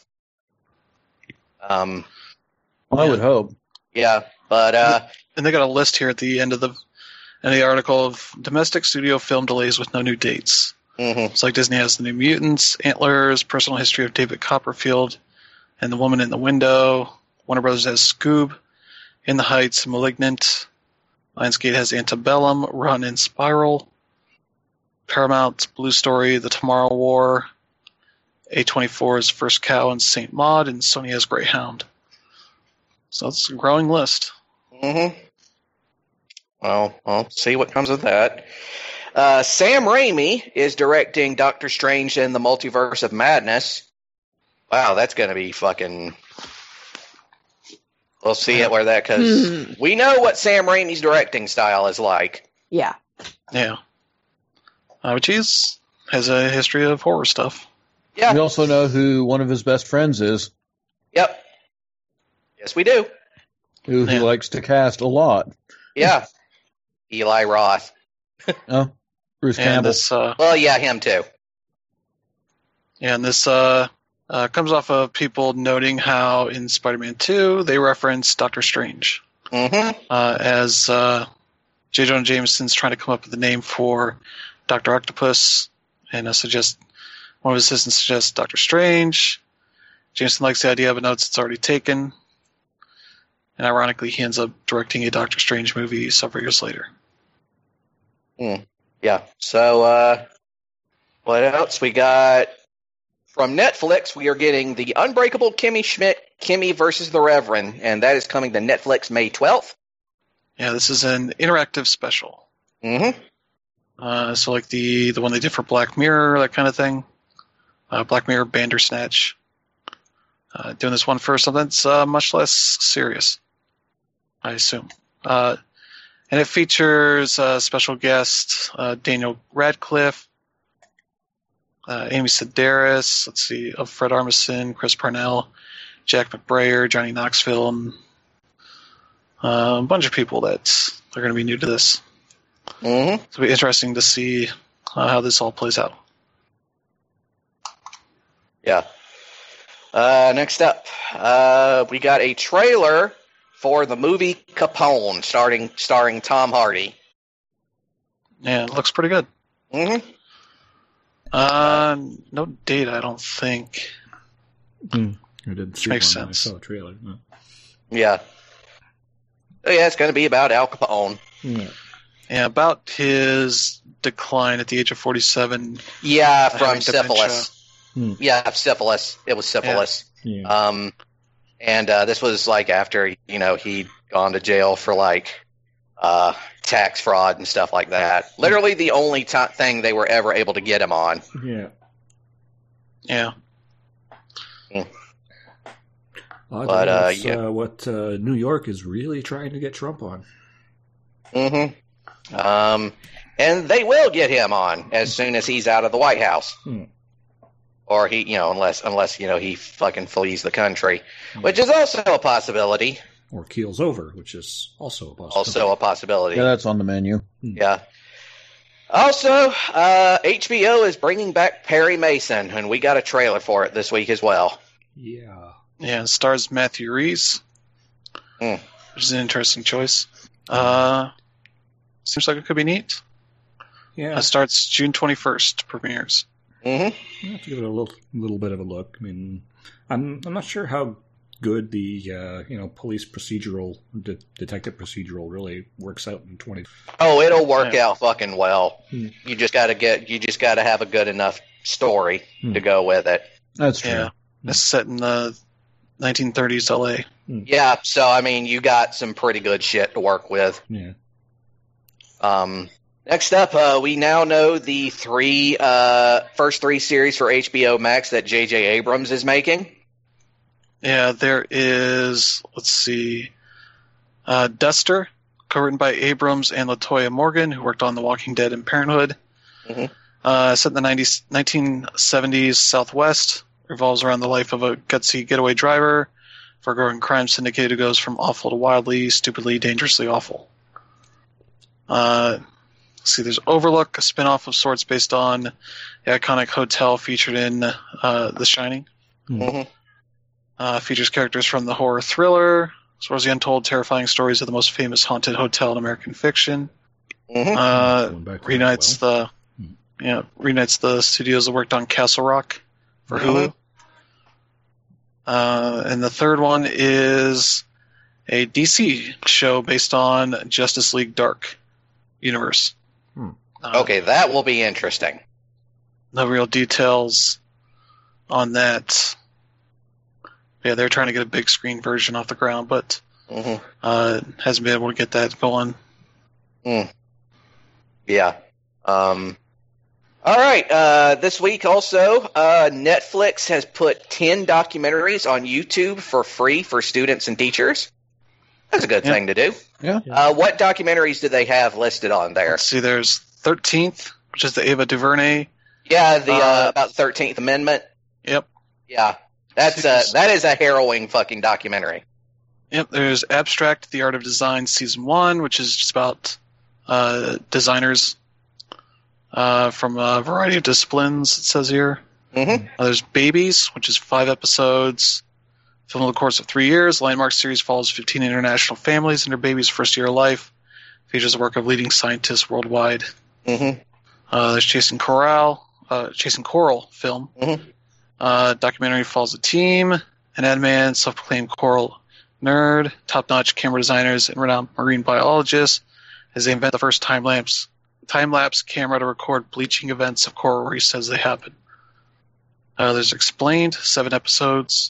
Um, well, I would hope. Yeah, but... Uh, and they got a list here at the end of the, end of the article of domestic studio film delays with no new dates. Mm-hmm. It's like Disney has The New Mutants, Antlers, Personal History of David Copperfield, and The Woman in the Window. Warner Brothers has Scoob, In the Heights, Malignant. Lionsgate has Antebellum, Run, and Spiral. Paramount's Blue Story, The Tomorrow War. A twenty-four's First Cow and Saint Maud, and Sony has Greyhound. So it's a growing list. Mm-hmm. Well, I'll see what comes of that. Uh, Sam Raimi is directing Doctor Strange in the Multiverse of Madness. Wow, that's going to be fucking... We'll see it where that, because Hmm. we know what Sam Raimi's directing style is like. Yeah. Yeah. Uh, which he's, has a history of horror stuff. Yeah. We also know who one of his best friends is, Yep. Yes, we do. who he Yeah. likes to cast a lot. Yeah. Eli Roth. Oh, Bruce And Campbell. this, uh, Well, yeah, him too. yeah, and this uh, uh, comes off of people noting how in Spider-Man two they reference Doctor Strange Mm-hmm. uh, as uh, J. Jonah Jameson's trying to come up with a name for Doctor Octopus, and uh, suggest one of his assistants suggests Doctor Strange. Jameson likes the idea, but notes it's already taken. And ironically, he ends up directing a Doctor Strange movie several years later. Yeah. So, uh, what else? We got from Netflix, we are getting The Unbreakable Kimmy Schmidt, Kimmy versus the Reverend, and that is coming to Netflix May twelfth. Yeah, this is an interactive special. Mm-hmm. Uh, so like the, the one they did for Black Mirror, that kind of thing. Uh, Black Mirror Bandersnatch. Uh, doing this one for something that's uh, much less serious, I assume. Uh, and it features uh, special guest uh, Daniel Radcliffe, uh, Amy Sedaris, let's see, of Fred Armisen, Chris Parnell, Jack McBrayer, Johnny Knoxville, and uh, a bunch of people that are going to be new to this. Mm-hmm. It'll be interesting to see uh, how this all plays out. Yeah. Uh, next up, uh, we got a trailer for the movie Capone, starting starring Tom Hardy. Yeah, it looks pretty good. Mm-hmm. Uh, no date, I don't think. Hmm. I didn't see Makes one when I sense. saw a trailer. No. Yeah. Oh, yeah, it's going to be about Al Capone. Yeah. Yeah, about his decline at the age of forty-seven. Yeah, Uh, from having syphilis. Hmm. Yeah, syphilis. It was syphilis. Yeah. Um, and uh, this was like after, you know, he'd gone to jail for like uh, tax fraud and stuff like that. Literally the only t- thing they were ever able to get him on. Yeah. Yeah. Well, I But, think uh, that's yeah. uh, what uh, New York is really trying to get Trump on. Mm-hmm. Um, and they will get him on as soon as he's out of the White House. Hmm. Or he, you know, unless, unless, you know, he fucking flees the country, which is also a possibility. Or keels over, which is also a possibility. Also a possibility. Yeah, that's on the menu. Yeah. Also, uh, H B O is bringing back Perry Mason, and we got a trailer for it this week as well. Yeah. Yeah, it stars Matthew Reese, Mm. which is an interesting choice. Uh, seems like it could be neat. Yeah. It starts June twenty-first, premieres. Mm-hmm. I have to give it a little, little bit of a look. I mean, I'm, I'm not sure how good the, uh, you know, police procedural, de- detective procedural really works out in twenty. Oh, it'll work Yeah. out fucking well. Hmm. You just gotta get, you just gotta have a good enough story hmm. to go with it. That's true. Yeah, it's set in the nineteen thirties L A. Yeah, so I mean, you got some pretty good shit to work with. Yeah. Um, next up, uh, we now know the three uh, first three series for H B O Max that J J Abrams is making. Yeah, there is. Let's see, uh, Duster, co-written by Abrams and LaToya Morgan, who worked on The Walking Dead and Parenthood. Mm-hmm. Uh, set in the nineties, nineteen seventies Southwest, revolves around the life of a gutsy getaway driver for a growing crime syndicate who goes from awful to wildly, stupidly, dangerously awful. Uh, let's see, there's Overlook, a spin-off of sorts based on the iconic hotel featured in uh, The Shining. Mm-hmm. Uh, features characters from the horror thriller, as well as the untold, terrifying stories of the most famous haunted hotel in American fiction. Mm-hmm. Uh, reunites well. the, yeah, reunites the studios that worked on Castle Rock for mm-hmm. Hulu. Uh, and the third one is a D C show based on Justice League Dark universe. Hmm. Uh, Okay, that will be interesting. No real details on that. Yeah, they're trying to get a big screen version off the ground, but Mm-hmm. uh, hasn't been able to get that going. Mm. Yeah. Um, all right. Uh, this week also, uh, Netflix has put ten documentaries on YouTube for free for students and teachers. That's a good Yeah. thing to do. Yeah. Uh, what documentaries do they have listed on there? Let's see, there's thirteenth, which is the Ava DuVernay. Yeah, the uh, Uh, about thirteenth Amendment. Yep. Yeah, that's a that is a harrowing fucking documentary. Yep, there's Abstract, The Art of Design, Season one, which is just about uh, designers uh, from a variety of disciplines, it says here. Mm-hmm. Uh, there's Babies, which is five episodes, filmed over the course of three years. Landmark series follows fifteen international families in their baby's first year of life. Features the work of leading scientists worldwide. Mm-hmm. Uh, there's Chasing Coral, uh, Chasing Coral film. Mm-hmm. Uh, documentary follows a team, an ad man, self-proclaimed coral nerd, top-notch camera designers, and renowned marine biologists as they invent the first time-lapse time-lapse camera to record bleaching events of coral reefs as they happen. Uh, there's Explained, seven episodes.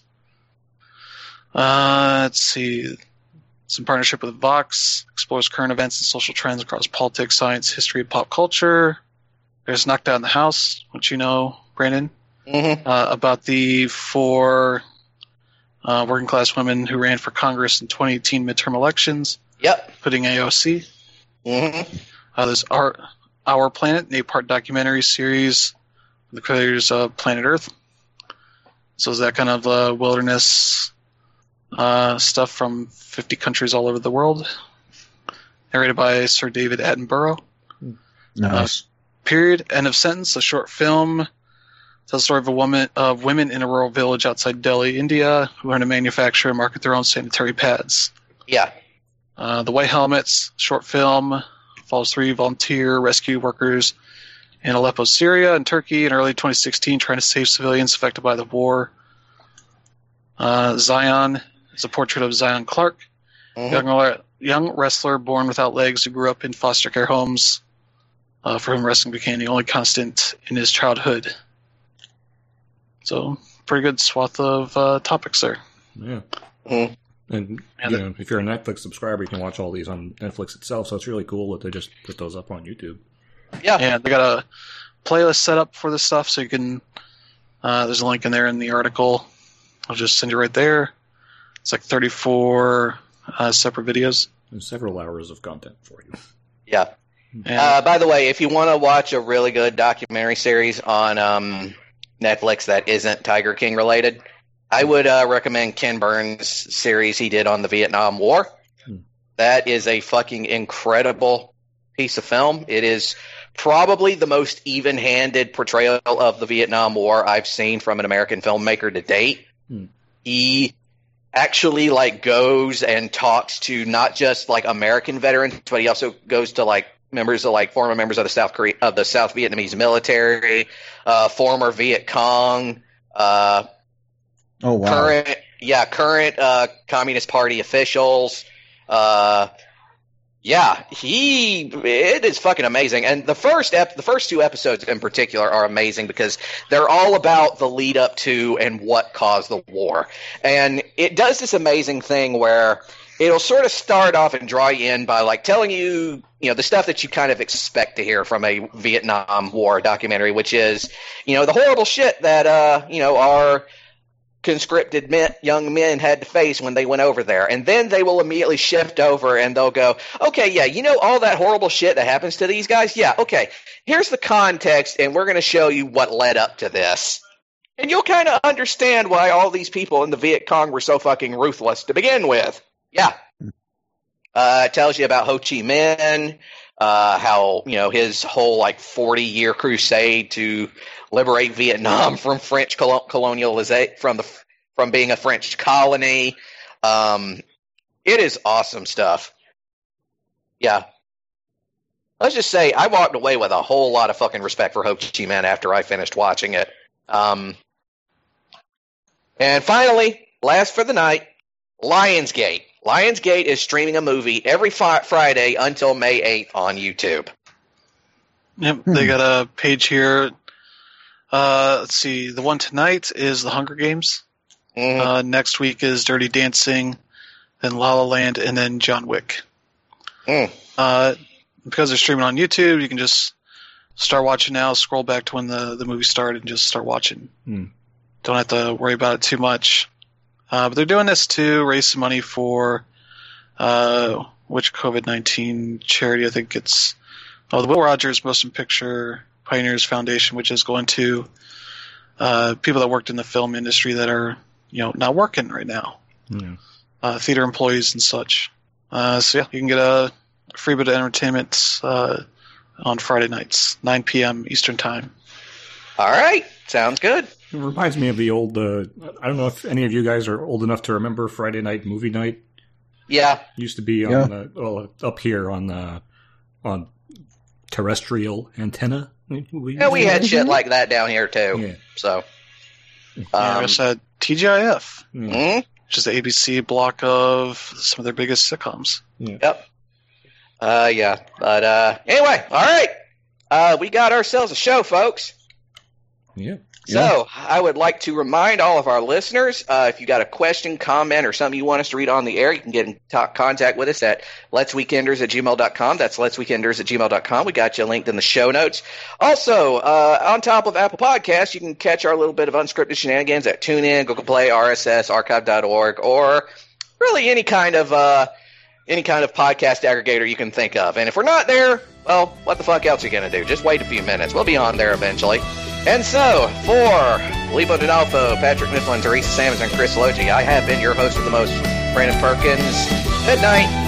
Uh, let's see. It's in partnership with Vox, explores current events and social trends across politics, science, history, and pop culture. There's Knocked Down the House, which you know, Brandon, Mm-hmm. uh, about the four uh, working class women who ran for Congress in twenty eighteen midterm elections, Yep. putting A O C. Mm-hmm. Uh, there's Our, Our Planet, an eight-part documentary series with the creators of Planet Earth. So is that kind of uh, wilderness uh, stuff from fifty countries all over the world. Narrated by Sir David Attenborough. Nice. Uh, Period. End of Sentence, a short film. Tells the story of a woman of women in a rural village outside Delhi, India, who learn to manufacture and market their own sanitary pads. Yeah. Uh, the White Helmets, short film, follows three volunteer rescue workers in Aleppo, Syria, and Turkey in early twenty sixteen, trying to save civilians affected by the war. Uh, Zion is a portrait of Zion Clark, Mm-hmm. young, young wrestler born without legs who grew up in foster care homes, uh, for whom wrestling became the only constant in his childhood. So, pretty good swath of uh, topics there. Yeah. Mm-hmm. And And you the- know, if you're a Netflix subscriber, you can watch all these on Netflix itself. So it's really cool that they just put those up on YouTube. Yeah. And they got a playlist set up for this stuff, so you can. Uh, there's a link in there in the article. I'll just send you right there. It's like thirty-four uh, separate videos. And several hours of content for you. Yeah. And Uh, by the way, if you want to watch a really good documentary series on um, Netflix that isn't Tiger King related, I would uh, recommend Ken Burns' series he did on the Vietnam War. Hmm. That is a fucking incredible piece of film. It is probably the most even-handed portrayal of the Vietnam War I've seen from an American filmmaker to date. Hmm. He actually like goes and talks to not just like American veterans, but he also goes to like members of like former members of the South Korea of the South Vietnamese military, uh, former Viet Cong, uh, Oh wow. current yeah current uh, Communist Party officials, uh, Yeah, he it is fucking amazing, and the first ep, the first two episodes in particular are amazing because they're all about the lead up to and what caused the war, and it does this amazing thing where it'll sort of start off and draw you in by like telling you, you know, the stuff that you kind of expect to hear from a Vietnam War documentary, which is, you know, the horrible shit that uh, you know, our conscripted men, young men had to face when they went over there. And then they will immediately shift over and they'll go, okay, yeah, you know all that horrible shit that happens to these guys? Yeah, okay, here's the context, and we're going to show you what led up to this. And you'll kind of understand why all these people in the Viet Cong were so fucking ruthless to begin with. Yeah. Uh, it tells you about Ho Chi Minh, uh, how, you know, his whole, like, forty-year crusade to liberate Vietnam from French colonialization, from the from being a French colony. Um, it is awesome stuff. Yeah. Let's just say I walked away with a whole lot of fucking respect for Ho Chi Minh after I finished watching it. Um, and finally, last for the night, Lionsgate. Lionsgate is streaming a movie every fi- Friday until May eighth on YouTube. Yep, hmm. They got a page here. Uh, let's see. The one tonight is The Hunger Games. Mm. Uh, next week is Dirty Dancing, then La La Land, and then John Wick. Mm. Uh, because they're streaming on YouTube, you can just start watching now, scroll back to when the, the movie started, and just start watching. Mm. Don't have to worry about it too much. Uh, but they're doing this to raise some money for uh, which COVID nineteen charity? I think it's oh, the Will Rogers Motion Picture Pioneers Foundation, which is going to uh, people that worked in the film industry that are, you know, not working right now, yeah. uh, theater employees and such. Uh, so yeah, you can get a free bit of entertainment uh, on Friday nights, nine p.m. Eastern time. All right, sounds good. It reminds me of the old. Uh, I don't know if any of you guys are old enough to remember Friday Night Movie Night. Yeah, used to be on yeah. the, well, up here on the on terrestrial antenna. We, yeah, we had shit like that down here too. Yeah. So, um, yeah, we also had T G I F, yeah. mm-hmm. which is the A B C block of some of their biggest sitcoms. Yeah. Yep. Uh, yeah, but uh, anyway, all right. Uh, we got ourselves a show, folks. Yeah. So, yeah. I would like to remind all of our listeners, uh, if you got a question, comment, or something you want us to read on the air, you can get in t- contact with us at letsweekenders at gmail dot com. That's letsweekenders at gmail dot com. We got you linked in the show notes. Also, uh, on top of Apple Podcasts, you can catch our little bit of unscripted shenanigans at TuneIn, Google Play, R S S, archive dot org, or really any kind of uh, any kind of podcast aggregator you can think of. And if we're not there, well, what the fuck else are you going to do? Just wait a few minutes. We'll be on there eventually. And so, for Filippo D'Onofrio, Patrick Mifflin, Teresa Sammons, and Chris Logie, I have been your host with the most, Brandon Perkins. Good night.